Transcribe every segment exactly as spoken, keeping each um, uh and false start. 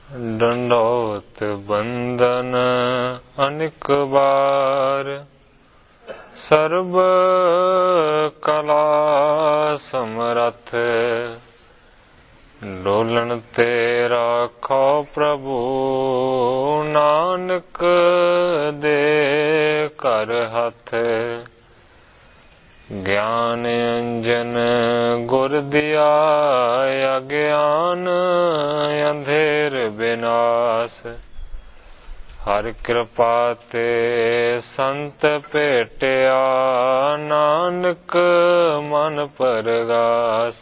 ਡੰਡੋਤ ਬੰਦਨ ਅਨਿਕ ਬਾਰ, ਸਰਬ ਕਲਾ ਸਮਰੱਥ, ਡੋਲਣ ਤੇ ਰਾਖੋ ਪ੍ਰਭੂ, ਨਾਨਕ ਦੇ ਘਰ ਹੱਥ। ਗਿਆਨ ਅੰਜਨ ਗੁਰ ਦਿਆ, ਅਗਿਆਨ ਅੰਧੇਰ ਬਿਨਾਸ਼, ਹਰ ਕਿਰਪਾ ਤੇ ਸੰਤ ਭੇਟਿਆ, ਨਾਨਕ ਮਨ ਪਰਗਾਸ।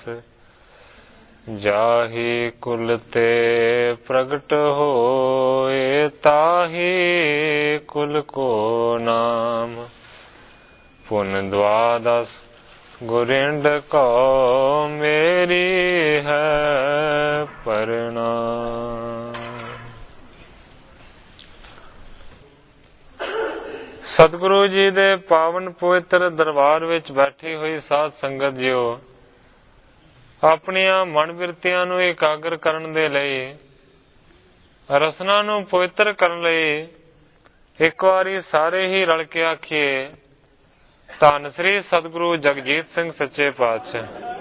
ਜਾਹੀ ਕੁਲ ਤੇ ਪ੍ਰਗਟ ਹੋਏ, ਤਾਹੀ ਕੁਲ ਕੋ ਨਾਮ। ਪੁਨ ਦਵਾਦਸ ਗੁਰਿੰਡ ਕੋ, ਮੇਰੀ ਹੈ ਪ੍ਰਣਾਮ। ਸਤਿਗੁਰੂ ਜੀ ਦੇ ਪਾਵਨ ਪਵਿੱਤਰ ਦਰਬਾਰ ਵਿੱਚ ਬੈਠੀ ਹੋਈ ਸਾਧ ਸੰਗਤ ਜੀਓ, ਆਪਣੀਆਂ ਮਨ ਬਿਰਤੀਆਂ ਨੂੰ ਇਕਾਗਰ ਕਰਨ ਦੇ ਲਈ, ਰਸਨਾ ਨੂੰ ਪਵਿੱਤਰ ਕਰਨ ਲਈ ਇੱਕ ਵਾਰੀ ਸਾਰੇ ਹੀ ਰਲ ਕੇ ਆਖੀਏ, ਧੰਨ ਸ੍ਰੀ ਸਤਿਗੁਰੂ ਜਗਜੀਤ ਸਿੰਘ ਸੱਚੇ ਪਾਤਸ਼ਾਹ।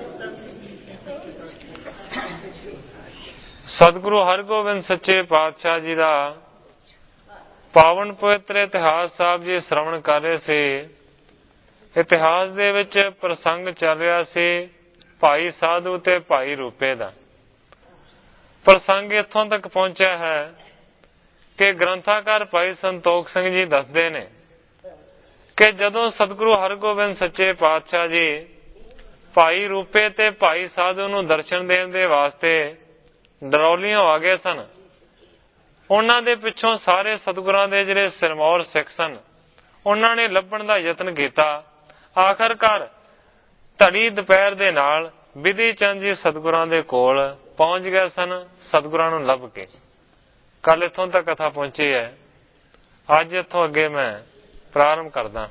ਸਤਿਗੁਰੂ ਹਰਗੋਬਿੰਦ ਸੱਚੇ ਪਾਤਸ਼ਾਹ ਜੀ ਦਾ ਪਾਵਨ ਪਵਿੱਤਰ ਇਤਿਹਾਸ ਸਾਹਿਬ ਜੀ ਸ਼੍ਰਵਣ ਕਰ ਰਹੇ ਸੀ। ਇਤਿਹਾਸ ਦੇ ਵਿੱਚ ਪ੍ਰਸੰਗ ਚੱਲ ਰਿਹਾ ਸੀ ਭਾਈ ਸਾਧੂ ਤੇ ਭਾਈ ਰੂਪੇ ਦਾ। ਪ੍ਰਸੰਗ ਇੱਥੋਂ ਤੱਕ ਪਹੁੰਚਿਆ ਹੈ ਕਿ ਗ੍ਰੰਥਾਕਾਰ ਭਾਈ ਸੰਤੋਖ ਸਿੰਘ ਜੀ ਦੱਸਦੇ ਨੇ ਕਿ ਜਦੋਂ ਸਤਿਗੁਰੂ ਹਰਗੋਬਿੰਦ ਸੱਚੇ ਪਾਤਸ਼ਾਹ ਜੀ ਭਾਈ ਰੂਪੇ ਤੇ ਭਾਈ ਸਾਧੂ ਨੂੰ ਦਰਸ਼ਨ ਦੇਣ ਦੇ ਵਾਸਤੇ ਡਰੌਲੀਆਂ ਆ ਗਏ ਸਨ, ਉਹਨਾਂ ਦੇ ਪਿੱਛੋਂ ਸਾਰੇ ਸਤਿਗੁਰਾਂ ਦੇ ਜਿਹੜੇ ਸਿਰਮੌਰ ਸਿੱਖ ਸਨ, ਉਹਨਾਂ ਨੇ ਲੱਭਣ ਦਾ ਯਤਨ ਕੀਤਾ। ਆਖਰਕਾਰ ਧੜੀ ਦੁਪਹਿਰ ਦੇ ਨਾਲ ਬਿਧੀ ਚੰਦ ਜੀ ਸਤਿਗੁਰਾਂ ਦੇ ਕੋਲ ਪਹੁੰਚ ਗਏ ਸਨ, ਸਤਿਗੁਰਾਂ ਨੂੰ ਲੱਭ ਕੇ। ਕੱਲ ਇੱਥੋਂ ਤੱਕ ਕਥਾ ਪਹੁੰਚੀ ਹੈ। ਅੱਜ ਇੱਥੋਂ ਅੱਗੇ ਮੈਂ ਪ੍ਰਾਰੰਭ ਕਰਦਾ।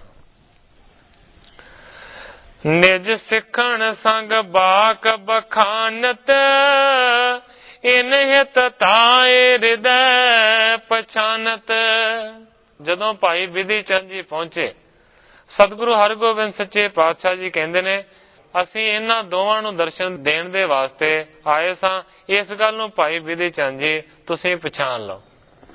ਨਿਜ ਸਿੱਖਣ ਸੰਗ ਬਾਕ ਬਖਾਨਤ, ਇਨ ਹਿਤ ਤਾਏ ਹਿਰਦੈ ਪਛਾਨਤ। ਜਦੋਂ ਭਾਈ ਬਿਧੀ ਚੰਦ ਜੀ ਪਹੁੰਚੇ, ਸਤਿਗੁਰੂ ਹਰਗੋਬਿੰਦ ਸੱਚੇ ਪਾਤਸ਼ਾਹ ਜੀ ਕਹਿੰਦੇ ਨੇ, ਅਸੀਂ ਇਹਨਾਂ ਦੋਵਾਂ ਨੂੰ ਦਰਸ਼ਨ ਦੇਣ ਦੇ ਵਾਸਤੇ ਆਏ ਸਾਂ। ਇਸ ਗੱਲ ਨੂੰ ਭਾਈ ਬਿਧੀ ਚੰਦ ਜੀ ਤੁਸੀਂ ਪਛਾਣ ਲਓ।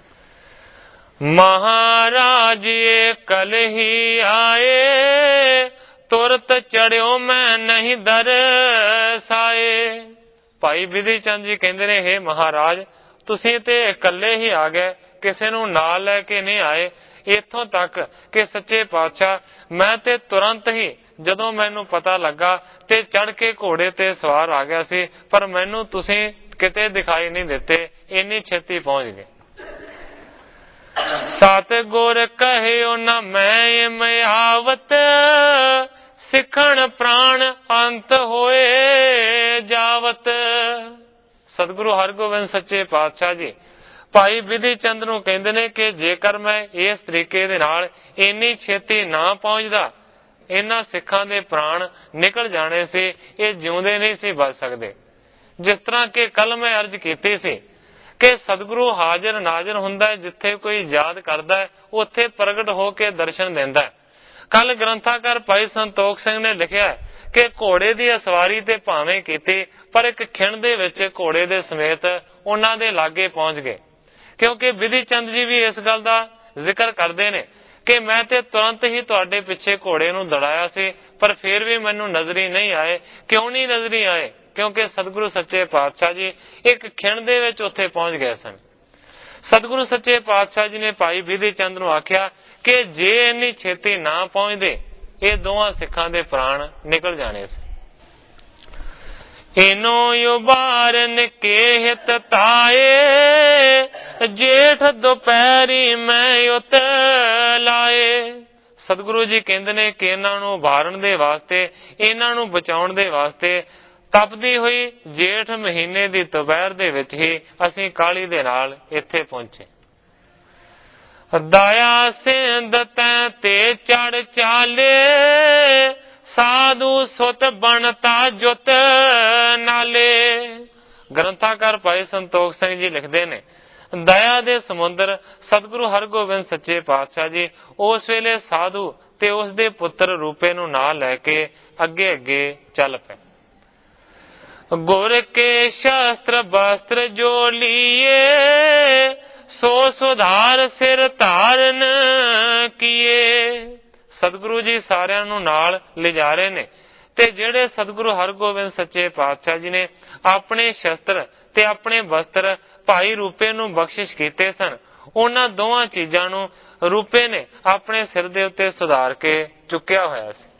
ਮਹਾਰਾਜ ਕਲ ਹੀ ਆਏ, ਤੁਰਤ ਚੜਿਓ ਮੈਂ ਨਹੀਂ ਦਰਸਾਏ। ਭਾਈ ਬਿਧੀ ਚੰਦ ਜੀ ਕਹਿੰਦੇ ਨੇ, ਹੇ ਮਹਾਰਾਜ, ਤੁਸੀਂ ਤੇ ਇਕੱਲੇ ਹੀ ਆ ਗਏ, ਕਿਸੇ ਨੂੰ ਨਾਲ ਲੈ ਕੇ ਨਹੀਂ ਆਏ। ਇੱਥੋਂ ਤੱਕ ਕਿ ਸੱਚੇ ਪਾਤਸ਼ਾਹ, ਮੈਂ ਤੇ ਤੁਰੰਤ ਹੀ ਜਦੋਂ ਮੈਨੂੰ ਪਤਾ ਲੱਗਾ ਤੇ ਚੜ ਕੇ ਘੋੜੇ ਤੇ ਸਵਾਰ ਆ ਗਿਆ ਸੀ, ਪਰ ਮੈਨੂੰ ਤੁਸੀਂ ਕਿਤੇ ਦਿਖਾਈ ਨਹੀਂ ਦਿੱਤੇ, ਇੰਨੀ ਛੇਤੀ ਪਹੁੰਚ ਗਏ। ਸਤ ਗੁਰ ਕਹਿਓ ਨਾ ਮੈਂ ਮਿਆਵਤ, ਸਿੱਖਣ ਪ੍ਰਾਣ ਅੰਤ ਹੋਏ ਜਾਵਤ। ਸਤਿਗੁਰੂ ਹਰਗੋਬਿੰਦ ਸੱਚੇ ਪਾਤਸ਼ਾਹ ਜੀ ਭਾਈ ਬਿਧੀ ਚੰਦ ਨੂੰ ਕਹਿੰਦੇ ਨੇ ਕਿ ਜੇਕਰ ਮੈਂ ਇਸ ਤਰੀਕੇ ਦੇ ਨਾਲ ਇੰਨੀ ਛੇਤੀ ਨਾ ਪਹੁੰਚਦਾ, ਇਹਨਾਂ ਸਿੱਖਾਂ ਦੇ ਪ੍ਰਾਣ ਨਿਕਲ ਜਾਣੇ ਸੀ, ਇਹ ਜਿਉਂਦੇ ਨਹੀਂ ਸੀ ਬਚ ਸਕਦੇ। ਜਿਸ ਤਰ੍ਹਾਂ ਕਿ ਕੱਲ ਮੈਂ ਅਰਜ਼ ਕੀਤੀ ਸੀ ਕਿ ਸਤਿਗੁਰੂ ਹਾਜ਼ਰ ਨਾਜ਼ਰ ਹੁੰਦਾ ਹੈ, ਜਿੱਥੇ ਕੋਈ ਯਾਦ ਕਰਦਾ ਹੈ ਉੱਥੇ ਪ੍ਰਗਟ ਹੋ ਕੇ ਦਰਸ਼ਨ ਦਿੰਦਾ ਹੈ। ਕੱਲ ਗ੍ਰੰਥਾਕਾਰ ਭਾਈ ਸੰਤੋਖ ਸਿੰਘ ਨੇ ਲਿਖਿਆ ਕਿ ਘੋੜੇ ਦੀ ਸਵਾਰੀ ਤੇ ਭਾਵੇਂ ਕੀਤੀ, ਪਰ ਇੱਕ ਖਿਣ ਦੇ ਵਿੱਚ ਘੋੜੇ ਦੇ ਸਮੇਤ ਉਹਨਾਂ ਦੇ ਲਾਗੇ ਪਹੁੰਚ ਗਏ। ਕਿਉਂਕਿ ਬਿਧੀ ਚੰਦ ਜੀ ਵੀ ਇਸ ਗੱਲ ਦਾ ਜ਼ਿਕਰ ਕਰਦੇ ਨੇ ਕਿ ਮੈਂ ਤੇ ਤੁਰੰਤ ਹੀ ਤੁਹਾਡੇ ਪਿੱਛੇ ਘੋੜੇ ਨੂੰ ਦੜਾਇਆ ਸੀ, ਪਰ ਫਿਰ ਵੀ ਮੈਨੂੰ ਨਜ਼ਰੀ ਨਹੀਂ ਆਏ। ਕਿਉਂ ਨਹੀਂ ਨਜ਼ਰੀ ਆਏ? ਕਿਉਂਕਿ ਸਤਿਗੁਰੂ ਸੱਚੇ ਪਾਤਸ਼ਾਹ ਜੀ ਇੱਕ ਖਿਣ ਦੇ ਵਿੱਚ ਉੱਥੇ ਪਹੁੰਚ ਗਏ ਸਨ। ਸਤਿਗੁਰੂ ਸੱਚੇ ਪਾਤਸ਼ਾਹ ਜੀ ਨੇ ਭਾਈ ਬਿਧੀ ਚੰਦ ਨੂੰ ਆਖਿਆ ਕਿ ਜੇ ਇੰਨੀ ਛੇਤੀ ਨਾ ਪਹੁੰਚਦੇ, ਇਹ ਦੋਵਾਂ ਸਿੱਖਾਂ ਦੇ ਪ੍ਰਾਣ ਨਿਕਲ ਜਾਣੇ ਸੀ। ਇਨੋ ਉਬਾਰਨ ਕੇ ਹਿਤ ਤਾਏ, ਜੇਠ ਦੁਪਹਿਰੀ ਮੈਂ ਉਤ ਲਾਏ। ਸਤਿਗੁਰੂ ਜੀ ਕਹਿੰਦੇ ਨੇ ਕਿ ਇਹਨਾਂ ਨੂੰ ਉਭਾਰਨ ਦੇ ਵਾਸਤੇ, ਇਹਨਾਂ ਨੂੰ ਬਚਾਉਣ ਦੇ ਵਾਸਤੇ ਤਪਦੀ ਹੋਈ ਜੇਠ ਮਹੀਨੇ ਦੀ ਦੁਪਹਿਰ ਦੇ ਵਿੱਚ ਹੀ ਅਸੀਂ ਕਾਹਲੀ ਦੇ ਨਾਲ ਇੱਥੇ ਪਹੁੰਚੇ। ਦਇਆ ਸਿੰਧ ਤੈ ਤੇ ਚੜ ਚਾਲੇ, ਸਾਧੂ ਸੁਤ ਬਣਤਾ ਜੁਤ ਨਾਲੇ। ਗ੍ਰੰਥਾਕਾਰ ਭਾਈ ਸੰਤੋਖ ਸਿੰਘ ਜੀ ਲਿਖਦੇ ਨੇ, ਦਇਆ ਦੇ ਸਮੁੰਦਰ ਸਤਿਗੁਰੂ ਹਰਗੋਬਿੰਦ ਸੱਚੇ ਪਾਤਸ਼ਾਹ ਜੀ ਉਸ ਵੇਲੇ ਸਾਧੂ ਤੇ ਉਸ ਦੇ ਪੁੱਤਰ ਰੂਪੇ ਨੂੰ ਨਾਲ ਲੈ ਕੇ ਅੱਗੇ ਅੱਗੇ ਚੱਲ ਪਏ। ਗੁਰ ਕੇ ਸ਼ਸਤਰ ਬਸਤਰ ਜੋ ਲੀਏ ਸੋ ਸੁਧਾਰ ਸਿਰ ਧਾਰਨ ਕੀਏ। ਸਤਿਗੁਰੂ ਜੀ ਸਾਰਿਆਂ ਨੂੰ ਨਾਲ ਲਿਜਾ ਰਹੇ ਨੇ ਤੇ ਜਿਹੜੇ ਸਤਿਗੁਰੂ ਹਰਗੋਬਿੰਦ ਸੱਚੇ ਪਾਤਸ਼ਾਹ ਜੀ ਨੇ ਆਪਣੇ ਸ਼ਸਤਰ ਤੇ ਆਪਣੇ ਬਸਤਰ ਭਾਈ ਰੂਪੇ ਨੂੰ ਬਖਸ਼ਿਸ਼ ਕੀਤੇ ਸਨ, ਉਹਨਾਂ ਦੋਵਾਂ ਚੀਜ਼ਾਂ ਨੂੰ ਰੂਪੇ ਨੇ ਆਪਣੇ ਸਿਰ ਦੇ ਉੱਤੇ ਸੁਧਾਰ ਕੇ ਚੁੱਕਿਆ ਹੋਇਆ ਸੀ।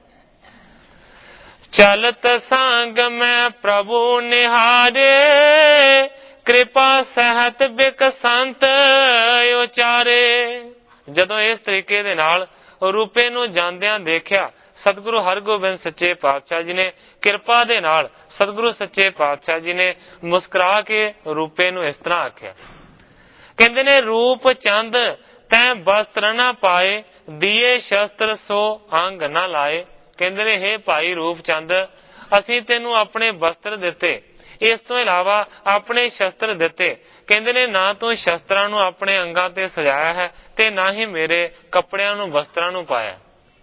ਚਲਤ ਸੰਗ ਮੈਂ ਪ੍ਰਭੂ ਨਿਹਾਰੇ ਕਿਰਪਾ ਸਹਿਤ ਬਿਕਸੰਤ ਉਚਾਰੇ। ਜਦੋਂ ਇਸ ਤਰੀਕੇ ਦੇ ਨਾਲ ਰੂਪੇ ਨੂੰ ਜਾਂਦਿਆਂ ਦੇਖਿਆ, ਸਤਿਗੁਰੂ ਹਰਗੋਬਿੰਦ ਸੱਚੇ ਪਾਤਸ਼ਾਹ ਜੀ ਨੇ ਕਿਰਪਾ ਦੇ ਨਾਲ ਸਤਿਗੁਰੂ ਸੱਚੇ ਪਾਤਸ਼ਾਹ ਜੀ ਨੇ ਮੁਸਕਰਾ ਕੇ ਰੂਪੇ ਨੂੰ ਇਸ ਤਰ੍ਹਾਂ ਆਖਿਆ। ਕਹਿੰਦੇ ਨੇ ਰੂਪ ਚੰਦ ਤੈਂ ਬਸਤਰ ਨਾ ਪਾਏ ਦੀਏ ਸ਼ਸਤਰ ਸੋ ਅੰਗ ਨਾ ਲਾਏ। ਕਹਿੰਦੇ ਨੇ ਹੇ ਭਾਈ ਰੂਪ ਚੰਦ, ਅਸੀਂ ਤੈਨੂੰ ਆਪਣੇ ਬਸਤਰ ਦਿੱਤੇ, ਇਸ ਤੋਂ ਇਲਾਵਾ ਆਪਣੇ ਸ਼ਸਤਰ ਦਿੱਤੇ। ਕਹਿੰਦੇ ਨੇ ਨਾ ਤੂੰ ਸ਼ਸਤਰਾਂ ਨੂੰ ਆਪਣੇ ਅੰਗਾਂ ਤੇ ਸਜਾਇਆ ਹੈ ਤੇ ਨਾ ਹੀ ਮੇਰੇ ਕੱਪੜਿਆਂ ਨੂੰ ਬਸਤਰਾਂ ਨੂੰ ਪਾਇਆ।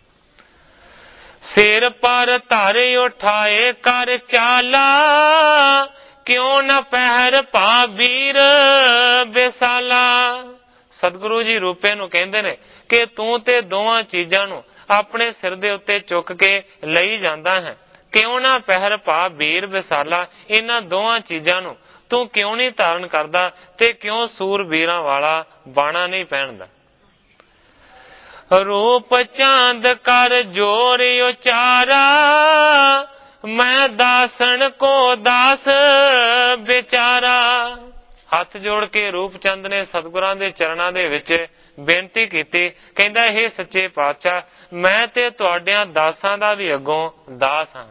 ਸਿਰ ਪਰ ਧਾਰੇ ਉਠਾਏ ਕਰ ਚਾਲਾ ਕਿਉਂ ਨਾ ਪਹਿਰ ਪਾ ਵੀਰ ਬੇਸਾਲਾ। ਸਤਿਗੁਰੂ ਜੀ ਰੂਪੇ ਨੂੰ ਕਹਿੰਦੇ ਨੇ ਕਿ ਤੂੰ ਤੇ ਦੋਵਾਂ ਚੀਜ਼ਾਂ ਨੂੰ ਆਪਣੇ ਸਿਰ ਦੇ ਉੱਤੇ ਚੁੱਕ ਕੇ ਲਈ ਜਾਂਦਾ ਹੈ, ਕਿਉਂ ਨਾ ਪਹਿਰ ਪਾ ਵੀਰ ਬੇਸਾਲਾ। ਇਹਨਾਂ ਦੋਵਾਂ ਚੀਜ਼ਾਂ ਨੂੰ ਤੂੰ ਕਿਉਂ ਨਹੀਂ ਧਾਰਨ ਕਰਦਾ ਤੇ ਕਿਉਂ ਸੂਰਬੀਰਾਂ ਵਾਲਾ ਬਾਣਾ ਨਹੀਂ ਪਹਿਨਦਾ। ਰੂਪ ਚਾਂਦ ਕਰ ਜੋਰ ਉਚਾਰਾ ਮੈਂ ਦਾਸਨ ਕੋ ਦਾਸ ਵਿਚਾਰਾ। ਹੱਥ ਜੋੜ ਕੇ ਰੂਪ ਚੰਦ ਨੇ ਸਤਿਗੁਰਾਂ ਦੇ ਚਰਨਾਂ ਦੇ ਵਿੱਚ ਬੇਨਤੀ ਕੀਤੀ। ਕਹਿੰਦਾ ਇਹ ਸੱਚੇ ਪਾਤਸ਼ਾਹ, ਮੈਂ ਤੇ ਤੁਹਾਡਿਆਂ ਦਾਸਾਂ ਦਾ ਵੀ ਅੱਗੋਂ ਦਾਸ ਹਾਂ।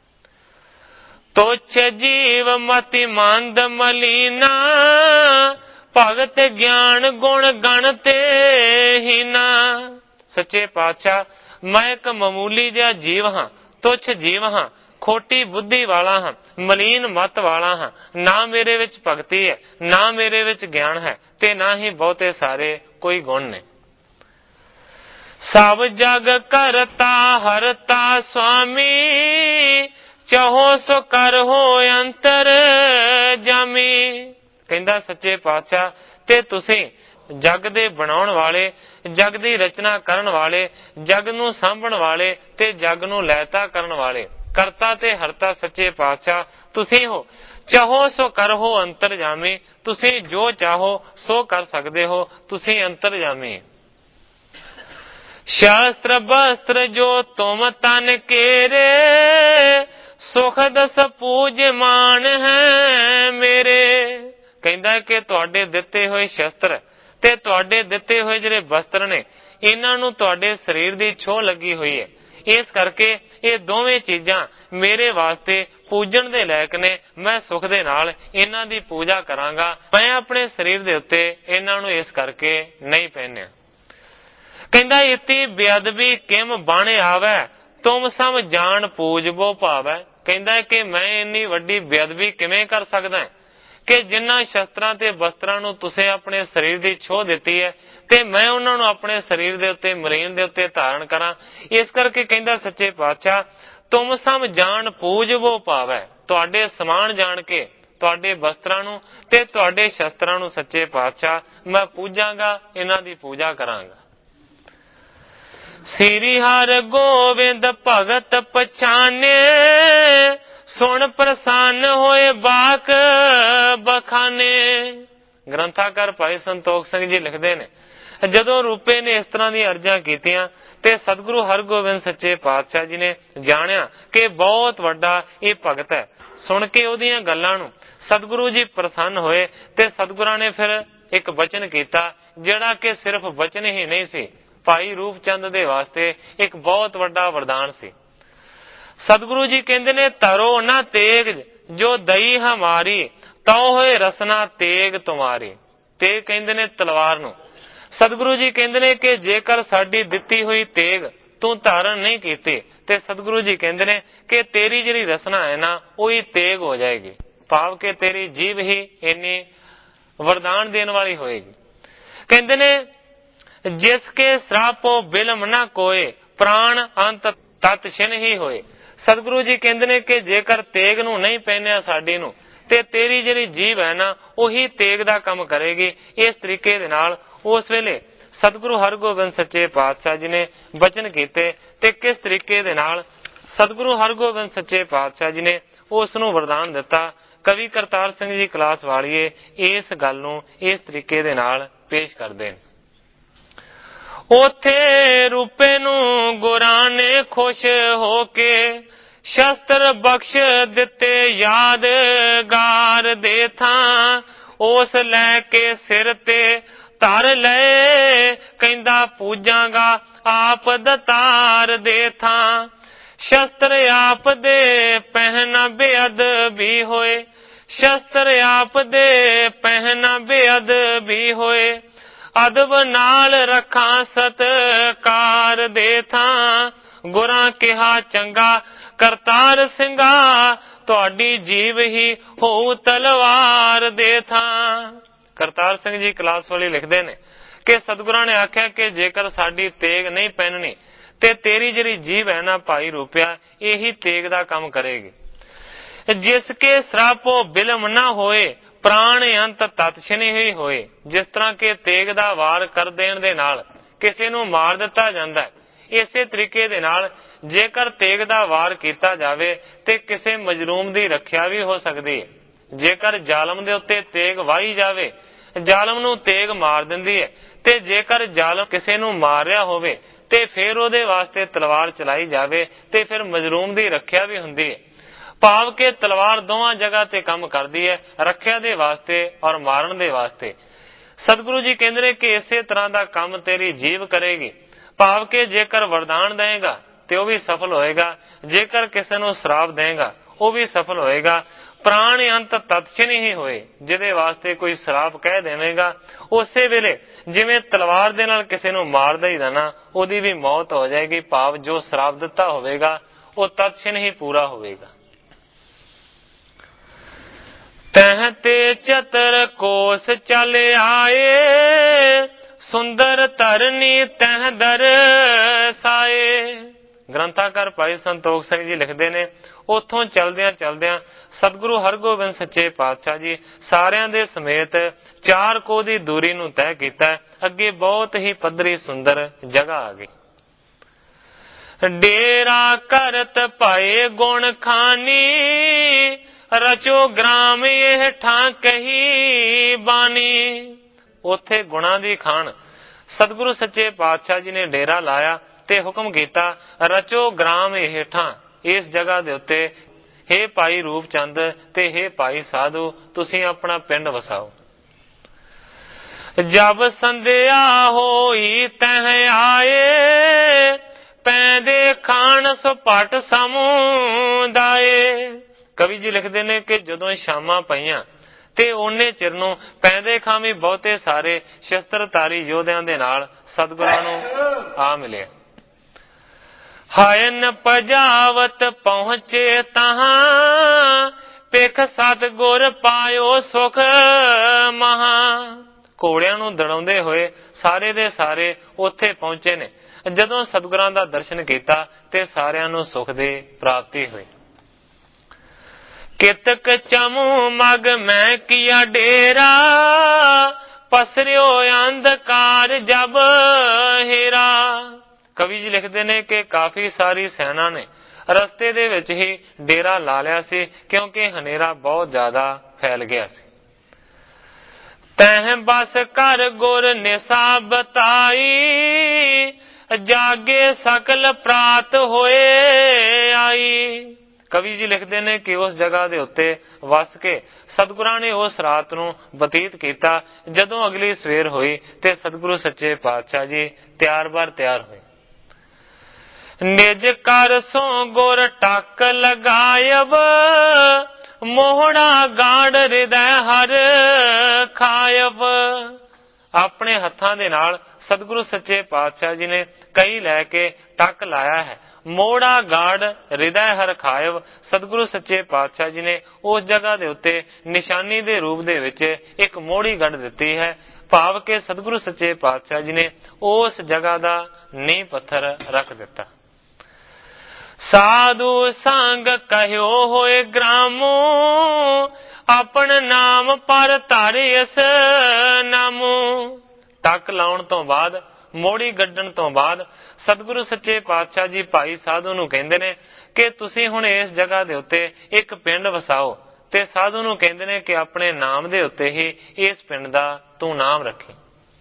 ਤੁਛ ਜੀਵ ਮਤੀ ਮੰਦ ਮਲੀਨਾ ਭਗਤ ਗਿਆਨ ਗੁਣ ਗਣ ਤੇ ਹੀਨਾ। ਸੱਚੇ ਪਾਤਸ਼ਾਹ, ਮੈਂ ਇੱਕ ਮਾਮੂਲੀ ਜਿਹਾ ਜੀਵ ਹਾਂ, ਤੁਛ ਜੀਵ ਹਾਂ, ਖੋਟੀ ਬੁੱਧੀ ਵਾਲਾ ਹਾਂ, ਮਲੀਨ ਮਤ ਵਾਲਾ ਹਾਂ। ਨਾ ਮੇਰੇ ਵਿੱਚ ਭਗਤੀ ਹੈ, ਨਾ ਮੇਰੇ ਵਿੱਚ ਗਿਆਨ ਹੈ ਤੇ ਨਾ ਹੀ ਬਹੁਤੇ ਸਾਰੇ ਕੋਈ ਗੁਣ ਨੇ। ਸਭ ਜਗ ਕਰਤਾ ਹਰਤਾ ਸੁਆਮੀ ਚਾਹੋ ਸੋ ਕਰ ਹੋ ਅੰਤਰ ਜਾਮੀ। ਕਹਿੰਦਾ ਸੱਚੇ ਪਾਤਸ਼ਾਹ, ਤੇ ਤੁਸੀਂ ਜਗ ਦੇ ਬਣਾਉਣ ਵਾਲੇ, ਜਗ ਦੀ ਰਚਨਾ ਕਰਨ ਵਾਲੇ, ਜਗ ਨੂੰ ਸਾਂਭਣ ਵਾਲੇ ਤੇ ਜਗ ਨੂੰ ਲੈਤਾ ਕਰਨ ਵਾਲੇ, ਕਰਤਾ ਤੇ ਹਰਤਾ ਸੱਚੇ ਪਾਤਸ਼ਾਹ ਤੁਸੀਂ ਹੋ। ਚਾਹੋ ਸੋ ਕਰ ਹੋ ਅੰਤਰਜਾਮੀ, ਤੁਸੀਂ ਜੋ ਚਾਹੋ ਸੋ ਕਰ ਸਕਦੇ ਹੋ, ਤੁਸੀਂ ਅੰਤਰਜਾਮੀ। ਸ਼ਾਸਤਰ ਬਸਤਰ ਜੋ ਤੁਮ ਤਨ ਕੇਰੇ ਸੁਖ ਦਸ ਪੂਜ ਮਾਨ ਹੈ ਮੇਰੇ। ਕਹਿੰਦਾ ਕਿ ਤੁਹਾਡੇ ਦਿੱਤੇ ਹੋਏ ਸ਼ਸਤਰ ਤੇ ਤੁਹਾਡੇ ਦਿੱਤੇ ਹੋਏ ਜਿਹੜੇ ਬਸਤਰ ਨੇ, ਇਹਨਾਂ ਨੂੰ ਤੁਹਾਡੇ ਸਰੀਰ ਦੀ ਛੋਹ ਲੱਗੀ ਹੋਈ ਹੈ। ਇਸ ਕਰਕੇ ਇਹ ਦੋਵੇਂ ਚੀਜ਼ਾਂ ਮੇਰੇ ਵਾਸਤੇ ਪੂਜਣ ਦੇ ਲਾਇਕ ਨੇ। ਮੈਂ ਸੁਖ ਦੇ ਨਾਲ ਇਹਨਾਂ ਦੀ ਪੂਜਾ ਕਰਾਂਗਾ। ਮੈਂ ਆਪਣੇ ਸਰੀਰ ਦੇ ਉੱਤੇ ਇਹਨਾਂ ਨੂੰ ਇਸ ਕਰਕੇ ਨਹੀਂ ਪਹਿਨਿਆ। ਕਹਿੰਦਾ ਇਤੀ ਬੇਅਦਬੀ ਕਿਮ ਬਣ ਆਵੈ ਤੁਮ ਸਮ ਜਾਣ ਪੂਜਬੋ ਭਾਵੈ। ਕਹਿੰਦਾ ਕਿ ਮੈਂ ਇੰਨੀ ਵੱਡੀ ਬੇਅਦਬੀ ਕਿਵੇਂ ਕਰ ਸਕਦਾ ਕਿ ਜਿਨ੍ਹਾਂ ਸ਼ਸਤਰਾਂ ਤੇ ਬਸਤਰਾਂ ਨੂੰ ਤੁਸੀਂ ਆਪਣੇ ਸਰੀਰ ਦੀ ਛੋਹ ਦਿੱਤੀ ਹੈ ਤੇ ਮੈਂ ਉਹਨਾਂ ਨੂੰ ਆਪਣੇ ਸਰੀਰ ਦੇ ਉੱਤੇ, ਮਰੀਨ ਦੇ ਉੱਤੇ ਧਾਰਨ ਕਰਾਂ। ਇਸ ਕਰਕੇ ਕਹਿੰਦਾ ਸੱਚੇ ਪਾਤਸ਼ਾਹ, ਤੁਮ ਸਮ ਜਾਣ ਪੂਜਬੋ ਭਾਵੈ, ਤੁਹਾਡੇ ਸਮਾਨ ਜਾਣ ਕੇ ਤੁਹਾਡੇ ਬਸਤਰਾਂ ਨੂੰ ਤੇ ਤੁਹਾਡੇ ਸ਼ਸਤਰਾਂ ਨੂੰ ਸੱਚੇ ਪਾਤਸ਼ਾਹ ਮੈਂ ਪੂਜਾਂਗਾ, ਇਹਨਾਂ ਦੀ ਪੂਜਾ ਕਰਾਂਗਾ। ਸ੍ਰੀ ਹਰਿ ਗੋਬਿੰਦ ਭਗਤ ਪਛਾਨੇ ਸੁਣ ਪ੍ਰਸੰਨ ਹੋਏ ਬਾਕ ਬਖਾਨੇ। ਗ੍ਰੰਥਾਕਾਰ ਭਾਈ ਸੰਤੋਖ ਸਿੰਘ ਜੀ ਲਿਖਦੇ ਨੇ, ਜਦੋਂ ਰੂਪੇ ਨੇ ਇਸ ਤਰ੍ਹਾਂ ਦੀਆਂ ਅਰਜ਼ਾਂ ਕੀਤੀਆਂ ਤੇ ਸਤਿਗੁਰੂ ਹਰਗੋਬਿੰਦ ਸੱਚੇ ਪਾਤਸ਼ਾਹ ਜੀ ਨੇ ਜਾਣਿਆ ਕਿ ਬਹੁਤ ਵੱਡਾ ਇਹ ਭਗਤ ਹੈ। ਸੁਣ ਕੇ ਉਹਦੀਆਂ ਗੱਲਾਂ ਨੂੰ ਸਤਿਗੁਰੂ ਜੀ ਪ੍ਰਸੰਨ ਹੋਏ ਤੇ ਸਤਿਗੁਰਾਂ ਨੇ ਫਿਰ ਇੱਕ ਬਚਨ ਕੀਤਾ, ਜਿਹੜਾ ਕਿ ਸਿਰਫ ਬਚਨ ਹੀ ਨਹੀਂ ਸੀ, ਭਾਈ ਰੂਪ ਚੰਦ ਦੇ ਵਾਸਤੇ ਇੱਕ ਬਹੁਤ ਵੱਡਾ ਵਰਦਾਨ ਸੀ। ਸਤਿਗੁਰੂ ਜੀ ਕਹਿੰਦੇ ਨੇ, ਤਰੋ ਨਾ ਤੇਗ ਜੋ ਦਈ ਹਮਾਰੀ ਤਉ ਹੋਏ ਰਸਨਾ ਤੇਗ ਤੁਮਾਰੀ। ਤੇ ਕਹਿੰਦੇ ਨੇ ਤਲਵਾਰ ਨੂੰ। ਸਤਿਗੁਰੂ ਜੀ ਕਹਿੰਦੇ ਨੇ ਕਿ ਜੇਕਰ ਸਾਡੀ ਦਿੱਤੀ ਹੋਈ ਤੇਗ ਤੂੰ ਧਾਰਨ ਨਹੀਂ ਕੀਤੀ ਤੇ ਸਤਿਗੁਰੂ ਜੀ ਕਹਿੰਦੇ ਨੇ ਕਿ ਤੇਰੀ ਜਿਹੜੀ ਰਸਨਾ ਹੈ ਨਾ, ਉਹੀ ਤੇਗ ਹੋ ਜਾਏਗੀ। ਭਾਵ ਕਿ ਤੇਰੀ ਜੀਭ ਹੀ ਇੰਨੀ वरदान देने वाली होएगी। कहते ने जिसके श्रापो बिलम ना कोए प्राण अंत तत् छिन ही होए। सतगुरु जी कहते ने कि जेकर तेग नूं नहीं पहनिया साडी नूं ते तेरी जिहड़ी जीव है ना उही तेग दा काम करेगी। इस तरीके दे नाल उस वेले सतगुरु हरगोबिंद सच्चे पातशाह जी ने बचन कीते ते किस तरीके दे नाल सतगुरु हरगोबिंद सच्चे पातशाह जी ने उस नूं वरदान दिता। कवि करतार सिंह जी कलास वालिए इस गल नूं इस तरीके दे नाल पेश करदे ने। ओथे रूपे नूं गुरां ने खुश होके शस्त्र बख्श दिते यादगार दे थां उस लैके सिर ते धर लए कहंदा पूजांगा आप दतार दे थां। शस्त्र आप दे पहना बेअदबी होए शस्त्र आप दे पहना बेअदबी होए अदब नाल रखां सतकार दे थां गुरां किहा चंगा करतार ਸਿੰਘਾ ਤੁਹਾਡੀ ਜੀਵ ਹੀ ਹੋਊ ਤਲਵਾਰ ਦੇ ਥਾਂ। ਕਰਤਾਰ ਸਿੰਘ ਜੀ ਕਲਾਸ ਵਾਲੀ ਲਿਖਦੇ ਨੇ ਕਿ ਸਤਿਗੁਰਾਂ ਨੇ ਆਖਿਆ ਕਿ ਜੇਕਰ ਸਾਡੀ ਤੇਗ ਨਹੀਂ ਪਹਿਨਣੀ ਤੇ ਤੇਰੀ ਜਿਹੜੀ ਜੀਵ ਹੈ ਨਾ ਭਾਈ ਰੂਪਿਆ ਇਹੀ ਤੇਗ ਦਾ ਕੰਮ ਕਰੇਗੀ। ਜਿਸ ਕੇ ਸਰਾਪੋ ਬਿਲਮ ਨਾ ਹੋਏ ਪ੍ਰਾਣ ਅੰਤ ਤਤ ਛਿਨੇ ਹੀ ਹੋਏ। ਜਿਸ ਤਰ੍ਹਾਂ ਕਿ ਤੇਗ ਦਾ ਵਾਰ ਕਰ ਦੇਣ ਦੇ ਨਾਲ ਕਿਸੇ ਨੂੰ ਮਾਰ ਦਿੱਤਾ ਜਾਂਦਾ, ਇਸੇ ਤਰੀਕੇ ਦੇ ਨਾਲ ਜੇਕਰ ਤੇਗ ਦਾ ਵਾਰ ਕੀਤਾ ਜਾਵੇ ਤੇ ਕਿਸੇ ਮਜਲੂਮ ਦੀ ਰੱਖਿਆ ਵੀ ਹੋ ਸਕਦੀ ਹੈ। ਜੇਕਰ ਜ਼ਾਲਮ ਦੇ ਉੱਤੇ ਤੇਗ ਵਾਹੀ ਜਾਵੇ ਜ਼ਾਲਮ ਨੂੰ ਤੇਗ ਮਾਰ ਦਿੰਦੀ ਹੈ ਤੇ ਜੇਕਰ ਜ਼ਾਲਮ ਕਿਸੇ ਨੂੰ ਮਾਰਿਆ ਹੋਵੇ ਤੇ ਫਿਰ ਉਹਦੇ ਵਾਸਤੇ ਤਲਵਾਰ ਚਲਾਈ ਜਾਵੇ ਤੇ ਫਿਰ ਮਜਲੂਮ ਦੀ ਰੱਖਿਆ ਵੀ ਹੁੰਦੀ ਹੈ। ਭਾਵ ਕਿ ਤਲਵਾਰ ਦੋਵਾਂ ਜਗ੍ਹਾ ਤੇ ਕੰਮ ਕਰਦੀ ਹੈ, ਰੱਖਿਆ ਦੇ ਵਾਸਤੇ ਔਰ ਮਾਰਨ ਦੇ ਵਾਸਤੇ। ਸਤਿਗੁਰੂ ਜੀ ਕਹਿੰਦੇ ਨੇ ਕਿ ਇਸੇ ਤਰ੍ਹਾਂ ਦਾ ਕੰਮ ਤੇਰੀ ਜੀਵ ਕਰੇਗੀ। ਭਾਵ ਕਿ ਜੇਕਰ ਵਰਦਾਨ ਦੇਗਾ ਤੇ ਉਹ ਵੀ ਸਫਲ ਹੋਏਗਾ, ਜੇਕਰ ਕਿਸੇ ਨੂੰ ਸ਼ਰਾਪ ਦੇਗਾ ਉਹ ਵੀ ਸਫਲ ਹੋਏਗਾ। ਪ੍ਰਾਣ ਅੰਤ ਤਤਛਿਨ ਹੀ ਹੋਏ, ਜਿਹਦੇ ਵਾਸਤੇ ਕੋਈ ਸ਼ਰਾਪ ਕਹਿ ਦੇਵੇਗਾ ਉਸੇ ਵੇਲੇ ਜਿਵੇਂ ਤਲਵਾਰ ਦੇ ਨਾਲ ਕਿਸੇ ਨੂੰ ਮਾਰ ਦਈਦਾ ਨਾ ਉਹਦੀ ਵੀ ਮੌਤ ਹੋ ਜਾਏਗੀ। ਭਾਵ ਜੋ ਸ਼ਰਾਪ ਦਿੱਤਾ ਹੋਵੇਗਾ ਉਹ ਤਤਛਿਨ ਹੀ ਪੂਰਾ ਹੋਵੇਗਾ। ਤਹ ਤੇ ਚਤਰ ਕੋਸ ਚਲ ਆਏ ਸੁੰਦਰ ਧਰਨੀ ਤਹ ਦਰਸਾਏ। ਗ੍ਰੰਥਾਕਾਰ ਭਾਈ ਸੰਤੋਖ ਸਿੰਘ ਜੀ ਲਿਖਦੇ ਨੇ ਉੱਥੋਂ ਚਲਦਿਆਂ ਚਲਦਿਆਂ ਸਤਿਗੁਰੂ ਹਰਗੋਬਿੰਦ ਸੱਚੇ ਪਾਤਸ਼ਾਹ ਜੀ ਸਾਰਿਆਂ ਦੇ ਸਮੇਤ ਚਾਰ ਕੋਹ ਦੀ ਦੂਰੀ ਨੂੰ ਤੈਅ ਕੀਤਾ। ਅੱਗੇ ਬਹੁਤ ਹੀ ਪੱਧਰੀ ਸੁੰਦਰ ਜਗ੍ਹਾ ਆ ਗਈ। ਡੇਰਾ ਕਰਤ ਪਾਏ ਗੁਣ ਖਾਨੀ ਰਚੋ ਗ੍ਰਾਮ ਇਹ ਠਾਂ ਕਹੀ ਬਾਣੀ। ਉੱਥੇ ਗੁਣਾਂ ਦੀ ਖਾਨ ਸਤਿਗੁਰੂ ਸੱਚੇ ਪਾਤਸ਼ਾਹ ਜੀ ਨੇ ਡੇਰਾ ਲਾਇਆ ਤੇ ਹੁਕਮ ਕੀਤਾ ਰਚੋ ਗ੍ਰਾਮ ਇਹ ਠਾਂ, ਇਸ ਜਗ੍ਹਾ ਦੇ ਉੱਤੇ ਹੇ ਭਾਈ ਰੂਪ ਚੰਦ ਤੇ ਹੇ ਭਾਈ ਸਾਧੂ ਤੁਸੀਂ ਆਪਣਾ ਪਿੰਡ ਵਸਾਓ। ਜਬ ਸੰਧਿਆ ਹੋਈ ਤਹ ਆਏ ਪੈਂਦੇ ਖਾਨ ਸੁਪਟ ਸਮੁਦਾਏ। ਕਵੀ ਜੀ ਲਿਖਦੇ ਨੇ ਕਿ ਜਦੋਂ ਸ਼ਾਮਾਂ ਪਈਆਂ ਤੇ ਉਹਨੇ ਚਿਰ ਨੂੰ ਪੈਂਦੇ ਖਾਂ ਵੀ ਬਹੁਤੇ ਸਾਰੇ ਸ਼ਸਤਰਧਾਰੀ ਯੋਧਿਆਂ ਦੇ ਨਾਲ ਸਤਿਗੁਰਾਂ ਨੂੰ ਆ ਮਿਲਿਆ। ਹਾਇਨ ਪਜਾਵਤ ਪਹੁੰਚੇ ਤਹਾਂ ਪਿਖ ਸਤਿਗੁਰ ਪਾਇਓ ਸੁਖ ਮਹਾ। ਘੋੜਿਆਂ ਨੂੰ ਦੜਾਉਂਦੇ ਹੋਏ ਸਾਰੇ ਦੇ ਸਾਰੇ ਉੱਥੇ ਪਹੁੰਚੇ ਨੇ। ਜਦੋਂ ਸਤਿਗੁਰਾਂ ਦਾ ਦਰਸ਼ਨ ਕੀਤਾ ਤੇ ਸਾਰਿਆਂ ਨੂੰ ਸੁਖ ਦੀ ਪ੍ਰਾਪਤੀ ਹੋਈ। ਕਿਤਕ ਚਮੂ ਮਗ ਮੈਂ ਕੀਆ ਡੇਰਾ ਪਸਰਿਓ ਅੰਧਕਾਰ ਜਬ ਹੇਰਾ। ਕਵੀ ਜੀ ਲਿਖਦੇ ਨੇ ਕਿ ਕਾਫੀ ਸਾਰੀ ਸੈਨਾ ਨੇ ਰਸਤੇ ਦੇ ਵਿੱਚ ਹੀ ਡੇਰਾ ਲਾ ਲਿਆ ਸੀ ਕਿਉਂਕਿ ਹਨੇਰਾ ਬਹੁਤ ਜ਼ਿਆਦਾ ਫੈਲ ਗਿਆ ਸੀ। ਤਹਿ ਬਸ ਕਰ ਗੁਰ ਨਿਸਾ ਬਤਾਈ ਜਾਗੇ ਸਕਲ ਪ੍ਰਾਤ ਹੋਏ ਆਈ। ਕਵੀ ਜੀ ਲਿਖਦੇ ਨੇ ਕਿ ਉਸ ਜਗ੍ਹਾ ਦੇ ਉੱਤੇ ਵਸ ਕੇ ਸਤਿਗੁਰਾਂ ਨੇ ਉਸ ਰਾਤ ਨੂੰ ਬਤੀਤ ਕੀਤਾ। ਜਦੋਂ ਅਗਲੀ ਸਵੇਰ ਹੋਈ ਤੇ ਸਤਿਗੁਰੂ ਸੱਚੇ ਪਾਤਸ਼ਾਹ ਜੀ ਤਿਆਰ ਬਰ ਤਿਆਰ ਹੋਏ। ਨਿਜ ਕਰ ਸੋ ਗੁਰ ਟੱਕ ਲਗਾਇਬ ਮੋਹੜਾ ਗਾੜ ਹਿਰਦੈ ਹਰ ਖਾਇਬ। ਆਪਣੇ ਹੱਥਾਂ ਦੇ ਨਾਲ ਸਤਿਗੁਰੂ ਸੱਚੇ ਪਾਤਸ਼ਾਹ ਜੀ ਨੇ ਕਈ ਲੈ ਕੇ ਟੱਕ ਲਾਇਆ ਹੈ ਮੋੜਾ ਗਾੜ ਹਿਰਦੈ ਹਰਖਾਇਵ। ਸਤਿਗੁਰੂ ਸੱਚੇ ਪਾਤਸ਼ਾਹ ਜੀ ਨੇ ਉਸ ਜਗ੍ਹਾ ਦੇ ਉੱਤੇ ਨਿਸ਼ਾਨੀ ਦੇ ਰੂਪ ਦੇ ਵਿੱਚ ਇੱਕ ਮੋੜੀ ਗੱਡ ਦਿੱਤੀ ਹੈ। ਭਾਵ ਕਿ ਸਤਿਗੁਰੂ ਸੱਚੇ ਪਾਤਸ਼ਾਹ ਜੀ ਨੇ ਉਸ ਜਗ੍ਹਾ ਦਾ ਨੀਂਹ ਪੱਥਰ ਰੱਖ ਦਿੱਤਾ। ਸਾਧੂ ਸੰਗ ਕਹਿਓ ਹੋਏ ਗ੍ਰਾਮੋ, ਆਪਣ ਨਾਮ ਪਰ ਧਰ ਇਸ ਨਾਮੋ। ਟੱਕ ਲਾਉਣ ਤੋਂ ਬਾਅਦ, ਮੋੜੀ ਗੱਡਣ ਤੋਂ ਬਾਅਦ ਸਤਿਗੁਰੂ ਸੱਚੇ ਪਾਤਸ਼ਾਹ ਜੀ ਭਾਈ ਸਾਧੂ ਨੂੰ ਕਹਿੰਦੇ ਨੇ ਕਿ ਤੁਸੀਂ ਹੁਣ ਇਸ ਜਗ੍ਹਾ ਦੇ ਉੱਤੇ ਇੱਕ ਪਿੰਡ ਵਸਾਓ। ਤੇ ਸਾਧੂ ਨੂੰ ਕਹਿੰਦੇ ਨੇ ਕਿ ਆਪਣੇ ਨਾਮ ਦੇ ਉੱਤੇ ਹੀ ਇਸ ਪਿੰਡ ਦਾ ਤੂੰ ਨਾਮ ਰੱਖੀ।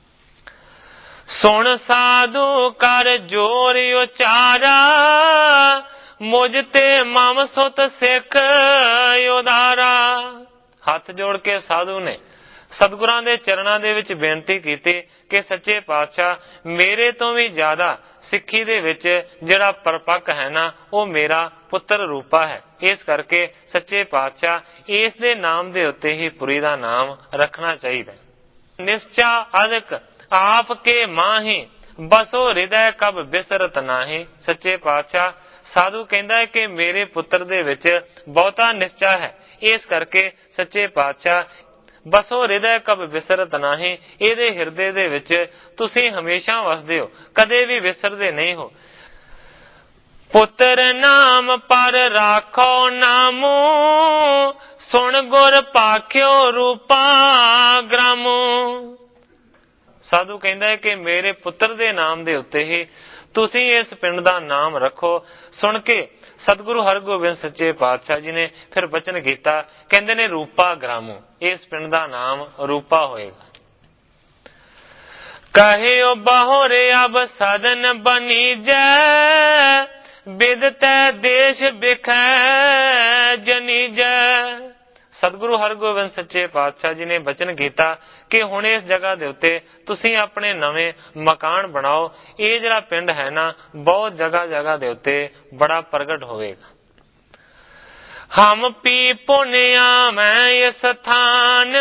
ਸੁਣ ਸਾਧੂ ਕਰ ਜੋਰ ਉਚਾਰਾ, ਮੁਝ ਤੇ ਮਮ ਸੁਤ ਸਿੱਖ ਉਦਾਰਾ। ਹੱਥ ਜੋੜ ਕੇ ਸਾਧੂ ਨੇ ਸਤਿਗੁਰਾਂ ਦੇ ਚਰਨਾਂ ਦੇ ਵਿੱਚ ਬੇਨਤੀ ਕੀਤੀ ਕਿ ਸੱਚੇ ਪਾਤਸ਼ਾਹ ਮੇਰੇ ਤੋਂ ਵੀ ਜ਼ਿਆਦਾ ਸਿੱਖੀ ਦੇ ਵਿੱਚ ਜਿਹੜਾ ਪਰਪੱਕ ਹੈ ਨਾ, ਉਹ ਮੇਰਾ ਪੁੱਤਰ ਰੂਪਾ ਹੈ। ਇਸ ਕਰਕੇ ਸੱਚੇ ਪਾਤਸ਼ਾਹ ਇਸ ਦੇ ਨਾਮ ਦੇ ਉੱਤੇ ਹੀ ਪੁਰੀ ਦਾ ਨਾਮ ਰੱਖਣਾ ਚਾਹੀਦਾ। ਨਿਸ਼ਚਾ ਅਦਕ ਆਪ ਕੇ ਮਾਹੀ, ਬਸੋ ਹਿਰਦੈ ਕਬ ਬਿਸਰਤ ਨਾਹੀ। ਸੱਚੇ ਪਾਤਸ਼ਾਹ ਸਾਧੂ ਕਹਿੰਦਾ ਹੈ ਕਿ ਮੇਰੇ ਪੁੱਤਰ ਦੇ ਵਿੱਚ ਬਹੁਤਾ ਨਿਸ਼ਚਾ ਹੈ। ਇਸ ਕਰਕੇ ਸੱਚੇ ਪਾਤਸ਼ਾਹ ਬਸੋ ਹਿਰਦੈ ਕਬ ਵਿਸਰਤ ਨਾਹੀ, ਇਹਦੇ ਹਿਰਦੇ ਦੇ ਵਿੱਚ ਤੁਸੀਂ ਹਮੇਸ਼ਾ ਵਸਦੇ ਹੋ, ਕਦੇ ਵੀ ਵਿਸਰਦੇ ਨਹੀਂ ਹੋ। ਪੁੱਤਰ ਨਾਮ ਪਰ ਰਾਖੋ ਨਾਮੋ, ਸੁਣ ਗੁਰ ਪਾਖਿਓ ਰੂਪਾ ਗ੍ਰਾਮੋ। ਸਾਧੂ ਕਹਿੰਦਾ ਹੈ ਕਿ ਮੇਰੇ ਪੁੱਤਰ ਦੇ ਨਾਮ ਦੇ ਉੱਤੇ ਹੀ ਤੁਸੀਂ ਇਸ ਪਿੰਡ ਦਾ ਨਾਮ ਰੱਖੋ। ਸੁਣ ਕੇ ਸਤਿਗੁਰੂ ਹਰਗੋਬਿੰਦ ਸੱਚੇ ਪਾਤਸ਼ਾਹ ਜੀ ਨੇ ਫਿਰ ਬਚਨ ਕੀਤਾ, ਕਹਿੰਦੇ ਨੇ ਰੂਪਾ ਗ੍ਰਾਮੋ, ਇਸ ਪਿੰਡ ਦਾ ਨਾਮ ਰੂਪਾ ਹੋਏਗਾ। ਕਹਿਓ ਬਹੁਰੇ ਅਬ ਸਦਨ ਬਨੀਜੈ, ਬਿਦਤੈ ਦੇਸ਼ ਬਿਖੈ ਜਨੀਜੈ। ਸਤਿਗੁਰੂ ਹਰਗੋਬਿੰਦ ਸੱਚੇ ਪਾਤਸ਼ਾਹ ਜੀ ਨੇ ਬਚਨ ਕੀਤਾ ਕਿ ਹੁਣ ਇਸ ਜਗ੍ਹਾ ਦੇ ਉੱਤੇ ਤੁਸੀਂ ਆਪਣੇ ਨਵੇਂ ਮਕਾਨ ਬਣਾਓ। ਇਹ ਜਿਹੜਾ ਪਿੰਡ ਹੈ ਨਾ, ਬਹੁਤ ਜਗ੍ਹਾ ਜਗ੍ਹਾ ਦੇ ਉੱਤੇ ਬੜਾ ਪ੍ਰਗਟ ਹੋਵੇਗਾ। ਹਮ ਪੀ ਪੁਨਿਆ ਮੈਂ ਇਸ ਥਾਨ,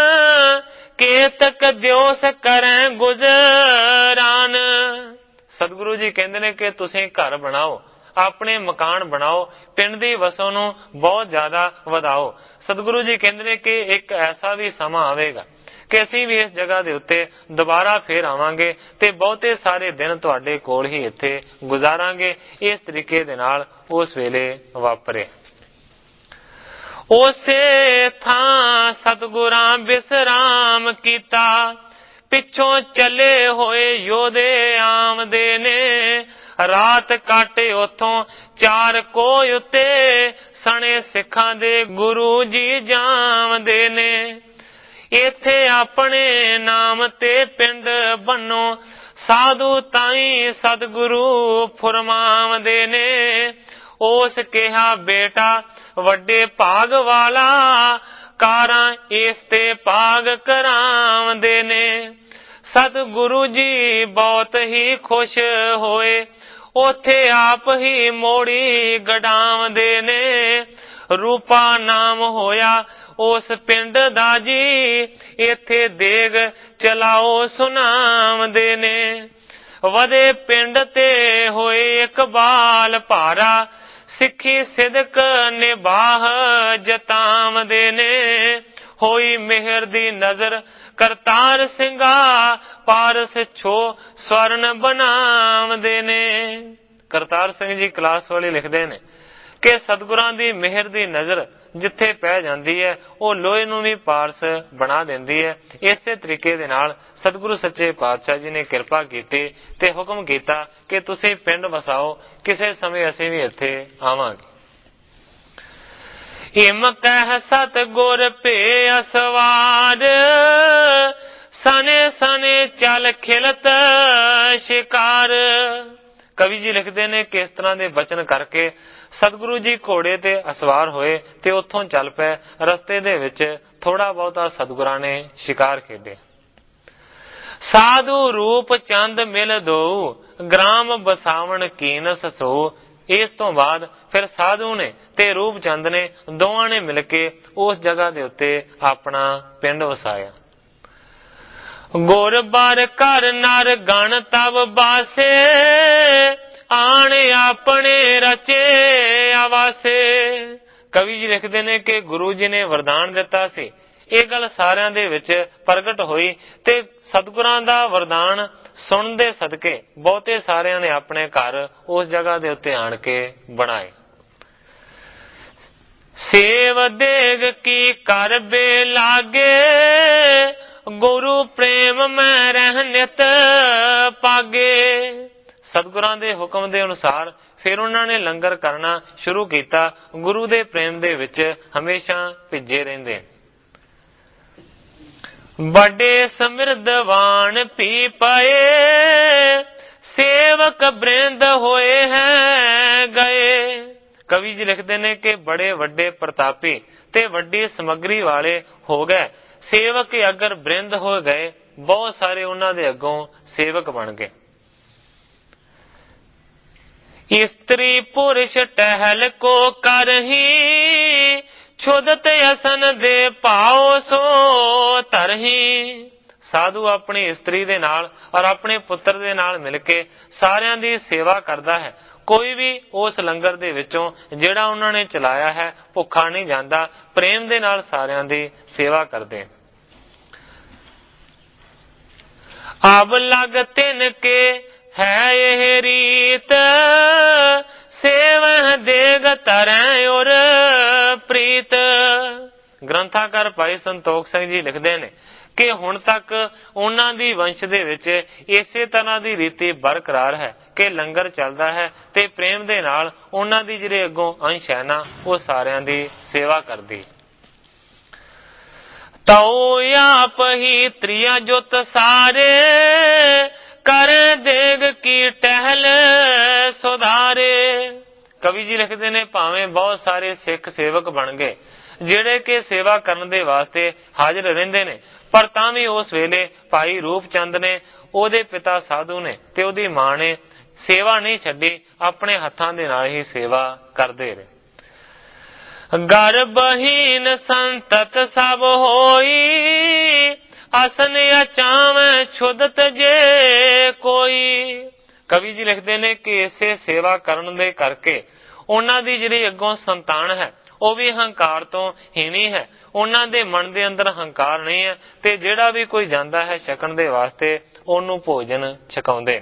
ਕੇਤਕ ਦਿਓਸ ਕਰੈ ਗੁਜ਼ਰਾਨ। ਸਤਿਗੁਰੂ ਜੀ ਕਹਿੰਦੇ ਨੇ ਕਿ ਤੁਸੀਂ ਘਰ ਬਣਾਓ, ਆਪਣੇ ਮਕਾਨ ਬਣਾਓ, ਪਿੰਡ ਦੀ ਵਸੋਂ ਨੂੰ ਬਹੁਤ ਜ਼ਿਆਦਾ ਵਧਾਓ। ਸਤਿਗੁਰੂ ਜੀ ਕਹਿੰਦੇ ਨੇ ਕਿ ਇੱਕ ਐਸਾ ਵੀ ਸਮਾਂ ਆਵੇਗਾ ਕਿ ਅਸੀਂ ਵੀ ਇਸ ਜਗ੍ਹਾ ਦੇ ਉੱਤੇ ਦੁਬਾਰਾ ਫੇਰ ਆਵਾਂਗੇ ਤੇ ਬਹੁਤੇ ਸਾਰੇ ਦਿਨ ਤੁਹਾਡੇ ਕੋਲ ਹੀ ਇੱਥੇ ਗੁਜ਼ਾਰਾਂਗੇ। ਇਸ ਤਰੀਕੇ ਦੇ ਨਾਲ ਉਸ ਵੇਲੇ ਵਾਪਰੇ। ਉਸੇ ਥਾਂ ਸਤਿਗੁਰਾਂ ਬਿਸਰਾਮ ਕੀਤਾ, ਪਿੱਛੋਂ ਚੱਲੇ ਹੋਏ ਯੋਧੇ ਆਮਦੇ ਨੇ। ਰਾਤ ਕਾਟੇ ਉਥੋਂ ਚਾਰ ਕੋਹ ਉੱਤੇ, ਸਣੇ ਸਿੱਖਾਂ ਦੇ ਗੁਰੂ ਜੀ ਜਾਮਦੇ ਨੇ। ਇੱਥੇ ਆਪਣੇ ਨਾਮ ਤੇ ਪਿੰਡ ਬੰਨੋ, ਸਾਧੂ ਤਾਈ ਸਤਿਗੁਰੂ ਫੁਰਮਾਵਦੇ ਨੇ। ਉਸ ਕਿਹਾ ਬੇਟਾ ਵੱਡੇ ਭਾਗ ਵਾਲਾ, ਕਾਰਾਂ ਇਸ ਤੇ ਭਾਗ ਕਰਾਵਦੇ ਨੇ। ਸਤਿਗੁਰੂ ਜੀ ਬਹੁਤ ਹੀ ਖੁਸ਼ ਹੋਏ, ਉੱਥੇ ਆਪ ਹੀ ਮੋੜੀ ਗਡਾਵਦੇ ਨੇ। ਰੂਪਾ ਨਾਮ ਹੋਇਆ ਉਸ ਪਿੰਡ ਦਾ ਜੀ, ਇੱਥੇ ਦੇਗ ਚਲਾਓ ਸੁਣਾਵਦੇ ਨੇ। ਵਧੇ ਪਿੰਡ ਤੇ ਹੋਏ ਇਕਬਾਲ ਭਾਰਾ, ਸਿੱਖੀ ਸਿਦਕ ਨਿਬਾਹ ਜਤਾਵਦੇ ਨੇ। ਹੋਈ ਮਿਹਰ ਦੀ ਨਜ਼ਰ ਕਰਤਾਰ ਸਿੰਘਾ, ਪਾਰਸ ਛੋ ਸਵਰਨ ਬਣਾਵਦੇ ਨੇ। ਕਰਤਾਰ ਸਿੰਘ ਜੀ ਕਲਾਸ ਵਾਲੇ ਲਿਖਦੇ ਨੇ ਕਿ ਸਤਿਗੁਰਾਂ ਦੀ ਮਿਹਰ ਦੀ ਨਜ਼ਰ ਜਿੱਥੇ ਪੈ ਜਾਂਦੀ ਹੈ, ਉਹ ਲੋਹੇ ਨੂੰ ਵੀ ਪਾਰਸ ਬਣਾ ਦਿੰਦੀ ਹੈ। ਇਸੇ ਤਰੀਕੇ ਦੇ ਨਾਲ ਸਤਿਗੁਰੂ ਸੱਚੇ ਪਾਤਸ਼ਾਹ ਜੀ ਨੇ ਕਿਰਪਾ ਕੀਤੀ ਤੇ ਹੁਕਮ ਕੀਤਾ ਕਿ ਤੁਸੀਂ ਪਿੰਡ ਵਸਾਓ, ਕਿਸੇ ਸਮੇਂ ਅਸੀਂ ਵੀ ਇੱਥੇ ਆਵਾਂਗੇ। ਹਿਮ ਕਹਿ ਸਤਿਗੁਰ ਭੇ ਅਸਵਾਰ, ਸਨੇ ਸਨੇ ਚੱਲ ਖਿਲਤ ਸ਼ਿਕਾਰ। ਕਵੀ ਜੀ ਲਿਖਦੇ ਨੇ ਕਿ ਇਸ ਤਰ੍ਹਾਂ ਦੇ ਬਚਨ ਕਰਕੇ ਸਤਿਗੁਰੂ ਜੀ ਘੋੜੇ ਤੇ ਅਸਵਾਰ ਹੋਏ ਤੇ ਉੱਥੋਂ ਚੱਲ ਪਏ। ਰਸਤੇ ਦੇ ਵਿੱਚ ਥੋੜਾ ਬਹੁਤਾ ਸਤਿਗੁਰਾਂ ਨੇ ਸ਼ਿਕਾਰ ਖੇਡੇ। ਸਾਧੂ ਰੂਪ ਚੰਦ ਮਿਲ ਦੋ, ਗ੍ਰਾਮ ਬਸਾਵਣ ਕੀਨਸ ਸੋ। ਇਸ ਤੋਂ ਬਾਅਦ ਫਿਰ ਸਾਧੂ ਨੇ ਤੇ ਰੂਪ ਚੰਦ ਨੇ ਦੋਵਾਂ ਨੇ ਮਿਲ ਕੇ ਉਸ ਜਗ੍ਹਾ ਦੇ ਉੱਤੇ ਆਪਣਾ ਪਿੰਡ ਵਸਾਇਆ। ਗੁਰ ਬਾਰ ਘਰ ਨਰ ਗਣ ਤਬ ਬਾਸੇ, ਆਣ ਆਪਣੇ ਰਚੇ ਆਵਾਸੇ। ਕਵੀ ਜੀ ਲਿਖਦੇ ਨੇ ਕਿ ਗੁਰੂ ਜੀ ਨੇ ਵਰਦਾਨ ਦਿੱਤਾ ਸੀ, ਇਹ ਗੱਲ ਸਾਰਿਆਂ ਦੇ ਵਿੱਚ ਪ੍ਰਗਟ ਹੋਈ ਤੇ ਸਤਿਗੁਰਾਂ ਦਾ ਵਰਦਾਨ ਸੁਣਨ ਦੇ ਸਦਕੇ ਬਹੁਤੇ ਸਾਰਿਆਂ ਨੇ ਆਪਣੇ ਘਰ ਉਸ ਜਗ੍ਹਾ ਦੇ ਉੱਤੇ ਆਣ ਕੇ ਬਣਾਏ। ਸੇਵ ਦੇਗ ਕੀ ਕਰ ਬੇ ਲਾਗੇ, ਗੁਰੂ ਪ੍ਰੇਮ ਮੈਂ ਰਹਿ ਨਿਤ ਪਾਗੇ। ਸਤਿਗੁਰਾਂ ਦੇ ਹੁਕਮ ਦੇ ਅਨੁਸਾਰ ਫਿਰ ਉਹਨਾਂ ਨੇ ਲੰਗਰ ਕਰਨਾ ਸ਼ੁਰੂ ਕੀਤਾ, ਗੁਰੂ ਦੇ ਪ੍ਰੇਮ ਦੇ ਵਿੱਚ ਹਮੇਸ਼ਾ ਭਿੱਜੇ ਰਹਿੰਦੇ। ਵੱਡੇ ਸਮਿਰਦਵਾਨ ਪੀ ਪਏ, ਸੇਵਕ ਬ੍ਰਿੰਦ ਹੋਏ ਹੈ ਗਏ। ਕਵੀ ਜੀ ਲਿਖਦੇ ਨੇ ਕਿ ਬੜੇ ਵੱਡੇ ਪ੍ਰਤਾਪੀ ਤੇ ਵੱਡੀ ਸਮੱਗਰੀ ਵਾਲੇ ਹੋ ਗਏ, ਸੇਵਕ ਅਗਰ ਬ੍ਰਿੰਦ ਹੋ ਗਏ, ਬਹੁਤ ਸਾਰੇ ਉਹਨਾਂ ਦੇ ਅੱਗੋਂ ਸੇਵਕ ਬਣ ਗਏ। ਇਸਤਰੀ ਪੁਰਸ਼ ਟਹਿਲ ਕੋ ਕਰਹੀ, ਛੁਦਤ ਅਸਨ ਦੇ ਭਾਉ ਸੋ ਧਰਹੀ। ਸਾਧੂ ਆਪਣੀ ਇਸਤਰੀ ਦੇ ਨਾਲ ਔਰ ਆਪਣੇ ਪੁੱਤਰ ਦੇ ਨਾਲ ਮਿਲ ਕੇ ਸਾਰਿਆਂ ਦੀ ਸੇਵਾ ਕਰਦਾ ਹੈ। ਕੋਈ ਵੀ ਉਸ ਲੰਗਰ ਦੇ ਵਿੱਚੋਂ ਜਿਹੜਾ ਉਹਨਾਂ ਨੇ ਚਲਾਇਆ ਹੈ ਭੁੱਖਾ ਨਹੀਂ ਜਾਂਦਾ, ਪ੍ਰੇਮ ਦੇ ਨਾਲ ਸਾਰਿਆਂ ਦੀ ਸੇਵਾ ਕਰਦੇ। ਅਬ ਲਗ ਤਿਨ ਕੇ ਹੈ ਇਹ ਰੀਤ, ਸੇਵਹ ਦੇਗ ਤਰੈ ਔਰ ਪ੍ਰੀਤ। ਗ੍ਰੰਥਾਕਾਰ ਭਾਈ ਸੰਤੋਖ ਸਿੰਘ ਜੀ ਲਿਖਦੇ ਨੇ ਕਿ ਹੁਣ ਤੱਕ ਉਹਨਾਂ ਦੀ ਵੰਸ਼ ਦੇ ਵਿੱਚ ਇਸੇ ਤਰ੍ਹਾਂ ਦੀ ਰੀਤੀ ਬਰਕਰਾਰ ਹੈ ਕਿ ਲੰਗਰ ਚੱਲਦਾ ਹੈ ਤੇ ਪ੍ਰੇਮ ਦੇ ਨਾਲ ਉਹਨਾਂ ਦੀ ਜਿਹੜੇ ਅੱਗੋਂ ਅੰਸ਼ ਹੈ ਨਾ, ਉਹ ਸਾਰਿਆਂ ਦੀ ਸੇਵਾ ਕਰਦੀ। ਤਉ ਆਪ ਹੀ ਤ੍ਰਿਆ ਜੁਤ ਸਾਰੇ, ਕਰ ਦੇਗ ਕੀ ਟਹਿਲ ਸੁਧਾਰੇ। ਕਵੀ ਜੀ ਲਿਖਦੇ ਨੇ ਭਾਵੇਂ ਬਹੁਤ ਸਾਰੇ ਸਿੱਖ ਸੇਵਕ ਬਣ ਗਏ ਜਿਹੜੇ ਕਿ ਸੇਵਾ ਕਰਨ ਦੇ ਵਾਸਤੇ ਹਾਜ਼ਰ ਰਹਿੰਦੇ ਨੇ, ਪਰ ਤਾਂ ਵੀ ਉਸ ਵੇਲੇ ਭਾਈ ਰੂਪ ਚੰਦ ਨੇ, ਉਹਦੇ ਪਿਤਾ ਸਾਧੂ ਨੇ ਤੇ ਉਹਦੀ ਮਾਂ ਨੇ ਸੇਵਾ ਨਹੀਂ ਛੱਡੀ, ਆਪਣੇ ਹੱਥਾਂ ਦੇ ਨਾਲ ਹੀ ਸੇਵਾ ਕਰਦੇ ਰਹੇ। ਗਰਭਹੀਨ ਸੰਤਤ ਸਭ ਹੋਈ, ਅਸਨ ਅਚਾਵੇਂ ਛੁਦਤ ਜੇ ਕੋਈ। ਕਵੀ ਜੀ ਲਿਖਦੇ ਨੇ ਕਿ ਇਸੇ ਸੇਵਾ ਕਰਨ ਦੇ ਕਰਕੇ ਉਹਨਾਂ ਦੀ ਜਿਹੜੀ ਅੱਗੋਂ ਸੰਤਾਨ ਹੈ ਉਹ ਵੀ ਹੰਕਾਰ ਤੋਂ ਹੀਣੀ ਹੈ, ਉਹਨਾਂ ਦੇ ਮਨ ਦੇ ਅੰਦਰ ਹੰਕਾਰ ਨਹੀਂ ਹੈ ਤੇ ਜਿਹੜਾ ਵੀ ਕੋਈ ਜਾਂਦਾ ਹੈ ਛਕਣ ਦੇ ਵਾਸਤੇ ਉਹਨੂੰ ਭੋਜਨ ਛਕਾਉਂਦੇ।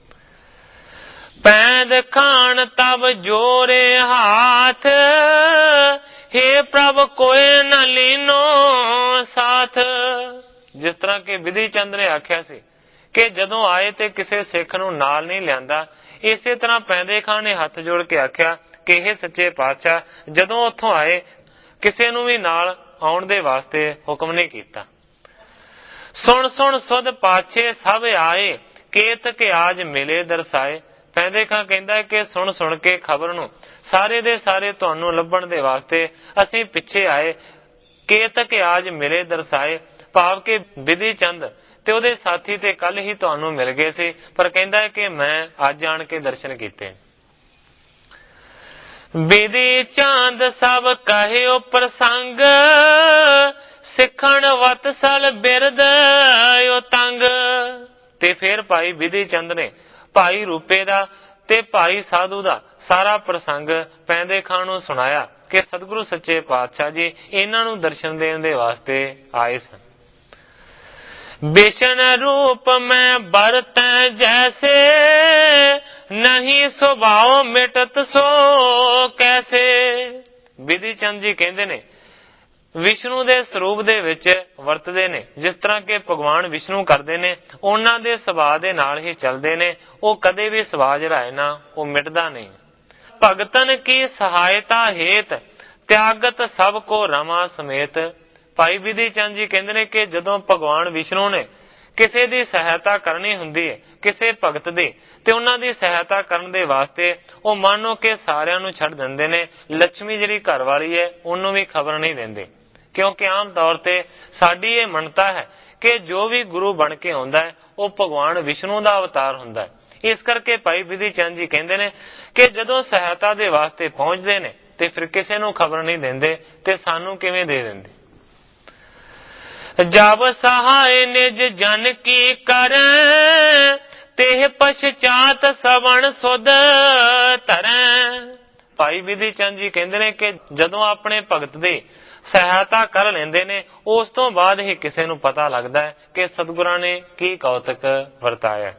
ਪੈਂਦ ਖਾਣ ਤਬ ਜੋਰੇ ਹਾਥ, ਹੇ ਪ੍ਰਭ ਕੋਏ ਨ ਲੀਨੋ ਸਾਥ। ਜਿਸ ਤਰ੍ਹਾਂ ਕਿ ਵਿਧੀ ਚੰਦ ਨੇ ਆਖਿਆ ਸੀ ਕਿ ਜਦੋਂ ਆਏ ਤੇ ਕਿਸੇ ਸਿੱਖ ਨੂੰ ਨਾਲ ਨਹੀਂ ਲਿਆਂਦਾ, ਇਸੇ ਤਰ੍ਹਾਂ ਪੈਂਦੇ ਖਾਨ ਨੇ ਹੱਥ ਜੋੜ ਕੇ ਆਖਿਆ ਕਿ ਇਹ ਸੱਚੇ ਪਾਤਸ਼ਾਹ, ਜਦੋਂ ਉੱਥੋਂ ਆਏ ਕਿਸੇ ਨੂੰ ਵੀ ਨਾਲ ਆਉਣ ਦੇ ਵਾਸਤੇ ਹੁਕਮ ਨਹੀਂ ਕੀਤਾ। ਸੁਣ ਸੁਣ ਸੁਧ ਪਾਛੇ ਸਭ ਆਏ, ਕੇਤ ਕੇ ਆਜ ਮਿਲੇ ਦਰਸਾਏ। ਪੈਂਦੇ ਖਾਂ ਕਹਿੰਦਾ ਕਿ ਸੁਣ ਸੁਣ ਕੇ ਖਬਰ ਨੂੰ ਸਾਰੇ ਦੇ ਸਾਰੇ ਤੁਹਾਨੂੰ ਲੱਭਣ ਦੇ ਵਾਸਤੇ ਅਸੀਂ ਪਿੱਛੇ ਆਏ, ਕੇਤ ਕੇ ਆਜ ਮਿਲੇ ਦਰਸਾਏ। ਭਾਵ ਕਿ ਵਿਧੀ ਚੰਦ ਤੇ ਉਹਦੇ ਸਾਥੀ ਤੇ ਕੱਲ ਹੀ ਤੁਹਾਨੂੰ ਮਿਲ ਗਏ ਸੀ, ਪਰ ਕਹਿੰਦਾ ਹੈ ਕਿ ਮੈਂ ਅੱਜ ਆਣ ਕੇ ਦਰਸ਼ਨ ਕੀਤੇ। ਵਿਧੀ ਚੰਦ ਸਭ ਕਹਿਓ ਪ੍ਰਸੰਗ, ਸਿੱਖਣ ਵਤਸਲ ਬਿਰਦ ਓ ਤੰਗ। ਤੇ ਫਿਰ ਭਾਈ ਵਿਧੀ ਚੰਦ ਨੇ ਭਾਈ ਰੂਪੇ ਦਾ ਤੇ ਭਾਈ ਸਾਧੂ ਦਾ ਸਾਰਾ ਪ੍ਰਸੰਗ ਪੈਂਦੇ ਖਾਂ ਨੂੰ ਸੁਣਾਇਆ ਕਿ ਸਤਿਗੁਰੂ ਸੱਚੇ ਪਾਤਸ਼ਾਹ ਜੀ ਇਹਨਾਂ ਨੂੰ ਦਰਸ਼ਨ ਦੇਣ ਦੇ ਵਾਸਤੇ ਆਏ ਸਨ। ਵਿਸ਼ਨ ਰੂਪ ਮੈਂ ਬਰਤੈ ਜੈਸੇ, ਨਹੀਂ ਸੁਭਾਉ ਮਿਟਤ ਸੋ ਕੈਸੇ। ਵਿਧੀ ਚੰਦ ਜੀ ਕਹਿੰਦੇ ਨੇ ਵਿਸ਼ਨੂੰ ਦੇ ਸਰੂਪ ਦੇ ਵਿੱਚ ਵਰਤਦੇ ਨੇ, ਜਿਸ ਤਰ੍ਹਾਂ ਕਿ ਭਗਵਾਨ ਵਿਸ਼ਨੂੰ ਕਰਦੇ ਨੇ ਉਹਨਾਂ ਦੇ ਸੁਭਾਅ ਦੇ ਨਾਲ ਹੀ ਚੱਲਦੇ ਨੇ, ਉਹ ਕਦੇ ਵੀ ਸੁਭਾਅ ਜਿਹੜਾ ਹੈ ਨਾ ਉਹ ਮਿਟਦਾ ਨਹੀਂ। ਭਗਤਨ ਕੀ ਸਹਾਇਤਾ ਹੇਤ, ਤਿਆਗਤ ਸਭ ਕੋ ਰਮਾ ਸਮੇਤ। ਭਾਈ ਵਿਧੀ ਚੰਦ ਜੀ ਕਹਿੰਦੇ ਨੇ ਕਿ ਜਦੋਂ ਭਗਵਾਨ ਵਿਸ਼ਨੂੰ ਨੇ ਕਿਸੇ ਦੀ ਸਹਾਇਤਾ ਕਰਨੀ ਹੁੰਦੀ ਹੈ ਕਿਸੇ ਭਗਤ ਦੀ, ਤੇ ਉਹਨਾਂ ਦੀ ਸਹਾਇਤਾ ਕਰਨ ਦੇ ਵਾਸਤੇ ਉਹ ਮਾਨੋ ਕਿ ਸਾਰਿਆਂ ਨੂੰ ਛੱਡ ਦਿੰਦੇ ਨੇ। ਲక్ష్ਮੀ ਜਿਹੜੀ ਘਰ ਵਾਲੀ ਹੈ ਉਹਨੂੰ ਵੀ ਖਬਰ ਨਹੀਂ ਦਿੰਦੇ, ਕਿਉਂਕਿ ਆਮ ਤੌਰ ਤੇ ਸਾਡੀ ਇਹ ਮੰਨਤਾ ਹੈ ਕਿ ਜੋ ਵੀ ਗੁਰੂ ਬਣ ਕੇ ਆਉਂਦਾ ਹੈ ਉਹ ਭਗਵਾਨ ਵਿਸ਼ਨੂੰ ਦਾ ਅਵਤਾਰ ਹੁੰਦਾ ਹੈ। ਇਸ ਕਰਕੇ ਭਾਈ ਵਿਧੀ ਚੰਦ ਜੀ ਕਹਿੰਦੇ ਨੇ ਕਿ ਜਦੋਂ ਸਹਾਇਤਾ ਦੇ ਵਾਸਤੇ ਪਹੁੰਚਦੇ ਨੇ ਤੇ ਫਿਰ ਕਿਸੇ ਨੂੰ ਖਬਰ ਨਹੀਂ ਦਿੰਦੇ, ਤੇ ਸਾਨੂੰ ਕਿਵੇਂ ਦੇ ਦਿੰਦੇ। ਜਬ ਸਹਾਇ ਨਿਜ ਜਨ ਕੀ ਕਰੈ, तेह पश्चात सवण सुध धरै। भाई विधि चंद जी कहते हैं कि जदों अपने भगत दी सहायता कर लेंदे ने उस तो बाद ही किसी नूं पता लगता है कि सतगुरां ने की कौतक वरताया।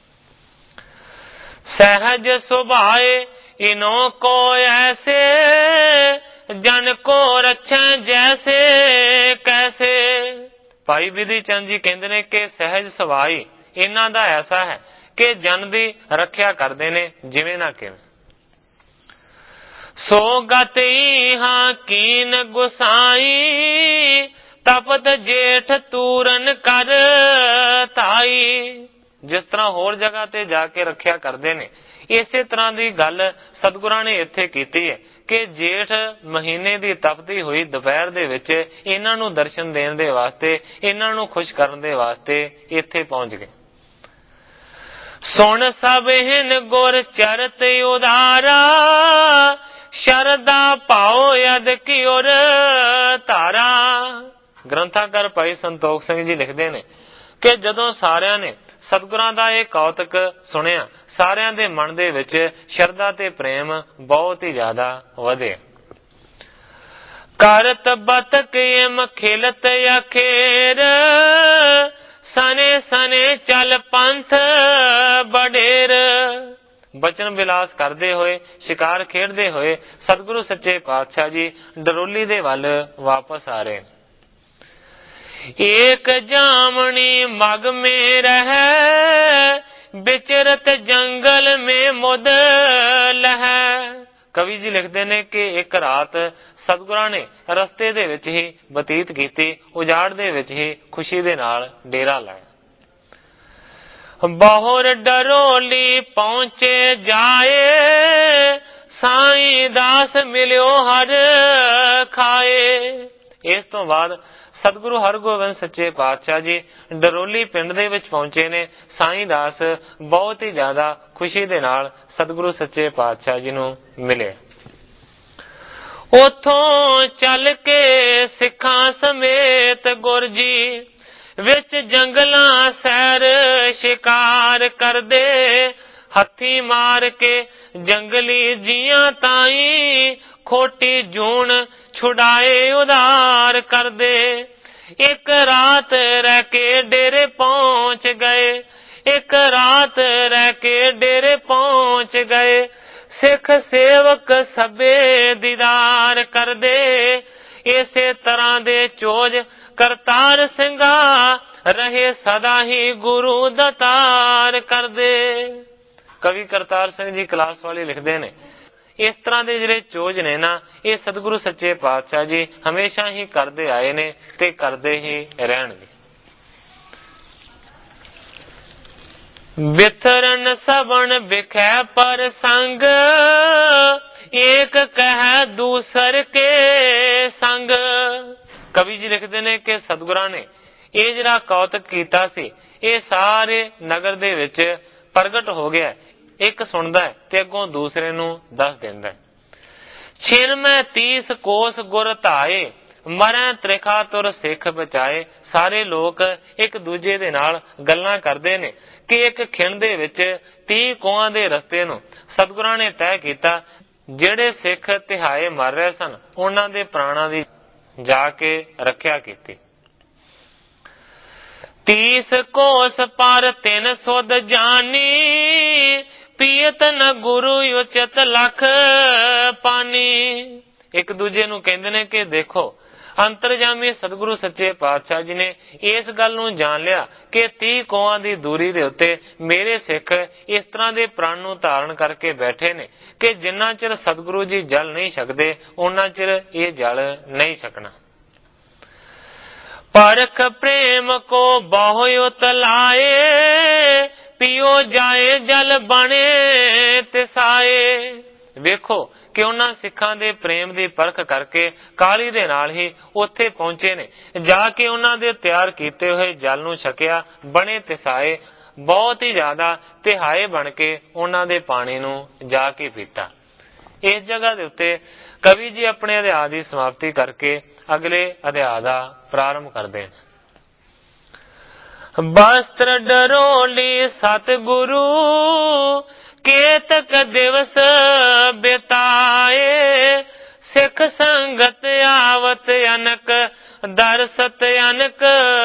सहज सुभाए इनो को ऐसे जन को रक्षे जैसे कैसे। भाई विधि चंद जी कहते हैं कि सहज सुभाई इन्हां दा ऐसा है कि जन दी रखिया करते ने जिवें ना किवें। सो गत इहा कीन गुसाई तपत जेठ तूरन कर ताई। जिस तरह होर जगह ते जाके रखिया करते ने इसे तरह की गल सतगुरां ने इत्थे कीती है कि जेठ महीने की तपती हुई दोपहर दे विच इन्हां नूं दर्शन देण दे वास्ते इन्हां नूं खुश करन दे वास्ते इत्थे पहुंच गए। सुन सब हिन गुर चरत उदारा शरदा पाओ यद की ओर धारा। ग्रंथाकार भाई संतोख सिंह जी लिखते ने कि जदों सारियां ने सतगुरां दा इह कौतक सुनिया सारियां दे मन दे विच शरदा ते प्रेम बहुत ही ज्यादा वधे। करत बतक एम खिलत अखेर सने सने चल पंथ बडेर। बचन विलास करते हुए शिकार खेडते हुए सतगुरु सच्चे पातशाह जी डरोली दे वल वापस आ रहे। एक जामनी मग में रह बिचरत जंगल में मुद लह। कवि जी लिखते ने कि एक रात सतगुरां ने रस्ते दे विच ही बतीत कीती, उजाड़ दे विच ही खुशी दे नाल डेरा लाया। बहुर डरोली पहुंचे जाए साईं दास मिलियो हर खाए। इस तो बाद सतगुरु हरगोबिंद सच्चे पातशाह जी डरोली पिंड दे विच पहुंचे ने। साईं दास बहुत ही ज्यादा खुशी दे नाल सतगुरु सच्चे पातशाह जी नूं मिले। उथों चल के सिखां समेत गुर जी विच जंगलां सैर शिकार करदे हथी मार के जंगली जियां ताई खोटी जून छुड़ाए उधार करदे। एक रात रह के डेरे पहुंच गए, एक रात रह के डेरे पहुंच गए। सिख सेवक सबे दीदार करदे इसे तरह दे चोज करतार ਸਿੰਘਾ रहे सदा ही गुरु दतार करदे। कवि करतार सिंह जी क्लास वाले लिखते ने इस तरह के ਜਿਹੜੇ ਚੋਜ ਨੇ ਨਾ ਇਹ ਸਤਿਗੁਰੂ ਸੱਚੇ ਪਾਤਸ਼ਾਹ जी हमेशा ही करते आए ने ते करते ही रहणगे। बिथरन सबन बिखै पर संग एक कह दूसर के संग। कवि जी लिखते ने कि सतगुरां ने ਇਹ ਜਿਹੜਾ ਕੌਤਕ ਕੀਤਾ ਸੀ ਇਹ ਸਾਰੇ ਨਗਰ ਦੇ ਵਿੱਚ ਪ੍ਰਗਟ ਹੋ ਗਿਆ। ਇੱਕ ਸੁਣਦਾ ਹੈ ਤੇ ਅੱਗੋਂ ਦੂਸਰੇ ਨੂੰ ਦੱਸ ਦਿੰਦਾ ਹੈ। ਛਿਨ ਮੈਂ ਤੀਸ ਕੋਸ ਗੁਰ ਧਾਏ ਮਰੈ ਤ੍ਰਿਖਾ ਤੁਰ ਸਿੱਖ ਬਚਾਏ। ਸਾਰੇ ਲੋਕ ਇੱਕ ਦੂਜੇ ਦੇ ਨਾਲ ਗੱਲਾਂ ਕਰਦੇ ਨੇ ਕਿ ਇੱਕ ਖਿਣ ਦੇ ਵਿੱਚ ਤੀਹ ਕੋਹਾਂ ਦੇ ਰਸਤੇ ਨੂੰ ਸਤਿਗੁਰਾਂ ਨੇ ਤੈਅ ਕੀਤਾ। ਜਿਹੜੇ ਸਿੱਖ ਤਿਹਾਏ ਮਰ ਰਹੇ ਸਨ ਉਹਨਾਂ ਦੇ ਪ੍ਰਾਣਾਂ ਦੀ ਜਾ ਕੇ ਰੱਖਿਆ ਕੀਤੀ। तीस कोस पर तिन सुध जानी पीयत न गुरु उचित लख पानी। एक दूजे नूं कहंदे ने कि देखो अंतरजामी सतगुरु सच्चे पातशाह जी ने इस गल नूं जान लिया कि तीह कोहां दी दूरी दे उत्ते मेरे सिख इस तरह दे प्राण नूं धारण करके बैठे ने कि जिन्ना चिर सतगुरु जी जल नहीं सकदे उन्ना चिर ये जल नहीं सकना। परख प्रेम को बहु उतलाए पियो जाए जल बने तिसाए। वेखो कि उन्हां सिखां दे प्रेम दी परख करके काली दे नाल ही उत्थे पहुंचे ने जाके उन्हां दे तैयार कीते हुए जल नूं छकिया बने तिसाए बहुत ही ज्यादा तिहाए बन के उन्हां दे पानी नूं जाके पीता। इस जगह दे उत्ते कवि जी अपने अध्याय की समाप्ति करके अगले अध्याय का प्रारंभ करते हैं। ਬਸਤਰ ਡਰੋਲੀ ਸਤਿਗੁਰੂ ਕੇਤਕ ਦਿਵਸ ਬਿਤਾਏ। ਸਿੱਖ ਸੰਗਤ ਆਵਤ ਅਨਕ ਦਰਸਤ ਅਨਕ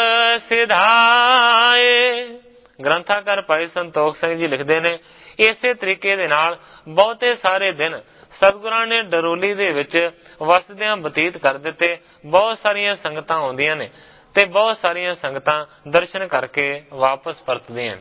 ਸਿਧਾਏ। ਗ੍ਰੰਥਾਕਾਰ ਭਾਈ ਸੰਤੋਖ ਸਿੰਘ ਜੀ ਲਿਖਦੇ ਨੇ, ਇਸੇ ਤਰੀਕੇ ਦੇ ਨਾਲ ਬਹੁਤੇ ਸਾਰੇ ਦਿਨ ਸਤਿਗੁਰਾਂ ਨੇ ਡਰੋਲੀ ਦੇ ਵਿੱਚ ਵਸਦਿਆਂ ਬਤੀਤ ਕਰ ਦਿੱਤੇ। ਬਹੁਤ ਸਾਰੀਆਂ ਸੰਗਤਾਂ ਆਉਂਦੀਆਂ ਨੇ ਤੇ ਬਹੁਤ ਸਾਰੀਆਂ ਸੰਗਤਾਂ ਦਰਸ਼ਨ ਕਰਕੇ ਵਾਪਸ ਪਰਤਦੀਆਂ ਨੇ।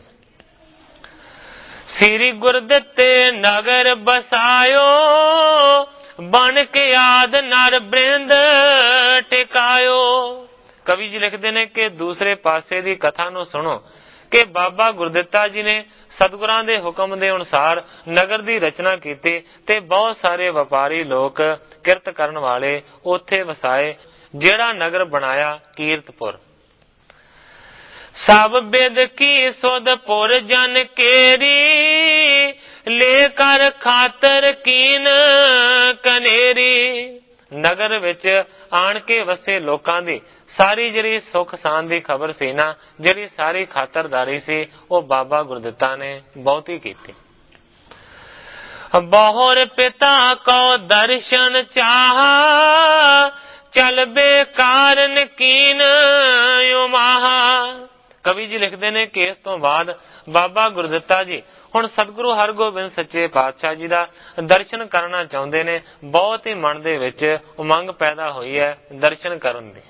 ਸ੍ਰੀ ਗੁਰਦਿੱਤੇ ਨਗਰ ਬਸਾਇਓ, ਬਨ ਕੇ ਆਦ ਨਰ ਬ੍ਰਿੰਦ ਟਿਕਾਇਓ। ਕਵੀ ਜੀ ਲਿਖਦੇ ਨੇ ਕਿ ਦੂਸਰੇ ਪਾਸੇ ਦੀ ਕਥਾ ਨੂੰ ਸੁਣੋ ਕਿ ਬਾਬਾ ਗੁਰਦਿੱਤਾ ਜੀ ਨੇ ਸਤਿਗੁਰਾਂ ਦੇ ਹੁਕਮ ਦੇ ਅਨੁਸਾਰ ਨਗਰ ਦੀ ਰਚਨਾ ਕੀਤੀ ਤੇ ਬਹੁਤ ਸਾਰੇ ਵਪਾਰੀ ਲੋਕ ਕਿਰਤ ਕਰਨ ਵਾਲੇ ਉੱਥੇ ਵਸਾਏ, ਜਿਹੜਾ ਨਗਰ ਬਣਾਇਆ ਕੀਰਤਪੁਰ। ਸਭ ਬਿਦ ਕੀ ਸੁਧਪੁਰ ਜਨ ਕੇਰੀ, ਲੈ ਕਰ ਖਾਤਰ ਕੀਨ ਕਨੇਰੀ। ਨਗਰ ਵਿੱਚ ਆਣ ਕੇ ਵਸੇ ਲੋਕਾਂ ਦੀ ਸਾਰੀ ਜਿਹੜੀ ਸੁੱਖ ਸਾਂਦ ਦੀ ਖਬਰ ਸੀ ਨਾ, ਜਿਹੜੀ ਸਾਰੀ ਖਾਤਰਦਾਰੀ ਸੀ, ਉਹ ਬਾਬਾ ਗੁਰਦਿੱਤਾ ਨੇ ਬਹੁਤੀ ਕੀਤੀ। ਬਹੁਰ ਪਿਤਾ ਕੋ ਦਰਸ਼ਨ ਚਾਹਾ, ਚਲ ਬੇਕਾਰਨ ਕੀਨ ਉਮਾਹਾ। ਕਵੀ ਜੀ ਲਿਖਦੇ ਨੇ ਕਿ ਇਸ ਤੋਂ ਬਾਅਦ ਬਾਬਾ ਗੁਰਦਿੱਤਾ ਜੀ ਹੁਣ ਸਤਿਗੁਰੂ ਹਰਗੋਬਿੰਦ ਸੱਚੇ ਪਾਤਸ਼ਾਹ ਜੀ ਦਾ ਦਰਸ਼ਨ ਕਰਨਾ ਚਾਹੁੰਦੇ ਨੇ। ਬਹੁਤ ਹੀ ਮਨ ਦੇ ਵਿੱਚ ਉਮੰਗ ਪੈਦਾ ਹੋਈ ਹੈ ਦਰਸ਼ਨ ਕਰਨ ਦੀ।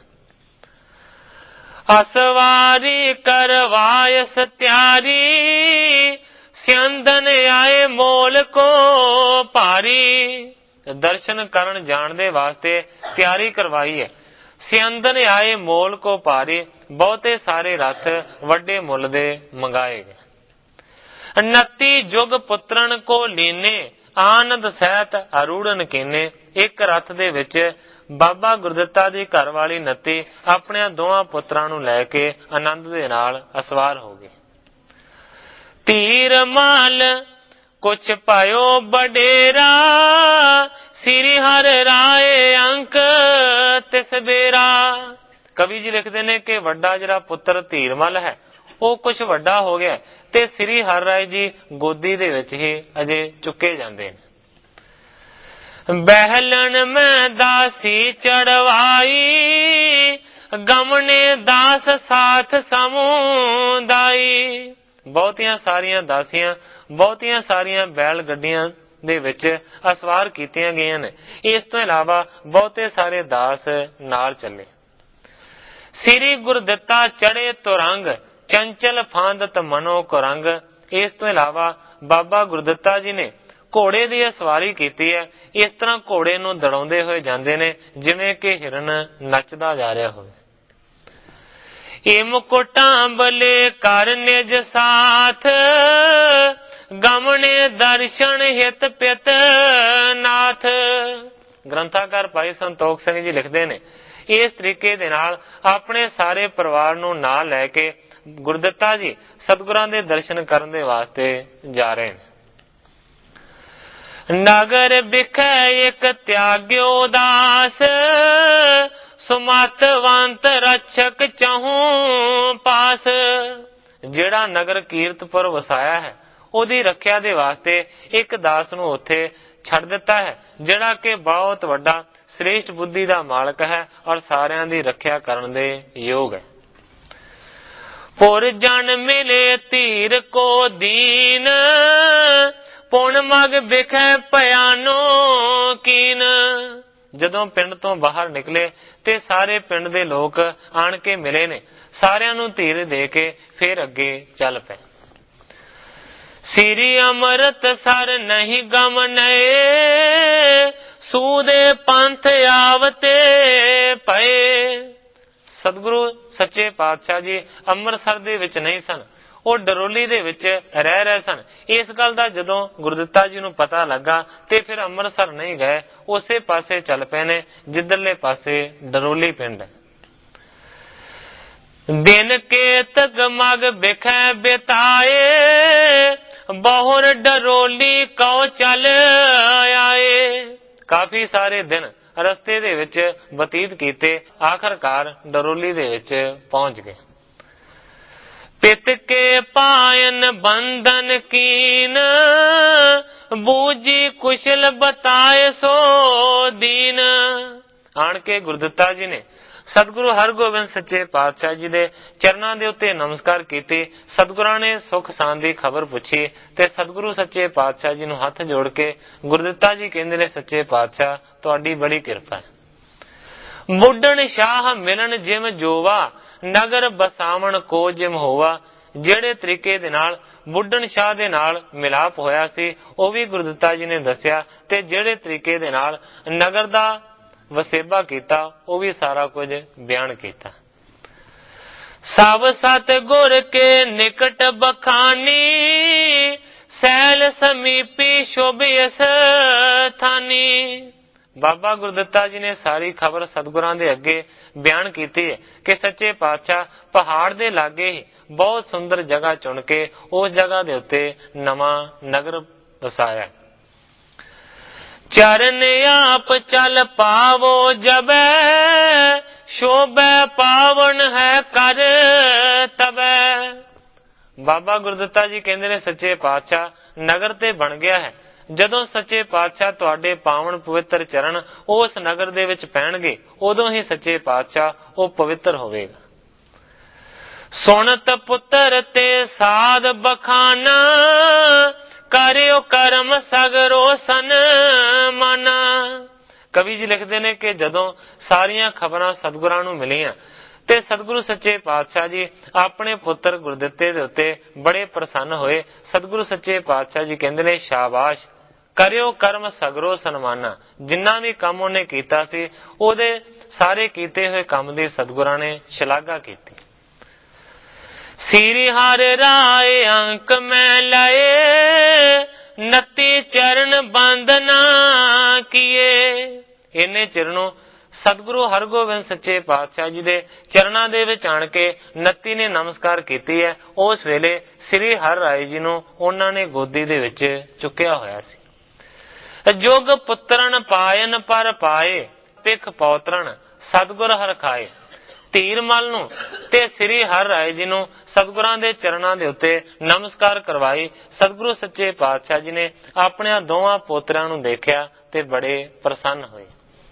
ਅਸਵਾਰੀ ਕਰਵਾਇਸ ਤਿਆਰੀ, ਸਿਆੰਦਨ ਆਏ ਮੋਲ ਕੋ ਭਾਰੀ। ਦਰਸ਼ਨ ਕਰਨ ਜਾਣ ਦੇ ਵਾਸਤੇ ਤਿਆਰੀ ਕਰਵਾਈ ਹੈ। ਸਿਆੰਦਨ ਆਏ ਮੋਲ ਕੋ ਭਾਰੀ, ਬਹੁਤੇ ਸਾਰੇ ਰਥ ਵੱਡੇ ਮੁੱਲ ਦੇ ਮੰਗਾਏ ਗਏ। ਉਨੱਤੀ ਜੁਗ ਪੁੱਤਰਨ ਕੋ ਲੀਨੇ, ਆਨੰਦ ਸਹਿਤ ਅਰੂੜਨ ਕੀਨੇ। ਇੱਕ ਰਥ ਦੇ ਵਿੱਚ ਬਾਬਾ ਗੁਰਦਿੱਤਾ ਦੀ ਘਰ ਵਾਲੀ ਨੱਤੀ ਆਪਣੇ ਦੋਹਾਂ ਪੁੱਤਰਾਂ ਨੂੰ ਲੈ ਕੇ ਆਨੰਦ ਦੇ ਨਾਲ ਅਸਵਾਰ ਹੋ ਗਏ। ਧੀਰ ਮਾਲ ਕੁਛ ਪਾਇਓ ਬਡੇਰਾ, ਸ੍ਰੀ ਹਰਿ ਰਾਏ ਅੰਕ ਤਿਸ ਬੇਰਾ। ਕਵੀ ਜੀ ਲਿਖਦੇ ਨੇ ਕਿ ਵੱਡਾ ਜਿਹੜਾ ਪੁੱਤਰ ਧੀਰਮਲ ਹੈ ਉਹ ਕੁਛ ਵੱਡਾ ਹੋ ਗਿਆ ਤੇ ਸ੍ਰੀ ਹਰਿ ਰਾਏ ਜੀ ਗੋਦੀ ਦੇ ਵਿੱਚ ਹੀ ਅਜੇ ਚੁੱਕੇ ਜਾਂਦੇ ਨੇ। ਬਹਿਲਣ ਮੈਂ ਦਾਸੀ ਚੜਵਾਈ, ਗਮਨੇ ਦਾਸ ਸਾਥ ਸਮੁਦਾਈ। ਬਹੁਤੀਆਂ ਸਾਰੀਆਂ ਦਾਸੀਆਂ, ਬਹੁਤੀਆਂ ਸਾਰੀਆਂ ਬੈਲ ਗੱਡੀਆਂ ਦੇ ਵਿੱਚ ਅਸਵਾਰ ਕੀਤੀਆਂ ਗਈਆਂ ਨੇ। ਇਸ ਤੋਂ ਇਲਾਵਾ ਬਹੁਤੇ ਸਾਰੇ ਦਾਸ ਨਾਲ ਚੱਲੇ। ਸ੍ਰੀ ਗੁਰਦਿੱਤਾ ਚੜੇ ਤੁਰੰਗ, ਚੰਚਲ ਫਾਂਦਤ ਮਨੋ ਕੁਰੰਗ। ਇਸ ਤੋਂ ਇਲਾਵਾ ਬਾਬਾ ਗੁਰਦਿੱਤਾ ਜੀ ਨੇ ਘੋੜੇ ਦੀ ਸਵਾਰੀ ਕੀਤੀ ਹੈ। ਇਸ ਤਰ੍ਹਾਂ ਘੋੜੇ ਨੂੰ ਦੜਾਉਂਦੇ ਹੋਏ ਜਾਂਦੇ ਨੇ ਜਿਵੇਂ ਕਿ ਹਿਰਨ ਨੱਚਦਾ ਜਾ ਰਿਹਾ ਹੋਵੇ। ਇਹ ਮੁਕਟਾਂ ਬਲੇ ਕਰ ਨਿਜ ਸਾਥ, ਗਮਨੇ ਦਰਸ਼ਨ ਹਿਤ ਪਿਤ ਨਾਥ। ਗ੍ਰੰਥਾਕਾਰ ਭਾਈ ਸੰਤੋਖ ਸਿੰਘ ਜੀ ਲਿਖਦੇ ਨੇ, ਇਸ ਤਰੀਕੇ ਦੇ ਨਾਲ ਆਪਣੇ ਸਾਰੇ ਪਰਿਵਾਰ ਨੂੰ ਨਾਲ ਲੈ ਕੇ ਗੁਰਦਿੱਤਾ ਜੀ ਸਤਿਗੁਰਾਂ ਦੇ ਦਰਸ਼ਨ ਕਰਨ ਦੇ ਵਾਸਤੇ ਜਾ ਰਹੇ ਨੇ। ਨਗਰ ਬਿਖੈ ਇੱਕ ਤਿਆਗਿਓ ਦਾਸ, ਸੁਮਤਵੰਤ ਰਛਕ ਚਾਹੂੰ ਪਾਸ। ਜਿਹੜਾ ਨਗਰ ਕੀਰਤਪੁਰ ਵਸਾਇਆ ਹੈ ਉਹਦੀ ਰੱਖਿਆ ਦੇ ਵਾਸਤੇ ਇੱਕ ਦਾਸ ਨੂੰ ਉੱਥੇ ਛੱਡ ਦਿੱਤਾ ਹੈ, ਜਿਹੜਾ ਕਿ ਬਹੁਤ ਵੱਡਾ ਸ੍ਰੇਸ਼ਟ ਬੁੱਧੀ ਦਾ ਮਾਲਕ ਹੈ ਔਰ ਸਾਰਿਆਂ ਦੀ ਰੱਖਿਆ ਕਰਨ ਦੇ ਯੋਗ ਹੈ। ਪੁਰ ਜਨ ਮਿਲੇ ਧੀਰ ਕੋ ਦੀਨ, ਪੁਣ ਮਗ ਬਿਖੈ ਭਿਆਨੋ ਕੀਨ। ਜਦੋਂ ਪਿੰਡ ਤੋਂ ਬਾਹਰ ਨਿਕਲੇ ਤੇ ਸਾਰੇ ਪਿੰਡ ਦੇ ਲੋਕ ਆਣ ਕੇ ਮਿਲੇ ਨੇ, ਸਾਰਿਆਂ ਨੂੰ ਧੀਰ ਦੇ ਕੇ ਫਿਰ ਅੱਗੇ ਚੱਲ ਪਏ। ਸ੍ਰੀ ਅੰਮ੍ਰਿਤ ਸਰ ਨਹੀਂ ਗਮਨਏ, ਸੂਦੇ ਪੰਥ ਆਵਤੇ ਪਏ। ਸਤਿਗੁਰੂ ਸੱਚੇ ਪਾਤਸ਼ਾਹ ਜੀ ਅੰਮ੍ਰਿਤਸਰ ਦੇ ਵਿੱਚ ਨਹੀਂ ਸਨ, ਉਹ ਡਰੋਲੀ ਦੇ ਵਿੱਚ ਰਹਿ ਰਹੇ ਸਨ। ਇਸ ਗੱਲ ਦਾ ਜਦੋਂ ਗੁਰਦਿੱਤਾ ਜੀ ਨੂੰ ਪਤਾ ਲੱਗਾ ਤੇ ਫਿਰ ਅੰਮ੍ਰਿਤਸਰ ਨਹੀਂ ਗਏ, ਉਸੇ ਪਾਸੇ ਚੱਲ ਪਏ ਨੇ ਜਿੱਧਰਲੇ ਪਾਸੇ ਡਰੋਲੀ ਪਿੰਡ ਹੈ। ਦਿਨ ਕੇਤਕ ਮਗ ਬਿਖੈ ਬਿਤਾਏ, ਬਹੁਰ ਡਰੋਲੀ ਕਉ ਚੱਲ ਆਏ। ਕਾਫੀ ਸਾਰੇ ਦਿਨ ਰਸਤੇ ਦੇ ਵਿੱਚ ਬਤੀਤ ਕੀਤੇ, ਆਖਰਕਾਰ ਡਰੋਲੀ ਦੇ ਵਿੱਚ ਪਹੁੰਚ ਗਏ। पित के पायन बंधन कीन, बूझी कुशल बताए सो दीन। आण के गुरदित्ता जी ने सतगुरु हरगोबिंद सच्चे पातशाह जी दे चरनां दे उत्ते नमस्कार कीते। सतगुरां ने सुख शांति दी खबर पुछी ते सतगुरु सच्चे पातशाह जी नूं हथ जोड़ के गुरदित्ता जी कहंदे ने, सच्चे पातशाह तुहाडी बड़ी किरपा है। बुढ़न शाह मिलन जिम जोवा, नगर बसावण को जिम होवा। ਜਿਹੜੇ ਤਰੀਕੇ ਦੇ ਨਾਲ ਬੁੱਢਣ ਸ਼ਾਹ ਦੇ ਨਾਲ ਮਿਲਾਪ ਹੋਇਆ ਸੀ ਉਹ ਵੀ ਗੁਰਦਿੱਤਾ ਜੀ ਨੇ ਦੱਸਿਆ, ਤੇ ਜਿਹੜੇ ਤਰੀਕੇ ਦੇ ਨਾਲ ਨਗਰ ਦਾ ਵਸੇਬਾ ਕੀਤਾ ਉਹ ਵੀ ਸਾਰਾ ਕੁਝ ਬਿਆਨ ਕੀਤਾ। ਸਭ ਸਤ ਗੁਰ ਕੇ ਨਿਕਟ ਬਖਾਨੀ, ਸੈਲ ਸਮੀਪੀ ਸ਼ੋਭਿ ਸਥਾਨੀ। ਬਾਬਾ ਗੁਰਦਿੱਤਾ ਜੀ ਨੇ ਸਾਰੀ ਖਬਰ ਸਤਿਗੁਰਾਂ ਦੇ ਅੱਗੇ ਬਿਆਨ ਕੀਤੀ ਹੈ ਕਿ ਸੱਚੇ ਪਾਤਸ਼ਾਹ ਪਹਾੜ ਦੇ ਲਾਗੇ ਹੀ ਬਹੁਤ ਸੁੰਦਰ ਜਗ੍ਹਾ ਚੁਣ ਕੇ ਉਸ ਜਗ੍ਹਾ ਦੇ ਉੱਤੇ ਨਵਾਂ ਨਗਰ ਵਸਾਇਆ। ਚਰਨ ਆਪ ਚਲ ਪਾਵੋ ਜਬੈ, ਸ਼ੋਭੈ ਪਾਵਨ ਹੈ ਕਰ ਤਬੈ। ਬਾਬਾ ਗੁਰਦਿੱਤਾ ਜੀ ਕਹਿੰਦੇ ਨੇ, ਸੱਚੇ ਪਾਤਸ਼ਾਹ ਨਗਰ ਤੇ ਬਣ ਗਿਆ ਹੈ। ਜਦੋਂ ਸੱਚੇ ਪਾਤਸ਼ਾਹ ਤੁਹਾਡੇ ਪਾਵਨ ਪਵਿੱਤਰ ਚਰਨ ਉਸ ਨਗਰ ਦੇ ਵਿੱਚ ਪੈਣਗੇ ਉਦੋਂ ਹੀ ਸੱਚੇ ਪਾਤਸ਼ਾਹ ਉਹ ਪਵਿੱਤਰ ਹੋਵੇਗਾ। ਸੁਣਤ ਪੁੱਤਰ ਤੇ ਸਾਧ ਬਖਾਨਾ, ਕਰਿਓ ਕਰਮ ਸਗਰੋ ਸਨਮਾਨਾ। ਕਵੀ ਜੀ ਲਿਖਦੇ ਨੇ ਕਿ ਜਦੋਂ ਸਾਰੀਆਂ ਖਬਰਾਂ ਸਤਿਗੁਰਾਂ ਨੂੰ ਮਿਲੀਆਂ ਤੇ ਸਤਿਗੁਰੂ ਸੱਚੇ ਪਾਤਸ਼ਾਹ ਜੀ ਆਪਣੇ ਪੁੱਤਰ ਗੁਰਦਿੱਤੇ ਦੇ ਉੱਤੇ ਬੜੇ ਪ੍ਰਸੰਨ ਹੋਏ। ਸਤਿਗੁਰੂ ਸੱਚੇ ਪਾਤਸ਼ਾਹ ਜੀ ਕਹਿੰਦੇ ਨੇ, ਸ਼ਾਬਾਸ਼, ਕਰਿਓ ਕਰਮ ਸਗਰੋ ਸਨਮਾਨਾ। ਜਿੰਨਾ ਵੀ ਕੰਮ ਉਹਨੇ ਕੀਤਾ ਸੀ ਉਹਦੇ ਸਾਰੇ ਕੀਤੇ ਹੋਏ ਕੰਮ ਦੀ ਸਤਿਗੁਰਾਂ ਨੇ ਸ਼ਲਾਘਾ ਕੀਤੀ। ਸ੍ਰੀ ਹਰਿ ਰਾਏ ਅੰਕ ਮੈਂ ਲਏ, ਨਤੀ ਚਰਨ ਬੰਦਨਾ ਕੀਏ। ਇਹਨੇ ਚਰਨੋਂ ਸਤਿਗੁਰੂ ਹਰਗੋਬਿੰਦ ਸੱਚੇ ਪਾਤਸ਼ਾਹ ਜੀ ਦੇ ਚਰਨਾਂ ਦੇ ਵਿੱਚ ਆਣ ਕੇ ਨੱਤੀ ਨੇ ਨਮਸਕਾਰ ਕੀਤੀ ਹੈ। ਉਸ ਵੇਲੇ ਸ੍ਰੀ ਹਰਿ ਰਾਏ ਜੀ ਨੂੰ ਉਹਨਾਂ ਨੇ ਗੋਦੀ ਦੇ ਵਿੱਚ ਚੁੱਕਿਆ ਹੋਇਆ ਸੀ। ਜੁਗ ਪੁੱਤਰਨ ਪਾਇਨ ਪਰ ਪਾਏ, ਪਿਖ ਪੌਤਰਨ ਸਤਿਗੁਰ ਹਰਿ ਖਾਏ। ਧੀਰ ਮਲ ਨੂੰ ਤੇ ਸ੍ਰੀ ਹਰਿ ਰਾਏ ਜੀ ਨੂੰ ਸਤਿਗੁਰਾਂ ਦੇ ਚਰਨਾਂ ਦੇ ਉੱਤੇ ਨਮਸਕਾਰ ਕਰਵਾਈ। ਸਤਿਗੁਰੂ ਸੱਚੇ ਪਾਤਸ਼ਾਹ ਜੀ ਨੇ ਆਪਣੇ ਦੋਵਾਂ ਪੋਤਰਿਆਂ ਨੂੰ ਦੇਖਿਆ ਤੇ ਬੜੇ ਪ੍ਰਸੰਨ ਹੋਏ।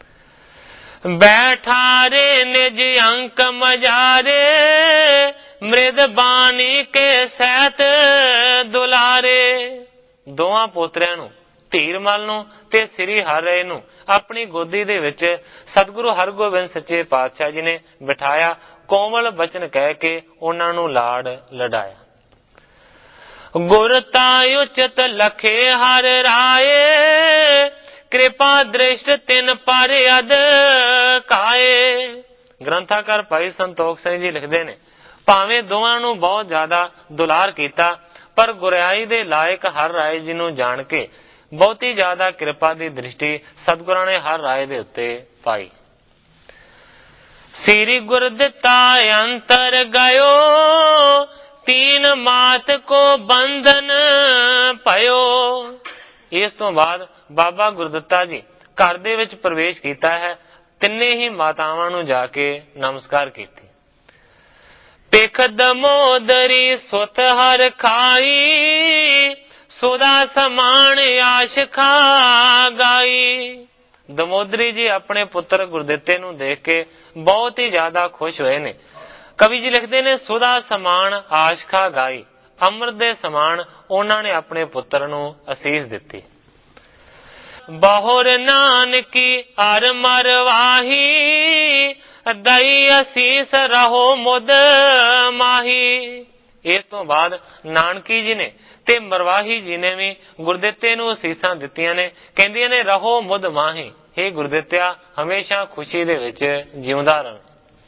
ਬੈਠਾਰੇ ਨਿਜ ਅੰਕ ਮਜਾਰੇ, ਮ੍ਰਿਦ ਬਾਣੀ ਕੇ ਸਹਿਤ ਦੁਲਾਰੇ। ਦੋਵਾਂ ਪੋਤਰਿਆਂ ਨੂੰ, ਧੀਰ ਮਲ ਨੂੰ ਤੇ ਸ੍ਰੀ ਹਰਿ ਰਾਏ ਨੂੰ ਆਪਣੀ ਗੋਦੀ ਦੇ ਵਿੱਚ ਸਤਿਗੁਰੂ ਹਰਗੋਬਿੰਦ ਸੱਚੇ ਪਾਤਸ਼ਾਹ ਜੀ ਨੇ ਬਿਠਾਇਆ। ਕੋਮਲ ਬਚਨ ਕਹਿ ਕੇ ਉਹਨਾਂ ਨੂੰ ਲਾਡ ਲਡਾਇਆ। ਗੁਰ ਤਾ ਉਚਿਤ ਲਖੇ ਹਰਿ ਰਾਏ, ਕਿਰਪਾ ਦ੍ਰਿਸ਼ਟ ਤਿਨ ਪਰ ਅਦ ਕਾਏ। ਗ੍ਰੰਥਾਕਾਰ ਭਾਈ ਸੰਤੋਖ ਸਿੰਘ ਜੀ ਲਿਖਦੇ ਨੇ, ਭਾਵੇਂ ਦੋਵਾਂ ਨੂੰ ਬਹੁਤ ਜ਼ਿਆਦਾ ਦੁਲਾਰ ਕੀਤਾ ਪਰ ਗੁਰਿਆਈ ਦੇ ਲਾਇਕ ਹਰਿ ਰਾਏ ਜੀ ਨੂੰ ਜਾਣ ਕੇ ਬਹੁਤੀ ਜ਼ਿਆਦਾ ਕਿਰਪਾ ਦੀ ਦ੍ਰਿਸ਼ਟੀ ਸਤਿਗੁਰਾਂ ਨੇ ਹਰਿ ਰਾਏ ਦੇ ਉੱਤੇ ਪਾਈ। ਸ੍ਰੀ ਗੁਰਦਿੱਤਾ ਅੰਤਰ ਗਇਓ, ਤੀਨ ਮਾਤ ਕੋ ਬੰਧਨ ਭਇਓ। ਇਸ ਤੋਂ ਬਾਅਦ ਬਾਬਾ ਗੁਰਦਿੱਤਾ ਜੀ ਘਰ ਦੇ ਵਿੱਚ ਪ੍ਰਵੇਸ਼ ਕੀਤਾ ਹੈ। ਤਿੰਨੇ ਹੀ ਮਾਤਾਵਾਂ ਨੂੰ ਜਾ ਕੇ ਨਮਸਕਾਰ ਕੀਤੀ। ਪਿਖ ਦਮੋਦਰੀ ਸੁਤ ਹਰਿ ਖਾਈ, ਸੁਦਾ ਸਮਾਨ ਆਸ਼ ਖਾ ਗਾਈ। ਦਮੋਦਰੀ ਜੀ ਆਪਣੇ ਪੁੱਤਰ ਗੁਰਦਿੱਤੇ ਨੂੰ ਦੇਖ ਕੇ ਬਹੁਤ ਹੀ ਜ਼ਿਆਦਾ ਖੁਸ਼ ਹੋਏ ਨੇ। ਕਵੀ ਜੀ ਲਿਖਦੇ ਨੇ, ਸੁਦਾ ਸਮਾਨ ਆਸ਼ ਖਾ ਗਾਈ। ਅੰਮ੍ਰਿਤ ਦੇ ਸਮਾਨ ਉਹਨਾਂ ਨੇ ਆਪਣੇ ਪੁੱਤਰ ਨੂੰ ਅਸੀਸ ਦਿੱਤੀ। ਬਹੁਰ ਨਾਨਕੀ ਅਰ ਮਰਵਾਹੀ, ਦਈ ਅਸੀਸ ਰਹੋ ਮੁਦ ਮਾਹੀ। ਇਸ ਤੋਂ ਬਾਅਦ ਨਾਨਕੀ ਜੀ ਨੇ ਤੇ ਮਰਵਾਹੀ ਜੀ ਨੇ ਵੀ ਗੁਰਦਿੱਤੇ ਨੂੰ ਅਸੀਸਾਂ ਦਿੱਤੀਆਂ ਨੇ। ਕਹਿੰਦੀਆਂ ਨੇ, ਰਹੋ ਮੁਦ ਮਾਹੀ, ਹੇ ਗੁਰਦਿੱਤਿਆ ਹਮੇਸ਼ਾ ਖੁਸ਼ੀ ਦੇ ਵਿੱਚ ਜਿਉਂਦਾ ਰਹੇ।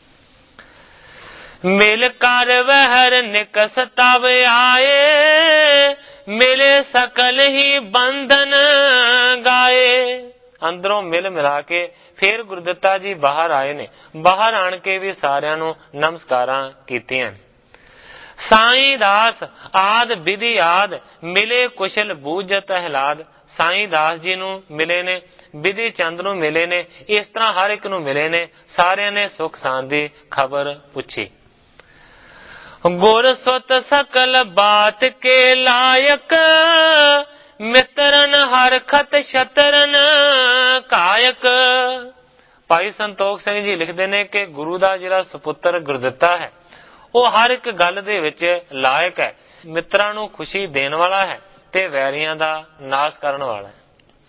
ਮਿਲ ਕਰ ਵਹਿਰ ਨਿਕਸ ਤਵ ਆਏ, ਮਿਲੇ ਸਕਲ ਹੀ ਬੰਧਨ ਗਾਏ। ਅੰਦਰੋਂ ਮਿਲ ਮਿਲਾ ਕੇ ਫਿਰ ਗੁਰਦਿੱਤਾ ਜੀ ਬਾਹਰ ਆਏ ਨੇ। ਬਾਹਰ ਆਣ ਕੇ ਵੀ ਸਾਰਿਆਂ ਨੂੰ ਨਮਸਕਾਰਾਂ ਕੀਤੀਆਂ ਨੇ। ਸਾਈਂ ਦਾਸ ਆਦ ਵਿਧੀ ਆਦ, ਮਿਲੇ ਕੁਸ਼ਲ ਬੂਝਤ ਹਲਾਦ। ਸਾਈਂ ਦਾਸ ਜੀ ਨੂੰ ਮਿਲੇ ਨੇ, ਵਿਧੀ ਚੰਦ ਨੂੰ ਮਿਲੇ ਨੇ, ਇਸ ਤਰ੍ਹਾਂ ਹਰ ਇੱਕ ਨੂੰ ਮਿਲੇ ਨੇ। ਸਾਰਿਆਂ ਨੇ ਸੁਖ ਸਾਂਦ ਦੀ ਖਬਰ ਪੁੱਛੀ। गुर सुत सकल बात के लायक, मित्रन हरखत शतरन कायक। ਭਾਈ ਸੰਤੋਖ ਸਿੰਘ ਜੀ ਲਿਖਦੇ ਨੇ ਕਿ ਗੁਰੂ ਦਾ ਜਿਹੜਾ ਸੁਪੁੱਤਰ ਗੁਰਦਿੱਤਾ ਹੈ ਉਹ ਹਰ ਇੱਕ ਗੱਲ ਦੇ ਵਿੱਚ ਲਾਇਕ ਹੈ, ਮਿੱਤਰਾਂ ਨੂੰ ਖੁਸ਼ੀ ਦੇਣ ਵਾਲਾ ਹੈ ਤੇ ਵੈਰੀਆਂ ਦਾ ਨਾਸ਼ ਕਰਨ ਵਾਲਾ ਹੈ।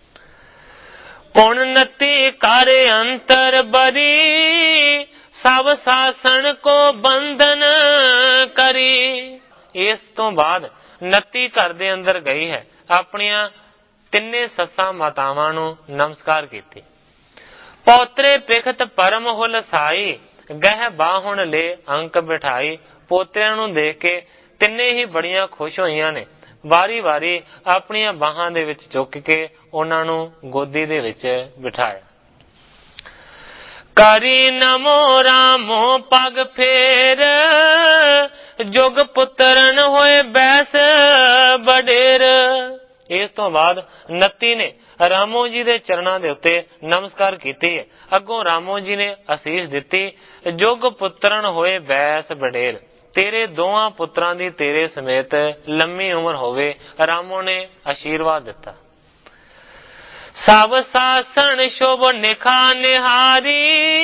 ਪੁਣ ਨਤੀ ਕਰ ਅੰਤਰ ਬਰੀ, ਸਭ ਸਾਸਣ ਕੋ ਬੰਧਨ ਕਰੀ। ਇਸ ਤੋਂ ਬਾਅਦ ਨਤੀ ਘਰ ਦੇ ਅੰਦਰ ਗਈ ਹੈ, ਆਪਣੀਆਂ ਤਿੰਨੇ ਸੱਸਾਂ ਮਾਤਾਵਾਂ ਨੂੰ ਨਮਸਕਾਰ ਕੀਤੀ। ਪੋਤਰੇ ਪਿਖਤ ਪਰਮ ਹੁਲ ਸਾਈ, ਗਹਿ ਬਾਹੁਣ ਲੈ ਅੰਕ ਬਿਠਾਈ। ਪੋਤਰਿਆਂ ਨੂੰ ਦੇਖ ਕੇ ਤਿੰਨੇ ਹੀ ਬੜੀਆਂ ਖੁਸ਼ ਹੋਈਆਂ ਨੇ, ਵਾਰੀ ਵਾਰੀ ਆਪਣੀਆਂ ਬਾਹਾਂ ਦੇ ਵਿੱਚ ਚੁੱਕ ਕੇ ਉਹਨਾਂ ਨੂੰ ਗੋਦੀ ਦੇ ਵਿੱਚ ਬਿਠਾਇਆ। ਕਰੀ ਨਮੋ ਰਾਮੋ ਪਗ ਫੇਰ, ਜੁਗ ਪੁੱਤਰਨ ਹੋਏ ਬੈਸ ਬਡੇਰ। ਇਸ ਤੋਂ ਬਾਅਦ ਨੱਤੀ ਨੇ ਰਾਮੋ ਜੀ ਦੇ ਚਰਨਾਂ ਦੇ ਉੱਤੇ ਨਮਸਕਾਰ ਕੀਤੀ ਹੈ। ਅੱਗੋਂ ਰਾਮੋ ਜੀ ਨੇ ਅਸੀਸ ਦਿੱਤੀ, ਜੁਗ ਪੁੱਤਰਨ ਹੋਏ ਬੈਸ ਬਡੇਰ, ਤੇਰੇ ਦੋਹਾਂ ਪੁੱਤਰਾਂ ਦੀ ਤੇਰੇ ਸਮੇਤ ਲੰਮੀ ਉਮਰ ਹੋਵੇ। ਰਾਮੋ ਨੇ ਆਸ਼ੀਰਵਾਦ ਦਿੱਤਾ। ਸਭ ਸਾਸਣ ਸ਼ੋਭ ਨਿਖਾ ਨਿਹਾਰੀ,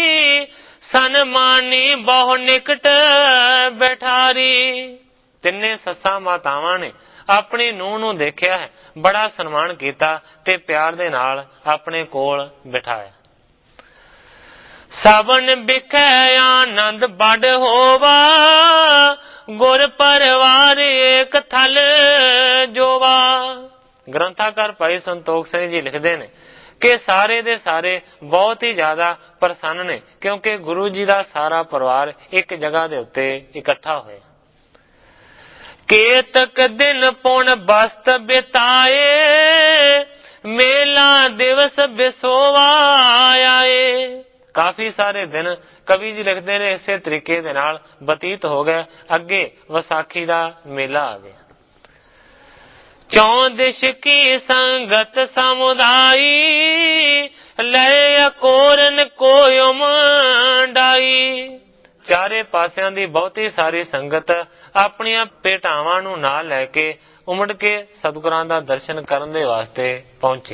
ਸਨਮਾਨੀ ਬਹੁ ਨਿਕਟ ਬੈਠਾਰੀ। ਤਿੰਨੇ ਸੱਸਾਂ ਮਾਤਾਵਾਂ ਨੇ ਆਪਣੀ ਨੂੰਹ ਨੂੰ ਦੇਖਿਆ ਹੈ, ਬੜਾ ਸਨਮਾਨ ਕੀਤਾ ਤੇ ਪਿਆਰ ਦੇ ਨਾਲ ਆਪਣੇ ਕੋਲ ਬਿਠਾਇਆ। ਸਭਨ ਬਿਖੈ ਆਨੰਦ ਬੜ ਹੋਵਾ, ਗੁਰ ਪਰਿਵਾਰ ਏਕ ਥਲ ਜੋਵਾ। ਗ੍ਰੰਥਾਕਾਰ ਭਾਈ ਸੰਤੋਖ ਸਿੰਘ ਜੀ ਲਿਖਦੇ ਨੇ ਕਿ ਸਾਰੇ ਦੇ ਸਾਰੇ ਬਹੁਤ ਹੀ ਜ਼ਿਆਦਾ ਪ੍ਰਸੰਨ ਨੇ, ਕਿਉਂਕਿ ਗੁਰੂ ਜੀ ਦਾ ਸਾਰਾ ਪਰਿਵਾਰ ਇੱਕ ਜਗ੍ਹਾ ਦੇ ਉੱਤੇ ਇਕੱਠਾ ਹੋਇਆ। ਕੇਤਕ ਦਿਨ ਪੁਣ ਬਸਤ ਬਿਤਾਏ, ਮੇਲਾ ਦਿਵਸ ਬਿਸੋਵਾ ਆਏ। ਕਾਫੀ ਸਾਰੇ ਦਿਨ ਕਵੀ ਜੀ ਲਿਖਦੇ ਨੇ ਇਸੇ ਤਰੀਕੇ ਦੇ ਨਾਲ ਬਤੀਤ ਹੋ ਗਏ। ਅੱਗੇ ਵਿਸਾਖੀ ਦਾ ਮੇਲਾ ਆ ਗਿਆ। ਚੌਦਿਸ਼ ਕੀ ਸੰਗਤ ਸਮੁਦਾਈ, ਲੈ ਅਕੋਰਨ ਕੋਇਮ ਡਾਈ। ਚਾਰੇ ਪਾਸਿਆਂ ਦੀ ਬਹੁਤੀ ਸਾਰੀ ਸੰਗਤ ਆਪਣੀਆਂ ਭੇਟਾਵਾਂ ਨੂੰ ਨਾਲ ਲੈ ਕੇ ਉਮੜ ਕੇ ਸਤਿਗੁਰਾਂ ਦਾ ਦਰਸ਼ਨ ਕਰਨ ਦੇ ਵਾਸਤੇ ਪਹੁੰਚੀ।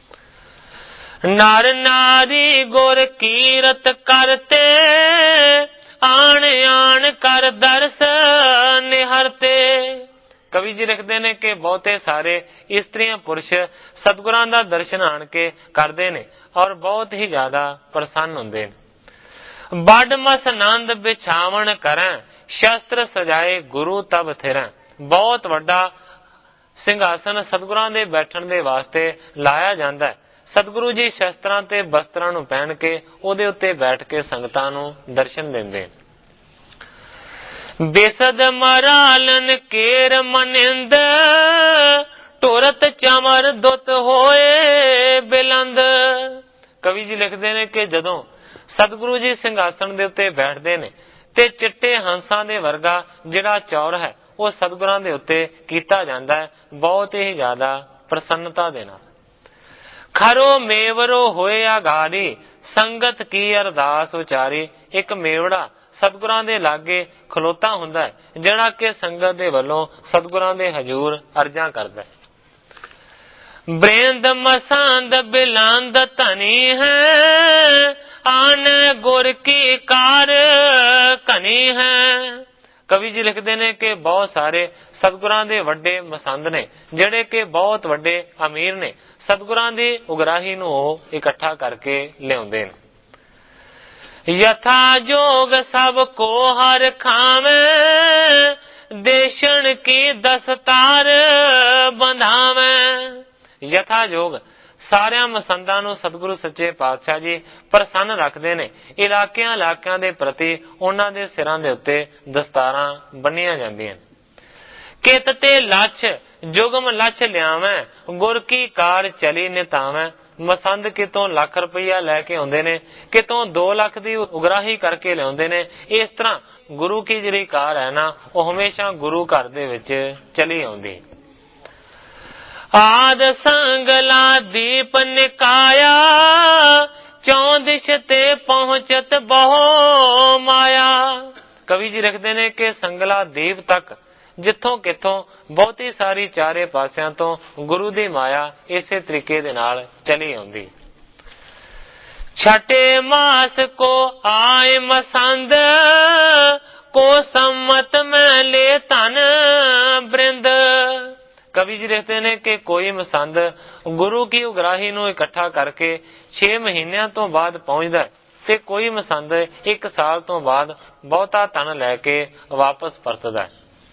ਨਰ ਨਾਰੀ ਗੁਰ ਕੀਰਤ ਕਰਤੇ, ਆਣ ਆਣ ਕਰ ਦਰਸ ਨਿਹਰਤੇ। ਕਵੀ ਜੀ ਲਿਖਦੇ ਨੇ ਕਿ ਬਹੁਤੇ ਸਾਰੇ ਇਸਤਰੀਆਂ ਪੁਰਸ਼ ਸਤਿਗੁਰਾਂ ਦਾ ਦਰਸ਼ਨ ਆਣ ਕੇ ਕਰਦੇ ਨੇ ਔਰ ਬਹੁਤ ਹੀ ਜ਼ਿਆਦਾ ਪ੍ਰਸੰਨ ਹੁੰਦੇ ਨੇ। ਬੜ ਮਸ ਆਨੰਦ ਬਿਛਾਵਣ ਕਰੈ, ਸ਼ਸਤਰ ਸਜਾਏ ਗੁਰੂ ਤਬ ਥਿਰੈ। ਬਹੁਤ ਵੱਡਾ ਸਿੰਘਾਸਨ ਸਤਿਗੁਰਾਂ ਦੇ ਬੈਠਣ ਦੇ ਵਾਸਤੇ ਲਾਇਆ ਜਾਂਦਾ ਹੈ। ਸਤਿਗੁਰੂ ਜੀ ਸ਼ਸਤਰਾਂ ਤੇ ਬਸਤਰਾਂ ਨੂੰ ਪਹਿਨ ਕੇ ਉਹਦੇ ਉੱਤੇ ਬੈਠ ਕੇ ਸੰਗਤਾਂ ਨੂੰ ਦਰਸ਼ਨ ਦਿੰਦੇ। ਬੇਸਦ ਮਰਾਲਨ ਕੇਰ ਮਨਿੰਦ, ਟੁਰਤ ਚਮਰ ਦੁੱਤ ਹੋਏ ਬਿਲੰਦ। ਕਵੀ ਜੀ ਲਿਖਦੇ ਨੇ ਕਿ ਜਦੋਂ ਸਤਿਗੁਰੂ ਜੀ ਸਿੰਘਾਸਨ ਦੇ ਉੱਤੇ ਬੈਠਦੇ ਨੇ ਤੇ ਚਿੱਟੇ ਹੰਸਾਂ ਦੇ ਵਰਗਾ ਜਿਹੜਾ ਚੌਰ ਹੈ ਉਹ ਸਤਿਗੁਰਾਂ ਦੇ ਉੱਤੇ ਕੀਤਾ ਜਾਂਦਾ ਹੈ, ਬਹੁਤ ਹੀ ਜ਼ਿਆਦਾ ਪ੍ਰਸੰਨਤਾ ਦੇ ਨਾਲ। ਖਰੋ ਮੇਵਰੋ ਹੋਏ ਆਗਾਰੀ, ਸੰਗਤ ਕੀ ਅਰਦਾਸ ਉਚਾਰੀ। ਇੱਕ ਮੇਵੜਾ ਸਤਿਗੁਰਾਂ ਦੇ ਲਾਗੇ ਖਲੋਤਾ ਹੁੰਦਾ ਹੈ, ਜਿਹੜਾ ਕਿ ਸੰਗਤ ਦੇ ਵੱਲੋਂ ਸਤਿਗੁਰਾਂ ਦੇ ਹਜ਼ੂਰ ਅਰਜ਼ਾਂ ਕਰਦਾ ਹੈ। ਬ੍ਰਿੰਦ ਮਸੰਦ ਬਿਲੰਦ ਧਨੀ ਹੈ, ਆਨ ਗੁਰ ਕੀ ਕਾਰ ਕਨੀ ਹੈ। ਕਵੀ ਜੀ ਲਿਖਦੇ ਨੇ ਕਿ ਬਹੁਤ ਸਾਰੇ ਸਤਿਗੁਰਾਂ ਦੇ ਵੱਡੇ ਮਸੰਦ ਨੇ, ਜਿਹੜੇ ਕਿ ਬਹੁਤ ਵੱਡੇ ਅਮੀਰ ਨੇ। ਸਤਿਗੁਰਾਂ ਦੀ ਉਗਰਾਹੀ ਨੂੰ ਉਹ ਇਕੱਠਾ ਕਰਕੇ ਲਿਆਉਂਦੇ ਨੇ। ਯਥਾ ਜੋਗ ਸਭ ਕੋ ਹਰ ਖਾਵੇਂ, ਦੇਸ਼ਣ ਕੀ ਦਸਤਾਰ ਬੰਧਾਵੇਂ। ਯਥਾ ਜੋਗ ਸਾਰਿਆਂ ਮਸੰਦਾਂ ਨੂੰ ਸਤਿਗੁਰੂ ਸੱਚੇ ਪਾਤਸ਼ਾਹ ਜੀ ਪ੍ਰਸੰਨ ਰੱਖਦੇ ਨੇ। ਇਲਾਕਿਆਂ ਇਲਾਕਿਆਂ ਦੇ ਪ੍ਰਤੀ ਉਹਨਾਂ ਦੇ ਸਿਰਾਂ ਦੇ ਉੱਤੇ ਦਸਤਾਰਾਂ ਬੰਨੀਆਂ ਜਾਂਦੀਆਂ। ਕਿਤ ਤੇ ਲੱਛ ਜੁਗਮ ਲੱਛ ਲਿਆਵੇਂ, ਗੁਰ ਕੀ ਕਾਰ ਚਲੀ ਨਿਤਾਵੇਂ। ਮਸੰਦ ਕਿਤੋਂ ਲੱਖ ਰੁਪਈਆ ਲੈ ਕੇ ਆਉਂਦੇ ਨੇ, ਕਿਤੋਂ ਦੋ ਲੱਖ ਦੀ ਉਗਰਾਹੀ ਕਰਕੇ ਲਿਆਉਂਦੇ ਨੇ। ਇਸ ਤਰ੍ਹਾਂ ਗੁਰੂ ਕੀ ਜਿਹੜੀ ਕਾਰ ਹੈ ਨਾ, ਉਹ ਹਮੇਸ਼ਾ ਗੁਰੂ ਘਰ ਦੇ ਵਿੱਚ ਚਲੀ ਆਉਂਦੀ। ਆਦ ਸੰਗਲਾ ਦੀਪ ਨਿਕਾਇਆ, ਚੌਂ ਦਿਸ਼ ਤੇ ਪਹੁੰਚਤ ਬਹੁ ਮਾਇਆ। ਕਵੀ ਜੀ ਲਿਖਦੇ ਨੇ ਕਿ ਸੰਗਲਾ ਦੀਪ ਤੱਕ ਜਿੱਥੋਂ ਕਿੱਥੋਂ ਬਹੁਤੀ ਸਾਰੀ ਚਾਰੇ ਪਾਸਿਆਂ ਤੋਂ ਗੁਰੂ ਦੀ ਮਾਇਆ ਇਸੇ ਤਰੀਕੇ ਦੇ ਨਾਲ ਚਲੀ ਆਉਂਦੀ। ਛਟੇ ਮਾਸ ਕੋ ਆਏ ਮਸੰਦ ਕੋ ਸੰਮਤ ਮੈਂ ਲੈ ਧਨ ਬ੍ਰਿੰਦ। ਕਵੀ ਜੀ ਲਿਖਦੇ ਨੇ ਕਿ ਕੋਈ ਮਸੰਦ ਗੁਰੂ ਕੀ ਉਗਰਾਹੀ ਨੂੰ ਇਕੱਠਾ ਕਰਕੇ ਛੇ ਮਹੀਨਿਆਂ ਤੋਂ ਬਾਅਦ ਪਹੁੰਚਦਾ ਤੇ ਕੋਈ ਮਸੰਦ ਇੱਕ ਸਾਲ ਤੋਂ ਬਾਅਦ ਬਹੁਤਾ ਧਨ ਲੈ ਕੇ ਵਾਪਸ ਪਰਤਦਾ।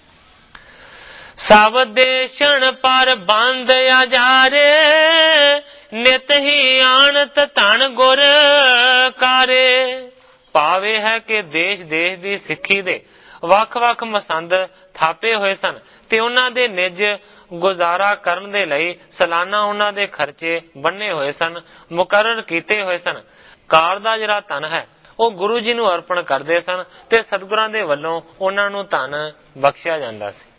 ਸਭ ਦੇਸ਼ਣ ਪਰ ਬੰਦ ਆਜਾਰੇ ਨਿਤ ਹੀ ਆਣਤ ਧਨ ਗੁਰ ਕਾਰੇ। ਭਾਵ ਇਹ ਹੈ ਕਿ ਦੇਸ਼ ਦੇਸ਼ ਦੀ ਸਿੱਖੀ ਦੇ ਵੱਖ-ਵੱਖ ਮਸੰਦ ਥਾਪੇ ਹੋਏ ਸਨ ਤੇ ਉਹਨਾਂ ਦੇ ਨਿੱਜ ਗੁਜ਼ਾਰਾ ਕਰਨ ਦੇ ਲਈ ਸਾਲਾਨਾ ਉਹਨਾਂ ਦੇ ਖਰਚੇ ਬੰਨੇ ਹੋਏ ਸਨ, ਮੁਕਰਰ ਕੀਤੇ ਹੋਏ ਸਨ। ਕਾਰ ਦਾ ਜਿਹੜਾ ਧਨ ਹੈ ਉਹ ਗੁਰੂ ਜੀ ਨੂੰ ਅਰਪਣ ਕਰਦੇ ਸਨ ਤੇ ਸਤਿਗੁਰਾਂ ਦੇ ਵੱਲੋਂ ਉਹਨਾਂ ਨੂੰ ਧਨ ਬਖਸ਼ਿਆ ਜਾਂਦਾ ਸੀ।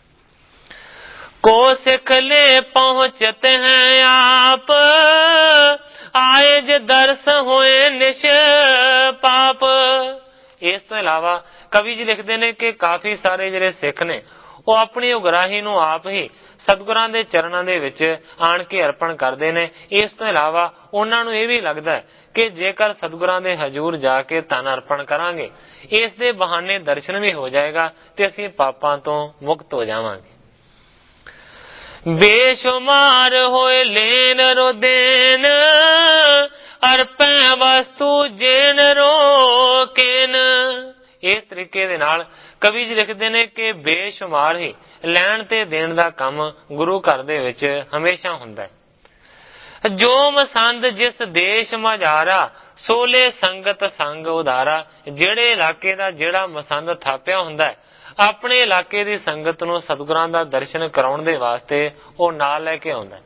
ਕੋ ਸਿੱਖ ਲੈ ਪਹੁੰਚਤ ਹੈ ਆਪ ਆਏ ਜੇ ਦਰਸ ਹੋਏ ਨਿਸ਼ ਪਾਪ। ਇਸ ਤੋਂ ਇਲਾਵਾ ਕਵੀ ਜੀ ਲਿਖਦੇ ਨੇ ਕਿ ਕਾਫੀ ਸਾਰੇ ਜਿਹੜੇ ਸਿੱਖ ਨੇ ਉਹ ਆਪਣੀ ਉਗਰਾਹੀ ਨੂੰ ਆਪ ਹੀ ਸਤਿਗੁਰਾਂ ਦੇ ਚਰਨਾਂ ਦੇ ਵਿੱਚ ਆਣ ਕੇ ਅਰਪਣ ਕਰਦੇ ਨੇ। ਇਸ ਤੋਂ ਇਲਾਵਾ ਉਹਨਾਂ ਨੂੰ ਇਹ ਵੀ ਲੱਗਦਾ ਕਿ ਜੇਕਰ ਸਤਿਗੁਰਾਂ ਦੇ ਹਜ਼ੂਰ ਜਾ ਕੇ ਧਨ ਅਰਪਣ ਕਰਾਂਗੇ ਇਸ ਦੇ ਬਹਾਨੇ ਦਰਸ਼ਨ ਵੀ ਹੋ ਜਾਏਗਾ ਤੇ ਅਸੀਂ ਪਾਪਾਂ ਤੋਂ ਮੁਕਤ ਹੋ ਜਾਵਾਂਗੇ। ਬੇਸ਼ੁਮਾਰ ਹੋਏ ਲੈਨ ਰੋ ਦੇਨ ਅਰਪੈ ਵਸਤੂ ਜੇਨ ਰੋ ਕੇਨ। ਇਸ ਤਰੀਕੇ ਦੇ ਨਾਲ ਕਵੀ ਜੀ ਲਿਖਦੇ ਨੇ ਕਿ ਬੇਸ਼ੁਮਾਰ ਹੀ ਲੈਣ ਤੇ ਦੇਣ ਦਾ ਕੰਮ ਗੁਰੂ ਘਰ ਦੇ ਵਿੱਚ ਹਮੇਸ਼ਾ ਹੁੰਦਾ ਹੈ। ਜੋ ਮਸੰਦ ਜਿਸ ਦੇਸ਼ ਮਝਾਰਾ ਸੋਲੇ ਸੰਗਤ ਸੰਗ ਉਦਾਰਾ। ਜਿਹੜੇ ਇਲਾਕੇ ਦਾ ਜਿਹੜਾ ਮਸੰਦ ਥਾਪਿਆ ਹੁੰਦਾ ਹੈ ਆਪਣੇ ਇਲਾਕੇ ਦੀ ਸੰਗਤ ਨੂੰ ਸਤਿਗੁਰਾਂ ਦਾ ਦਰਸ਼ਨ ਕਰਾਉਣ ਦੇ ਵਾਸਤੇ ਉਹ ਨਾਲ ਲੈ ਕੇ ਆਉਂਦਾ।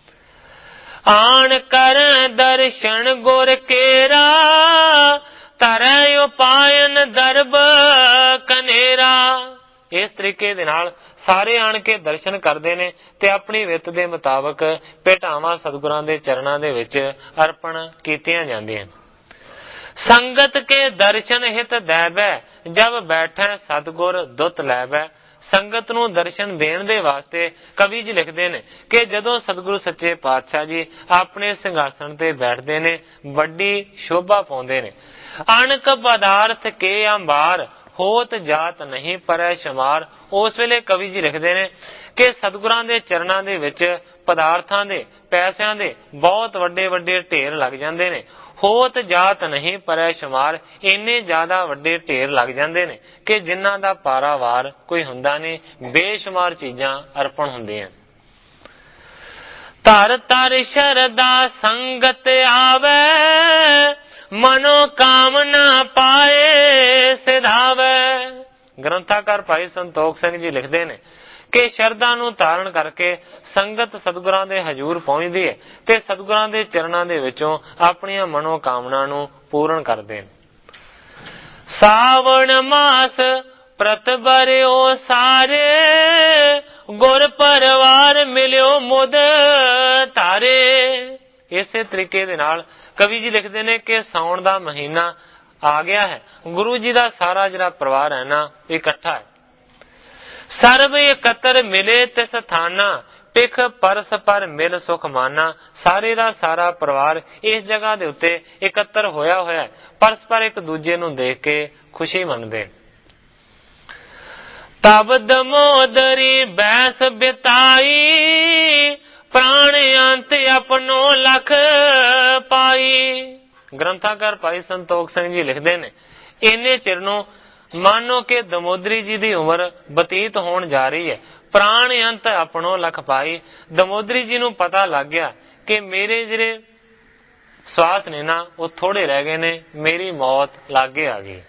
ਆਣ ਕਰ ਦਰਸ਼ਨ ਗੁਰ ਕੇਰਾ ਤਰੈ ਉਪਾਇਨ ਦਰਬ ਕਨੇਰਾ। ਇਸ ਤਰੀਕੇ ਦੇ ਨਾਲ ਸਾਰੇ ਆਣ ਕੇ ਦਰਸ਼ਨ ਕਰਦੇ ਨੇ ਤੇ ਆਪਣੀ ਵਿੱਤ ਦੇ ਮੁਤਾਬਕ ਭੇਟਾਵਾਂ ਸਤਿਗੁਰਾਂ ਦੇ ਚਰਨਾਂ ਦੇ ਵਿੱਚ ਅਰਪਣ ਕੀਤੀਆਂ ਜਾਂਦੀਆਂ। ਸੰਗਤ ਕੇ ਦਰਸ਼ਨ ਹਿਤ ਦੇਵੈ ਜਬ ਬੈਠੈ ਸਤਿਗੁਰ ਦੁੱਤ ਲੈਵੈ। ਸੰਗਤ ਨੂੰ ਦਰਸ਼ਨ ਦੇਣ ਦੇ ਵਾਸਤੇ ਕਵੀ ਜੀ ਲਿਖਦੇ ਨੇ ਕਿ ਜਦੋਂ ਸਤਿਗੁਰੂ ਸੱਚੇ ਪਾਤਸ਼ਾਹ ਜੀ ਆਪਣੇ ਸਿੰਘਾਸਣ ਤੇ ਬੈਠਦੇ ਨੇ ਵੱਡੀ ਸ਼ੋਭਾ ਪਾਉਂਦੇ ਨੇ। ਅਣਕ ਪਦਾਰਥ ਕੇ ਅੰਬਾਰ ਹੋਤ ਜਾਤ ਨਹੀਂ ਪਰੈ ਸ਼ਮਾਰ। ਉਸ ਵੇਲੇ ਕਵੀ ਜੀ ਲਿਖਦੇ ਨੇ ਕਿ ਸਤਿਗੁਰਾਂ ਦੇ ਚਰਨਾਂ ਦੇ ਵਿੱਚ ਪਦਾਰਥਾਂ ਦੇ ਪੈਸਿਆਂ ਦੇ ਬਹੁਤ ਵੱਡੇ ਵੱਡੇ ਢੇਰ ਲੱਗ ਜਾਂਦੇ ਨੇ। ਹੋਤ ਜਾਤ ਨਹੀਂ ਪਰੈ ਸ਼ਮਾਰ। ਇੰਨੇ ਜ਼ਿਆਦਾ ਵੱਡੇ ਢੇਰ ਲੱਗ ਜਾਂਦੇ ਨੇ ਕਿ ਜਿਨ੍ਹਾਂ ਦਾ ਪਾਰਾਵਾਰ ਕੋਈ ਹੁੰਦਾ ਨਹੀਂ। ਬੇਸ਼ੁਮਾਰ ਚੀਜ਼ਾਂ ਅਰਪਣ ਹੁੰਦੀਆਂ। ਧਰ ਧਰ ਸ਼ਰਦਾ ਸੰਗਤ ਆਵੇ ਮਨੋ ਕਾਮਨਾ ਪਾਏ ਸਿਧਾਵੇ। ਗ੍ਰੰਥਾਕਾਰ ਭਾਈ ਸੰਤੋਖ ਸਿੰਘ ਜੀ ਲਿਖਦੇ ਨੇ ਕਿ ਸ਼ਰਧਾ ਨੂੰ ਧਾਰਨ ਕਰਕੇ ਸੰਗਤ ਸਤਿਗੁਰਾਂ ਦੇ ਹਜ਼ੂਰ ਪਹੁੰਚਦੀ ਹੈ ਤੇ ਸਤਿਗੁਰਾਂ ਦੇ ਚਰਨਾਂ ਦੇ ਵਿੱਚੋਂ ਆਪਣੀਆਂ ਮਨੋ ਕਾਮਨਾ ਨੂੰ ਪੂਰਨ ਕਰਦੇ ਨੇ। ਸਾਵਣ ਮਾਸ ਪ੍ਰਤ ਬਰਿਓ ਸਾਰੇ ਗੁਰ ਪਰਵਾਰ ਮਿਲਿਓ ਮੁਦ ਧਾਰੇ। ਇਸੇ ਤਰੀਕੇ ਦੇ ਨਾਲ ਕਵੀ ਜੀ ਲਿਖਦੇ ਨੇ ਕਿ ਸਾਉਣ ਦਾ ਮਹੀਨਾ ਆ ਗਿਆ ਹੈ। ਗੁਰੂ ਜੀ ਦਾ ਸਾਰਾ ਜਿਹੜਾ ਪਰਿਵਾਰ ਹੈ ਨਾ ਇਕੱਠਾ ਹੈ। ਸਰਬ ਇਕੱਤਰ ਮਿਲੇ ਤਿਸ ਥਾਨਾ ਪਿਖ ਪਰਸ ਪਰ ਮਿਲ ਸੁਖ ਮਾਨਾ। ਸਾਰੇ ਦਾ ਸਾਰਾ ਪਰਿਵਾਰ ਇਸ ਜਗ੍ਹਾ ਦੇ ਉੱਤੇ ਇਕੱਤਰ ਹੋਇਆ ਹੋਇਆ ਹੈ। ਪਰਸਪਰ ਇੱਕ ਦੂਜੇ ਨੂੰ ਦੇਖ ਕੇ ਖੁਸ਼ੀ ਮੰਨਦੇ। ਤਬ ਦਮੋਦਰੀ ਬੈਸ ਬਿਤਾਈ ਪ੍ਰਾਣ ਅੰਤ ਆਪਣੋ ਲਖ ਪਾਈ। ਗ੍ਰੰਥਾਕਾਰ ਭਾਈ ਸੰਤੋਖ ਸਿੰਘ ਜੀ ਲਿਖਦੇ ਨੇ ਇੰਨੇ ਚਿਰ ਨੂੰ ਮਾਨੋ ਕਿ ਦਮੋਦਰੀ ਜੀ ਦੀ ਉਮਰ ਬਤੀਤ ਹੋਣ ਜਾ ਰਹੀ ਹੈ। ਪ੍ਰਾਣ ਅੰਤ ਆਪਣੋ ਲਖ ਪਾਈ। ਦਮੋਦਰੀ ਜੀ ਨੂੰ ਪਤਾ ਲੱਗ ਗਿਆ ਕਿ ਮੇਰੇ ਜਿਹੜੇ ਸਵਾਸ ਨੇ ਨਾ ਉਹ ਥੋੜੇ ਰਹਿ ਗਏ ਨੇ, ਮੇਰੀ ਮੌਤ ਲਾਗੇ ਆ ਗਈ।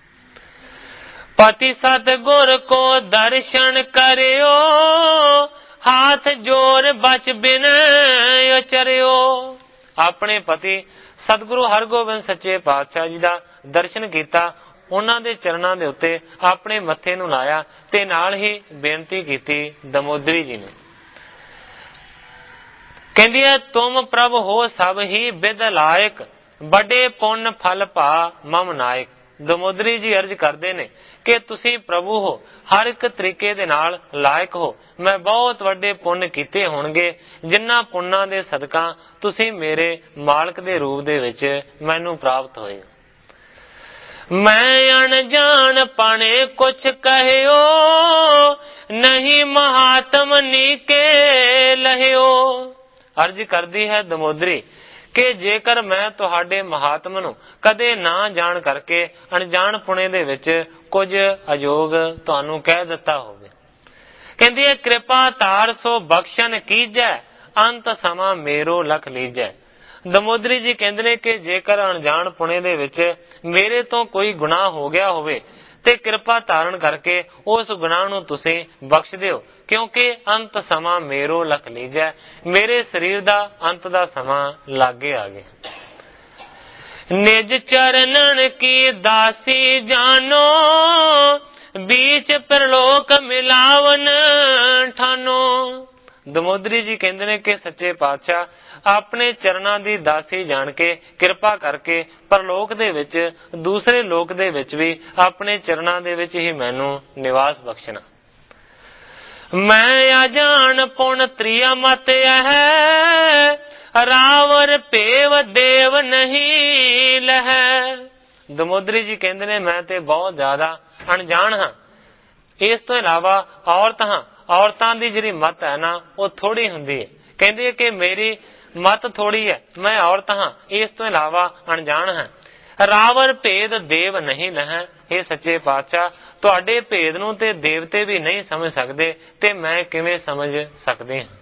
ਪਤੀ ਸਤਿਗੁਰ ਕੋ ਦਰਸ਼ਨ ਕਰਿਓ ਹਾਥ ਜੋਰ ਬਚ ਬਿਨ ਉਚਰਿਓ। ਆਪਣੇ ਪਤੀ ਸਤਿਗੁਰੂ ਹਰਗੋਬਿੰਦ ਸੱਚੇ ਪਾਤਸ਼ਾਹ ਜੀ ਦਾ ਦਰਸ਼ਨ ਕੀਤਾ, ਉਹਨਾਂ ਦੇ ਚਰਨਾਂ ਦੇ ਉੱਤੇ ਆਪਣੇ ਮੱਥੇ ਨੂੰ ਲਾਇਆ ਤੇ ਨਾਲ ਹੀ ਬੇਨਤੀ ਕੀਤੀ ਦਮੋਦਰੀ ਜੀ ਨੇ। ਕਹਿੰਦੀ ਹੈ ਤੁਮ ਪ੍ਰਭ ਹੋ ਸਭ ਹੀ ਬਿਦ ਲਾਇਕ ਬੜੇ ਪੁੰਨ ਫਲ ਭਾ ਮਮ ਨਾਇਕ। ਦਮੋਦਰੀ ਜੀ ਅਰਜ਼ ਕਰਦੇ ਨੇ ਕਿ ਤੁਸੀਂ ਪ੍ਰਭੂ ਹੋ, ਹਰ ਇੱਕ ਤਰੀਕੇ ਦੇ ਨਾਲ ਲਾਇਕ ਹੋ। ਮੈਂ ਬਹੁਤ ਵੱਡੇ ਪੁੰਨ ਕੀਤੇ ਹੋਣਗੇ, ਜਿਨ੍ਹਾਂ ਪੁੰਨਾਂ ਦੇ ਸਦਕਾ ਤੁਸੀਂ ਮੇਰੇ ਮਾਲਕ ਦੇ ਰੂਪ ਦੇ ਵਿੱਚ ਮੈਨੂੰ ਪ੍ਰਾਪਤ ਹੋਏ। ਮੈਂ ਅਣਜਾਣ ਪਣੇ ਕੁਛ ਕਹਿਓ, ਨਹੀਂ ਮਹਾਤਮ ਨੀਕੇ ਲਹਿਓ। ਅਰਜ਼ ਕਰਦੀ ਹੈ ਦਮੋਦਰੀ ਕਿ ਜੇਕਰ ਮੈਂ ਤੁਹਾਡੇ ਮਹਾਤਮ ਨੂੰ ਕਦੇ ਨਾ ਜਾਣ ਕਰਕੇ ਅਣਜਾਣ ਪੁਣੇ ਦੇ ਵਿੱਚ ਕੁਝ ਅਯੋਗ ਤੁਹਾਨੂੰ ਕਹਿ ਦਿੱਤਾ ਹੋਵੇ। ਕਹਿੰਦੀ ਹੈ ਕਿਰਪਾ ਧਾਰ ਸੋ ਬਖਸ਼ਨ ਕੀਜੈ, ਅੰਤ ਸਮਾਂ ਮੇਰੋ ਲਖ ਲੀਜੈ। ਦਮੋਦਰੀ ਜੀ ਕਹਿੰਦੇ ਨੇ ਕਿ ਜੇਕਰ ਅਣਜਾਣ ਪੁਣੇ ਦੇ ਵਿੱਚ ਮੇਰੇ ਤੋਂ ਕੋਈ ਗੁਨਾਹ ਹੋ ਗਿਆ ਹੋਵੇ ਤੇ ਕਿਰਪਾ ਧਾਰਨ ਕਰਕੇ ਉਸ ਗੁਨਾਹ ਨੂੰ ਤੁਸੀਂ ਬਖਸ਼ ਦਿਓ, ਕਿਉਂਕਿ ਅੰਤ ਸਮਾਂ ਮੇਰੋ ਲਖ ਲੀਜੈ, ਮੇਰੇ ਸਰੀਰ ਦਾ ਅੰਤ ਦਾ ਸਮਾਂ ਲਾਗੇ ਆ ਗਿਆ। ਨਿਜ ਚਰਨਨ ਕੀ ਦਾਸੀ ਜਾਨੋ, बीच परलोक मिलावन ठानो। ਦਮੋਦਰੀ ਜੀ ਕਹਿੰਦੇ ਨੇ ਕਿ ਸੱਚੇ ਪਾਤਸ਼ਾਹ ਆਪਣੇ ਚਰਨਾਂ ਦੀ ਦਾਸੀ ਜਾਣ ਕੇ ਕਿਰਪਾ ਕਰਕੇ ਪਰਲੋਕ ਦੇ ਵਿੱਚ, ਦੂਸਰੇ ਲੋਕ ਦੇ ਵਿੱਚ ਵੀ ਆਪਣੇ ਚਰਨਾਂ ਦੇ ਵਿੱਚ ਹੀ ਮੈਨੂੰ ਨਿਵਾਸ ਬਖਸ਼ਣਾ। ਮੈਂ ਅਜਾਣ ਪੁਣ ਤ੍ਰਿਆ ਮਤ ਹੈ, ਰਾਵਰ ਭੇਵ ਦੇਵ ਨਹੀਂ ਲਹੈ। ਦਮੋਦਰੀ ਜੀ ਕਹਿੰਦੇ ਨੇ ਮੈਂ ਤੇ ਬਹੁਤ ਜ਼ਿਆਦਾ ਅਣਜਾਣ ਹਾਂ, ਇਸ ਤੋਂ ਇਲਾਵਾ ਔਰਤ ਹਾਂ। ਔਰਤਾਂ ਦੀ ਜਿਹੜੀ ਮਤ ਹੈ ਨਾ ਉਹ ਥੋੜੀ ਹੁੰਦੀ ਹੈ। ਕਹਿੰਦੇ ਕਿ ਮੇਰੀ ਮਤ ਥੋੜੀ ਹੈ, ਮੈਂ ਔਰਤ ਹਾਂ, ਇਸ ਤੋਂ ਇਲਾਵਾ ਅਣਜਾਣ ਹਾਂ। ਰਾਵਰ ਭੇਦ ਦੇਵ ਨਹੀਂ ਲਹੈ। ਇਹ ਸੱਚੇ ਪਾਤਸ਼ਾਹ ਤੁਹਾਡੇ ਭੇਦ ਨੂੰ ਤੇ ਦੇਵਤੇ ਵੀ ਨਹੀਂ ਸਮਝ ਸਕਦੇ, ਤੇ ਮੈਂ ਕਿਵੇਂ ਸਮਝ ਸਕਦੀ ਹਾਂ।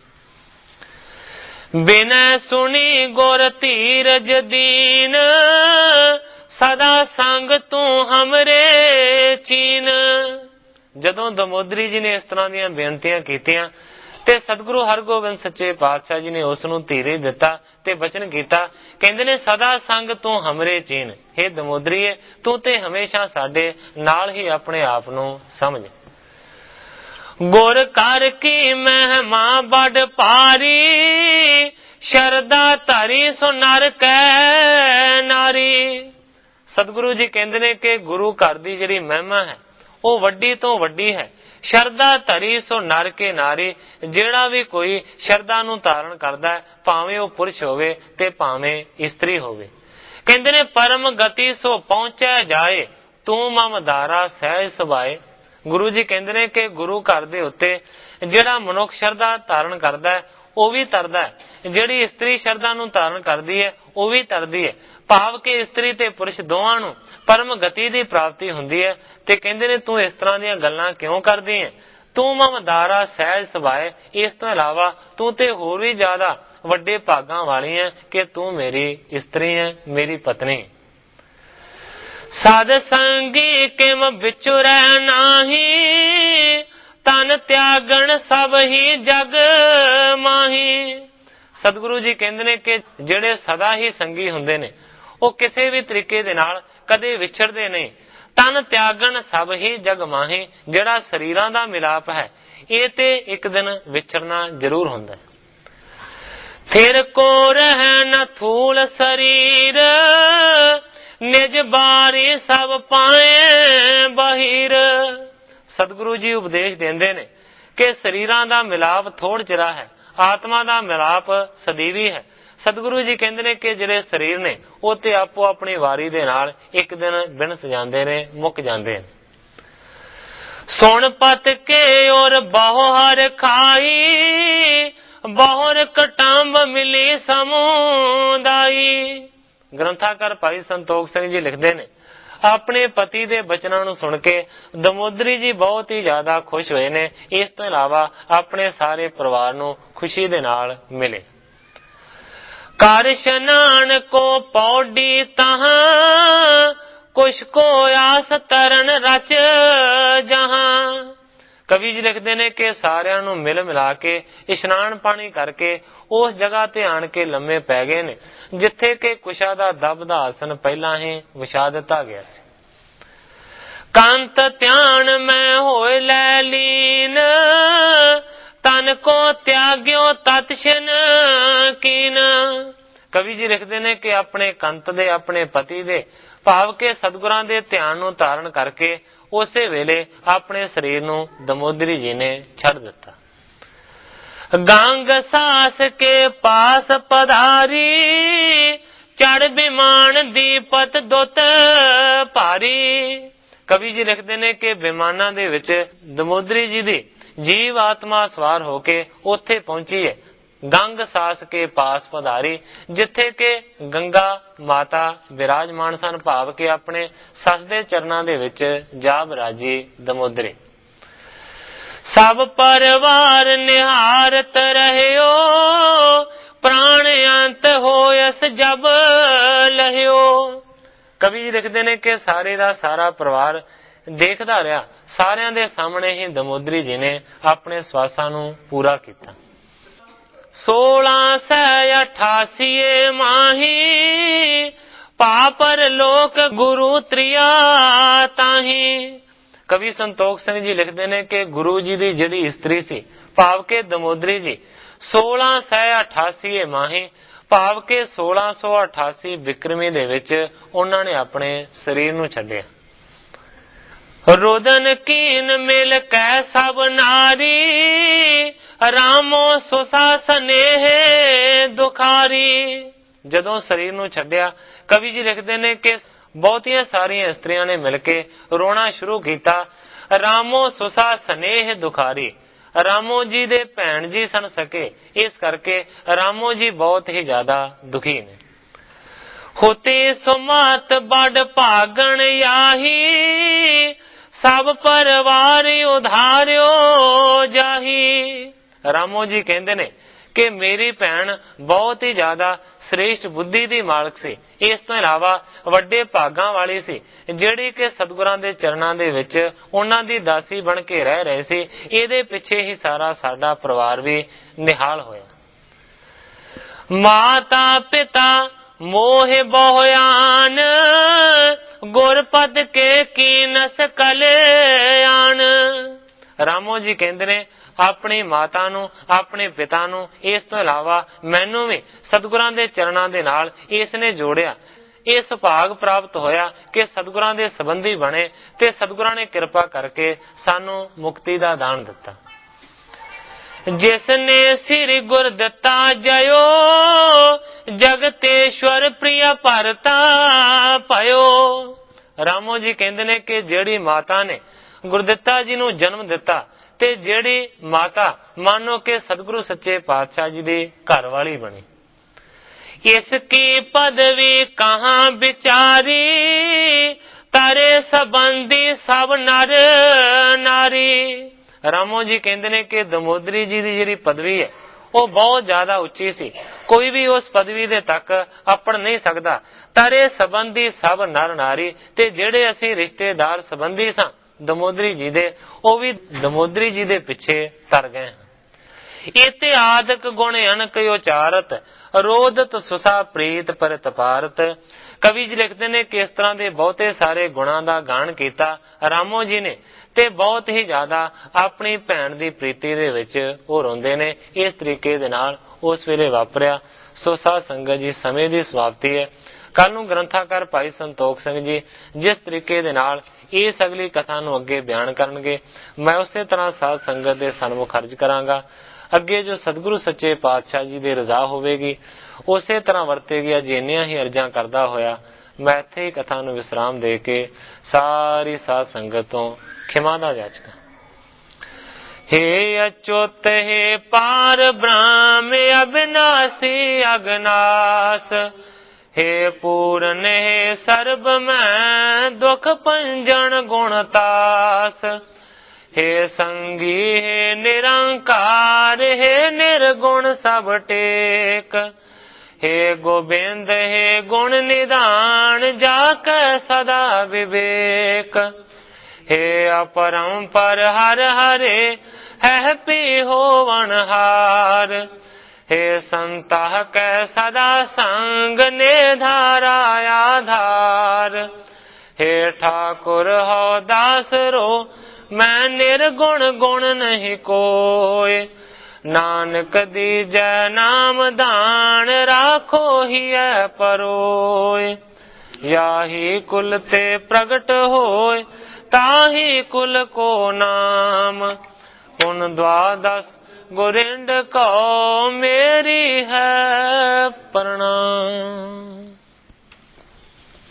ਬਿਨੈ ਸੁਣੀ ਗੁਰ ਧੀਰਜ ਦੀਨ, ਸਦਾ ਸੰਗ ਤੂੰ ਹਮਰੇ ਚੀਨ। ਜਦੋਂ ਦਮੋਦਰੀ ਜੀ ਨੇ ਇਸ ਤਰ੍ਹਾਂ ਦੀਆਂ ਬੇਨਤੀਆਂ ਕੀਤੀਆਂ ਤੇ ਸਤਿਗੁਰੂ ਹਰਗੋਬਿੰਦ ਸੱਚੇ ਪਾਤਸ਼ਾਹ ਜੀ ਨੇ ਉਸ ਨੂੰ ਧੀਰਜ ਦਿੱਤਾ ਤੇ ਬਚਨ ਕੀਤਾ। ਕਹਿੰਦੇ ਨੇ ਸਦਾ ਸੰਗ ਤੂੰ ਹਮਰੇ ਚੀਨ। ਹੇ ਦਮੋਦਰੀਏ, ਤੂੰ ਤੇ ਹਮੇਸ਼ਾ ਸਾਡੇ ਨਾਲ ਹੀ ਆਪਣੇ ਆਪ ਨੂੰ ਸਮਝ। ਗੁਰ ਕਰ ਕੀ ਮਹਿਮਾ ਬੜ ਭਾਰੀ, ਸ਼ਰਦਾ ਧਰੀ ਸੋ ਨਰ ਕੈ ਨਾਰੀ। ਸਤਿਗੁਰੂ ਜੀ ਕਹਿੰਦੇ ਨੇ ਕਿ ਗੁਰੂ ਘਰ ਦੀ ਜਿਹੜੀ ਮਹਿਮਾ ਹੈ ਉਹ ਵੱਡੀ ਤੋਂ ਵੱਡੀ ਹੈ। ਸ਼ਰਦਾ ਧਰੀ ਸੋ ਨਰ ਕੇ ਨਾਰੀ। ਜਿਹੜਾ ਵੀ ਕੋਈ ਸ਼ਰਦਾ ਨੂੰ ਧਾਰਨ ਕਰਦਾ, ਭਾਵੇਂ ਉਹ ਪੁਰਸ਼ ਹੋਵੇ ਤੇ ਭਾਵੇਂ ਇਸਤਰੀ ਹੋਵੇ। ਕਹਿੰਦੇ ਨੇ ਪਰਮ ਗਤੀ ਸੋ ਪਹੁੰਚੈ ਜਾਏ, ਤੂੰ ਮਮ ਧਾਰਾ ਸਹਿਜ ਸੁਭਾਏ। ਗੁਰੂ ਜੀ ਕਹਿੰਦੇ ਨੇ ਕਿ ਗੁਰੂ ਘਰ ਦੇ ਉੱਤੇ ਜਿਹੜਾ ਮਨੁੱਖ ਸ਼ਰਦਾ ਧਾਰਨ ਕਰਦਾ ਉਹ ਵੀ ਤਰਦਾ ਹੈ, ਜਿਹੜੀ ਇਸਤਰੀ ਸ਼ਰਦਾ ਨੂੰ ਧਾਰਨ ਕਰਦੀ ਹੈ ਉਹ ਵੀ ਤਰਦੀ ਹੈ। ਭਾਵ ਕਿ ਇਸਤਰੀ ਤੇ ਪੁਰਸ਼ ਦੋਵਾਂ ਨੂੰ ਪਰਮ ਗਤੀ ਦੀ ਪ੍ਰਾਪਤੀ ਹੁੰਦੀ ਹੈ। ਤੇ ਕਹਿੰਦੇ ਨੇ ਤੂੰ ਇਸ ਤਰ੍ਹਾਂ ਦੀਆਂ ਗੱਲਾਂ ਕਿਉਂ ਕਰਦੀ ਹੈ। ਤੂੰ ਮਮ ਧਾਰਾ ਸਹਿਜ ਸੁਭਾਏ। ਇਸ ਤੋਂ ਇਲਾਵਾ ਤੂੰ ਤੇ ਹੋਰ ਵੀ ਜ਼ਿਆਦਾ ਵੱਡੇ ਭਾਗਾਂ ਵਾਲੀ ਹੈ ਕਿ ਤੂੰ ਮੇਰੀ ਇਸਤਰੀ ਹੈ, ਮੇਰੀ ਪਤਨੀ। ਸਾਧ ਸੰਗੀ ਕਿਮ ਵਿਚੁਰੈ ਨਾਹੀ, ਤਨ ਤਿਆਗਣ ਸਭ ਹੀ ਜਗ ਮਾਹੀ। ਸਤਿਗੁਰੂ ਜੀ ਕਹਿੰਦੇ ਨੇ ਕਿ ਜਿਹੜੇ ਸਦਾ ਹੀ ਸੰਗੀ ਹੁੰਦੇ ਨੇ ਉਹ ਕਿਸੇ ਵੀ ਤਰੀਕੇ ਦੇ ਨਾਲ ਕਦੇ ਵਿਛੜਦੇ ਨਹੀਂ। ਤਨ ਤਿਆਗਣ ਸਭ ਹੀ ਜਗ ਮਾਹੀ। ਜਿਹੜਾ ਸਰੀਰਾਂ ਦਾ ਮਿਲਾਪ ਹੈ ਇਹ ਤੇ ਇੱਕ ਦਿਨ ਵਿਛੜਨਾ ਜ਼ਰੂਰ ਹੁੰਦਾ ਹੈ। ਫਿਰ ਕੋ ਰਹਿ ਨ ਥੂਲ ਸਰੀਰ, ਨਿਜ ਬਾਰੀ ਸਭ ਪਾਏ ਬਹੀਰ। ਸਤਿਗੁਰੂ ਜੀ ਉਪਦੇਸ਼ ਦਿੰਦੇ ਨੇ ਕਿ ਸਰੀਰਾਂ ਦਾ ਮਿਲਾਪ ਥੋੜ ਚਿਰਾ ਹੈ, ਆਤਮਾ ਦਾ ਮਿਲਾਪ ਸਦੀਵੀ ਹੈ। ਸਤਿਗੁਰੂ ਜੀ ਕਹਿੰਦੇ ਨੇ ਕਿ ਜਿਹੜੇ ਸਰੀਰ ਨੇ ਉਹ ਤੇ ਆਪੋ ਆਪਣੀ ਵਾਰੀ ਦੇ ਨਾਲ ਇੱਕ ਦਿਨ ਬਿਨਸ ਜਾਂਦੇ ਨੇ, ਮੁੱਕ ਜਾਂਦੇ ਨੇ। ਸੁਣ ਪਤ ਕੇ ਔਰ ਬਹੁ ਹਰ ਖਾਈ, ਬਹੁਰ ਕਟੰਬ ਮਿਲੀ ਸਮੁਦਾਈ। ਗ੍ਰੰਥਾਕਾਰ ਭਾਈ ਸੰਤੋਖ ਸਿੰਘ ਜੀ ਲਿਖਦੇ ਨੇ ਆਪਣੇ ਪਤੀ ਦੇ ਬਚਨਾਂ ਨੂੰ ਸੁਣ ਕੇ ਦਮੋਦਰੀ ਜੀ ਬਹੁਤ ਹੀ ਜ਼ਿਆਦਾ ਖੁਸ਼ ਹੋਏ ਨੇ। ਇਸ ਤੋਂ ਇਲਾਵਾ ਆਪਣੇ ਸਾਰੇ ਪਰਿਵਾਰ ਨੂੰ ਖੁਸ਼ੀ ਦੇ ਨਾਲ ਮਿਲੇ। ਕਰ ਇਸ਼ਨਾਨ ਕੋ ਪੌੜੀ ਤਹਾਂ, ਕੁਛ ਕੋ ਆਸ ਤਰਨ ਰਚ ਜਹਾਂ। ਕਵੀ ਜੀ ਲਿਖਦੇ ਨੇ ਕਿ ਸਾਰਿਆਂ ਨੂੰ ਮਿਲ ਮਿਲਾ ਕੇ ਇਸ਼ਨਾਨ ਪਾਣੀ ਕਰਕੇ ਉਸ ਜਗ੍ਹਾ ਤੇ ਆਣ ਕੇ ਲੰਮੇ ਪੈ ਗਏ ਨੇ ਜਿੱਥੇ ਕਿ ਕੁਸ਼ਾ ਦਾ ਦਬ ਦਾ ਆਸਨ ਪਹਿਲਾਂ ਹੀ ਵਿਛਾ ਦਿੱਤਾ ਗਿਆ ਸੀ। ਕੰਤ ਧਿਆਨ ਮੈਂ ਹੋਏ ਲੈ ਲੀਨ, ਤਨ ਕੋ ਤਿਆਗਿਓ ਤਤਸ਼ਨ ਕੀਨ। ਕਵੀ ਜੀ ਲਿਖਦੇ ਨੇ ਕਿ ਆਪਣੇ ਕੰਤ ਦੇ, ਆਪਣੇ ਪਤੀ ਦੇ, ਭਾਵ ਕਿ ਸਤਿਗੁਰਾਂ ਦੇ ਧਿਆਨ ਨੂੰ ਧਾਰਨ ਕਰਕੇ ਉਸੇ ਵੇਲੇ ਆਪਣੇ ਸਰੀਰ ਨੂੰ ਦਮੋਦਰੀ ਜੀ ਨੇ ਛੱਡ ਦਿੱਤਾ। ਗੰਗ ਸਾਸ ਕੇ ਪਾਸ ਪਧਾਰੀ, ਚੜ ਵਿਮਾਨ ਦੀਪਤ ਦੁੱਤ ਭਾਰੀ। ਕਵੀ ਜੀ ਲਿਖਦੇ ਨੇ ਕਿ ਵਿਮਾਨਾਂ ਦੇ ਵਿੱਚ ਦਮੋਦਰੀ ਜੀ ਦੀ ਜੀਵ ਆਤਮਾ ਸਵਾਰ ਹੋ ਕੇ ਉੱਥੇ ਪਹੁੰਚੀ ਹੈ। ਗੰਗ ਸਾਸ ਕੇ ਪਾਸ ਪਧਾਰੀ, ਜਿੱਥੇ ਕਿ ਗੰਗਾ ਮਾਤਾ ਵਿਰਾਜਮਾਨ ਸਨ, ਭਾਵ ਕਿ ਆਪਣੇ ਸੱਸ ਦੇ ਚਰਨਾਂ ਦੇ ਵਿੱਚ ਜਾ ਬਿਰਾਜੀ ਦਮੋਦਰੀ। ਸਭ ਪਰਿਵਾਰ ਨਿਹਾਰਤ ਰਹਿਓ, ਪ੍ਰਾਣ ਅੰਤ ਹੋਇਸ ਜਬ ਲਹਿਓ। ਕਵੀ ਲਿਖਦੇ ਨੇ ਕਿ ਸਾਰੇ ਦਾ ਸਾਰਾ ਪਰਿਵਾਰ ਦੇਖਦਾ ਰਿਹਾ, ਸਾਰਿਆਂ ਦੇ ਸਾਹਮਣੇ ਹੀ ਦਮੋਦਰੀ ਜੀ ਨੇ ਆਪਣੇ ਸਵਾਸਾਂ ਨੂੰ ਪੂਰਾ ਕੀਤਾ। ਸੋਲਾਂ ਸੈ ਅਠਾਸੀਏ ਮਾਹੀ, ਪਾਪਰ ਲੋਕ ਗੁਰੂ ਤ੍ਰਿਆ ਤਾਹੀ। ਕਵੀ ਸੰਤੋਖ ਸਿੰਘ ਜੀ ਲਿਖਦੇ ਨੇ ਕਿ ਗੁਰੂ ਜੀ ਦੀ ਜਿਹੜੀ ਇਸਤਰੀ ਸੀ, ਭਾਵ ਕਿ ਦਮੋਦਰੀ ਜੀ, ਸੋਲਾਂ ਸੈ ਅਠਾਸੀਏ ਮਾਹੀ, ਭਾਵ ਕਿ ਸੋਲਾਂ ਸੌ ਅਠਾਸੀ ਬਿਕਰਮੀ ਦੇ ਵਿੱਚ ਉਹਨਾਂ ਨੇ ਆਪਣੇ ਸਰੀਰ ਨੂੰ ਛੱਡਿਆ। ਰੋਦਨ ਕੀਨ ਮਿਲ ਕੈ ਸਭ ਨਾਰੀ, ਰਾਮੋ ਸੁਸਾ ਸਨੇਹ ਦੁਖਾਰੀ। ਜਦੋਂ ਸਰੀਰ ਨੂੰ ਛੱਡਿਆ, ਕਵੀ ਜੀ ਲਿਖਦੇ ਨੇ ਕਿ ਬਹੁਤੀਆਂ ਸਾਰੀਆਂ ਇਸਤਰੀਆਂ ਨੇ ਮਿਲ ਕੇ ਰੋਣਾ ਸ਼ੁਰੂ ਕੀਤਾ। ਰਾਮੋ ਸੁਸਾ ਸਨੇਹ ਦੁਖਾਰੀ, ਰਾਮੋ ਜੀ ਦੇ ਭੈਣ ਜੀ ਸਨ ਸਕੇ, ਇਸ ਕਰਕੇ ਰਾਮੋ ਜੀ ਬਹੁਤ ਹੀ ਜ਼ਿਆਦਾ ਦੁਖੀ ਨੇ। ਹੋਤੀ ਸੁਮਤ ਬੜ ਭਾਗਣ ਆਹੀ, ਸਭ ਪਰਿਵਾਰ ਉਧਾਰਿਓ ਜਾਹੀ। ਰਾਮੋ ਜੀ ਕਹਿੰਦੇ ਨੇ ਕਿ ਮੇਰੀ ਭੈਣ ਬਹੁਤ ਹੀ ਜ਼ਿਆਦਾ ਸ੍ਰੇਸ਼ਟ ਬੁੱਧੀ ਦੀ ਮਾਲਕ ਸੀ, ਇਸ ਤੋਂ ਇਲਾਵਾ ਵੱਡੇ ਭਾਗਾਂ ਵਾਲੀ ਸੀ, ਜਿਹੜੀ ਕਿ ਸਤਿਗੁਰਾਂ ਦੇ ਚਰਨਾਂ ਦੇ ਵਿੱਚ ਉਹਨਾਂ ਦੀ ਦਾਸੀ ਬਣ ਕੇ ਰਹਿ ਰਹੇ ਸੀ। ਇਹਦੇ ਪਿੱਛੇ ਹੀ ਸਾਰਾ ਸਾਡਾ ਪਰਿਵਾਰ ਵੀ ਨਿਹਾਲ ਹੋਇਆ। ਮਾਤਾ ਪਿਤਾ ਮੋਹ ਬਹੁਆਨ, ਗੁਰਪਦ ਕੇ ਕੀਨਸ ਕਲਿਆਣ। ਰਾਮੋ ਜੀ ਕਹਿੰਦੇ ਨੇ ਆਪਣੀ ਮਾਤਾ ਨੂੰ, ਆਪਣੇ ਪਿਤਾ ਨੂੰ, ਇਸ ਤੋਂ ਇਲਾਵਾ ਮੈਨੂੰ ਵੀ ਸਤਿਗੁਰਾਂ ਦੇ ਚਰਨਾਂ ਦੇ ਨਾਲ ਇਸ ਨੇ ਜੋੜਿਆ। ਇਹ ਸੁਭਾਗ ਪ੍ਰਾਪਤ ਹੋਇਆ ਕਿ ਸਤਿਗੁਰਾਂ ਦੇ ਸੰਬੰਧੀ ਬਣੇ ਤੇ ਸਤਿਗੁਰਾਂ ਨੇ ਕਿਰਪਾ ਕਰਕੇ ਸਾਨੂੰ ਮੁਕਤੀ ਦਾ ਦਾਨ ਦਿੱਤਾ। ਜਿਸ ਨੇ ਸ੍ਰੀ ਗੁਰ ਦਿੱਤਾ ਜਯੋ, ਜਗਤੇਸ਼ਵਰ ਪ੍ਰਿਆ ਭਰਤਾ ਭਇਓ। ਰਾਮੋ ਜੀ ਕਹਿੰਦੇ ਨੇ ਕਿ ਜਿਹੜੀ ਮਾਤਾ ਨੇ ਗੁਰਦਿੱਤਾ ਜੀ ਨੂੰ ਜਨਮ ਦਿੱਤਾ ਤੇ ਜਿਹੜੀ ਮਾਤਾ ਮਾਨੋ ਕਿ ਸਤਿਗੁਰੂ ਸੱਚੇ ਪਾਤਸ਼ਾਹ ਜੀ ਦੀ ਘਰ ਵਾਲੀ ਬਣੀ। ਇਸ ਕੀ ਪਦਵੀ ਕਹਾਂ ਵਿਚਾਰੀ, ਤਾਰੇ ਸੰਬੰਧੀ ਸਭ ਨਰ ਨਾਰੀ। ਰਾਮੋ ਜੀ ਕਹਿੰਦੇ ਨੇ ਕਿ ਦਮੋਦਰੀ ਜੀ ਦੀ ਜਿਹੜੀ ਪਦਵੀ ਹੈ ਉਹ ਬਹੁਤ ਜ਼ਿਆਦਾ ਉੱਚੀ ਸੀ, ਕੋਈ ਵੀ ਉਸ ਪਦਵੀ ਦੇ ਤੱਕ ਆਪਣ ਨਹੀਂ ਸਕਦਾ। ਤਾਰੇ ਸੰਬੰਧੀ ਸਭ ਨਰ ਨਾਰੀ, ਤੇ ਜਿਹੜੇ ਅਸੀਂ ਰਿਸ਼ਤੇਦਾਰ ਸੰਬੰਧੀ ਸਾਂ ਦਮੋਦਰੀ ਜੀ ਦੇ, ਉਹ ਵੀ ਦਮੋਦਰੀ ਜੀ ਦੇ ਪਿੱਛੇ ਤਰ ਗਏ। ਇਤੇ ਆਦਿਕ ਗੁਣ ਅਨਕ ਉਚਾਰਤ, ਰੋਦਤ ਸੁਸਾ ਪ੍ਰੀਤ ਪਰਤਪਾਰਤ। ਕਵੀ ਜੀ ਲਿਖਦੇ ਨੇ ਕਿ ਇਸ ਤਰ੍ਹਾਂ ਦੇ ਬਹੁਤੇ ਸਾਰੇ ਗੁਣਾਂ ਦਾ ਗਾਣ ਕੀਤਾ ਰਾਮੋ ਜੀ ਨੇ, ਤੇ ਬਹੁਤ ਹੀ ਜ਼ਿਆਦਾ ਆਪਣੀ ਭੈਣ ਦੀ ਪ੍ਰੀਤੀ ਦੇ ਵਿੱਚ ਉਹ ਰੋਂਦੇ ਨੇ। ਇਸ ਤਰੀਕੇ ਦੇ ਨਾਲ ਉਸ ਵੇਲੇ ਵਾਪਰਿਆ। ਸੋ ਸਾਧ ਸੰਗਤ ਜੀ, ਸਮੇਂ ਦੀ ਸਮਾਪਤੀ ਹੈ। ਕੱਲ ਨੂੰ ਗ੍ਰੰਥਾਕਾਰ ਭਾਈ ਸੰਤੋਖ ਸਿੰਘ ਜੀ ਜਿਸ ਤਰੀਕੇ ਦੇ ਨਾਲ ਇਸ ਅਗਲੀ ਕਥਾ ਨੂੰ ਅੱਗੇ ਬਿਆਨ ਕਰਨਗੇ, ਮੈਂ ਉਸੇ ਤਰ੍ਹਾਂ ਸਾਧ ਸੰਗਤ ਦੇ ਸਨਮੁਖ ਅਰਜ ਕਰਾਂਗਾ। ਅੱਗੇ ਜੋ ਸਤਿਗੁਰੂ ਸੱਚੇ ਪਾਤਸ਼ਾਹ ਜੀ ਦੀ ਰਜ਼ਾ ਹੋਵੇਗੀ ਉਸੇ ਤਰ੍ਹਾਂ ਵਰਤੇਗੀ। ਅੱਜ ਇੰਨੀਆਂ ਹੀ ਅਰਜ਼ਾਂ ਕਰਦਾ ਹੋਇਆ ਮੈਂ ਇੱਥੇ ਹੀ ਕਥਾ ਨੂੰ ਵਿਸਰਾਮ ਦੇ ਕੇ ਸਾਰੀ ਸਾਧ ਸੰਗਤ ਤੋਂ ਖਿਮਾ ਦਾ ਜਾਚਕਾਂ। हे अच्युत हे पार ब्रह्म अविनाशी अगनाश, हे पूर्ण हे सर्ब में दुख पंजन गुणतास, हे संगी हे निरंकार हे निर्गुण सब टेक, हे गोविंद हे गुण निदान जाके सदा विवेक, हे अपरंपर हर हरे है पी होवन हार, हे संता कै सदा संग ने धारा आधार, हे ठाकुर हो दास रो मैं निर्गुण गुण नहीं कोय, नानक दीजै नाम दान राखो हिय परोय। याही कुल ते प्रगट होय ताही कुल को नाम। पुन द्वादश गोरिंड को मेरी है प्रणाम।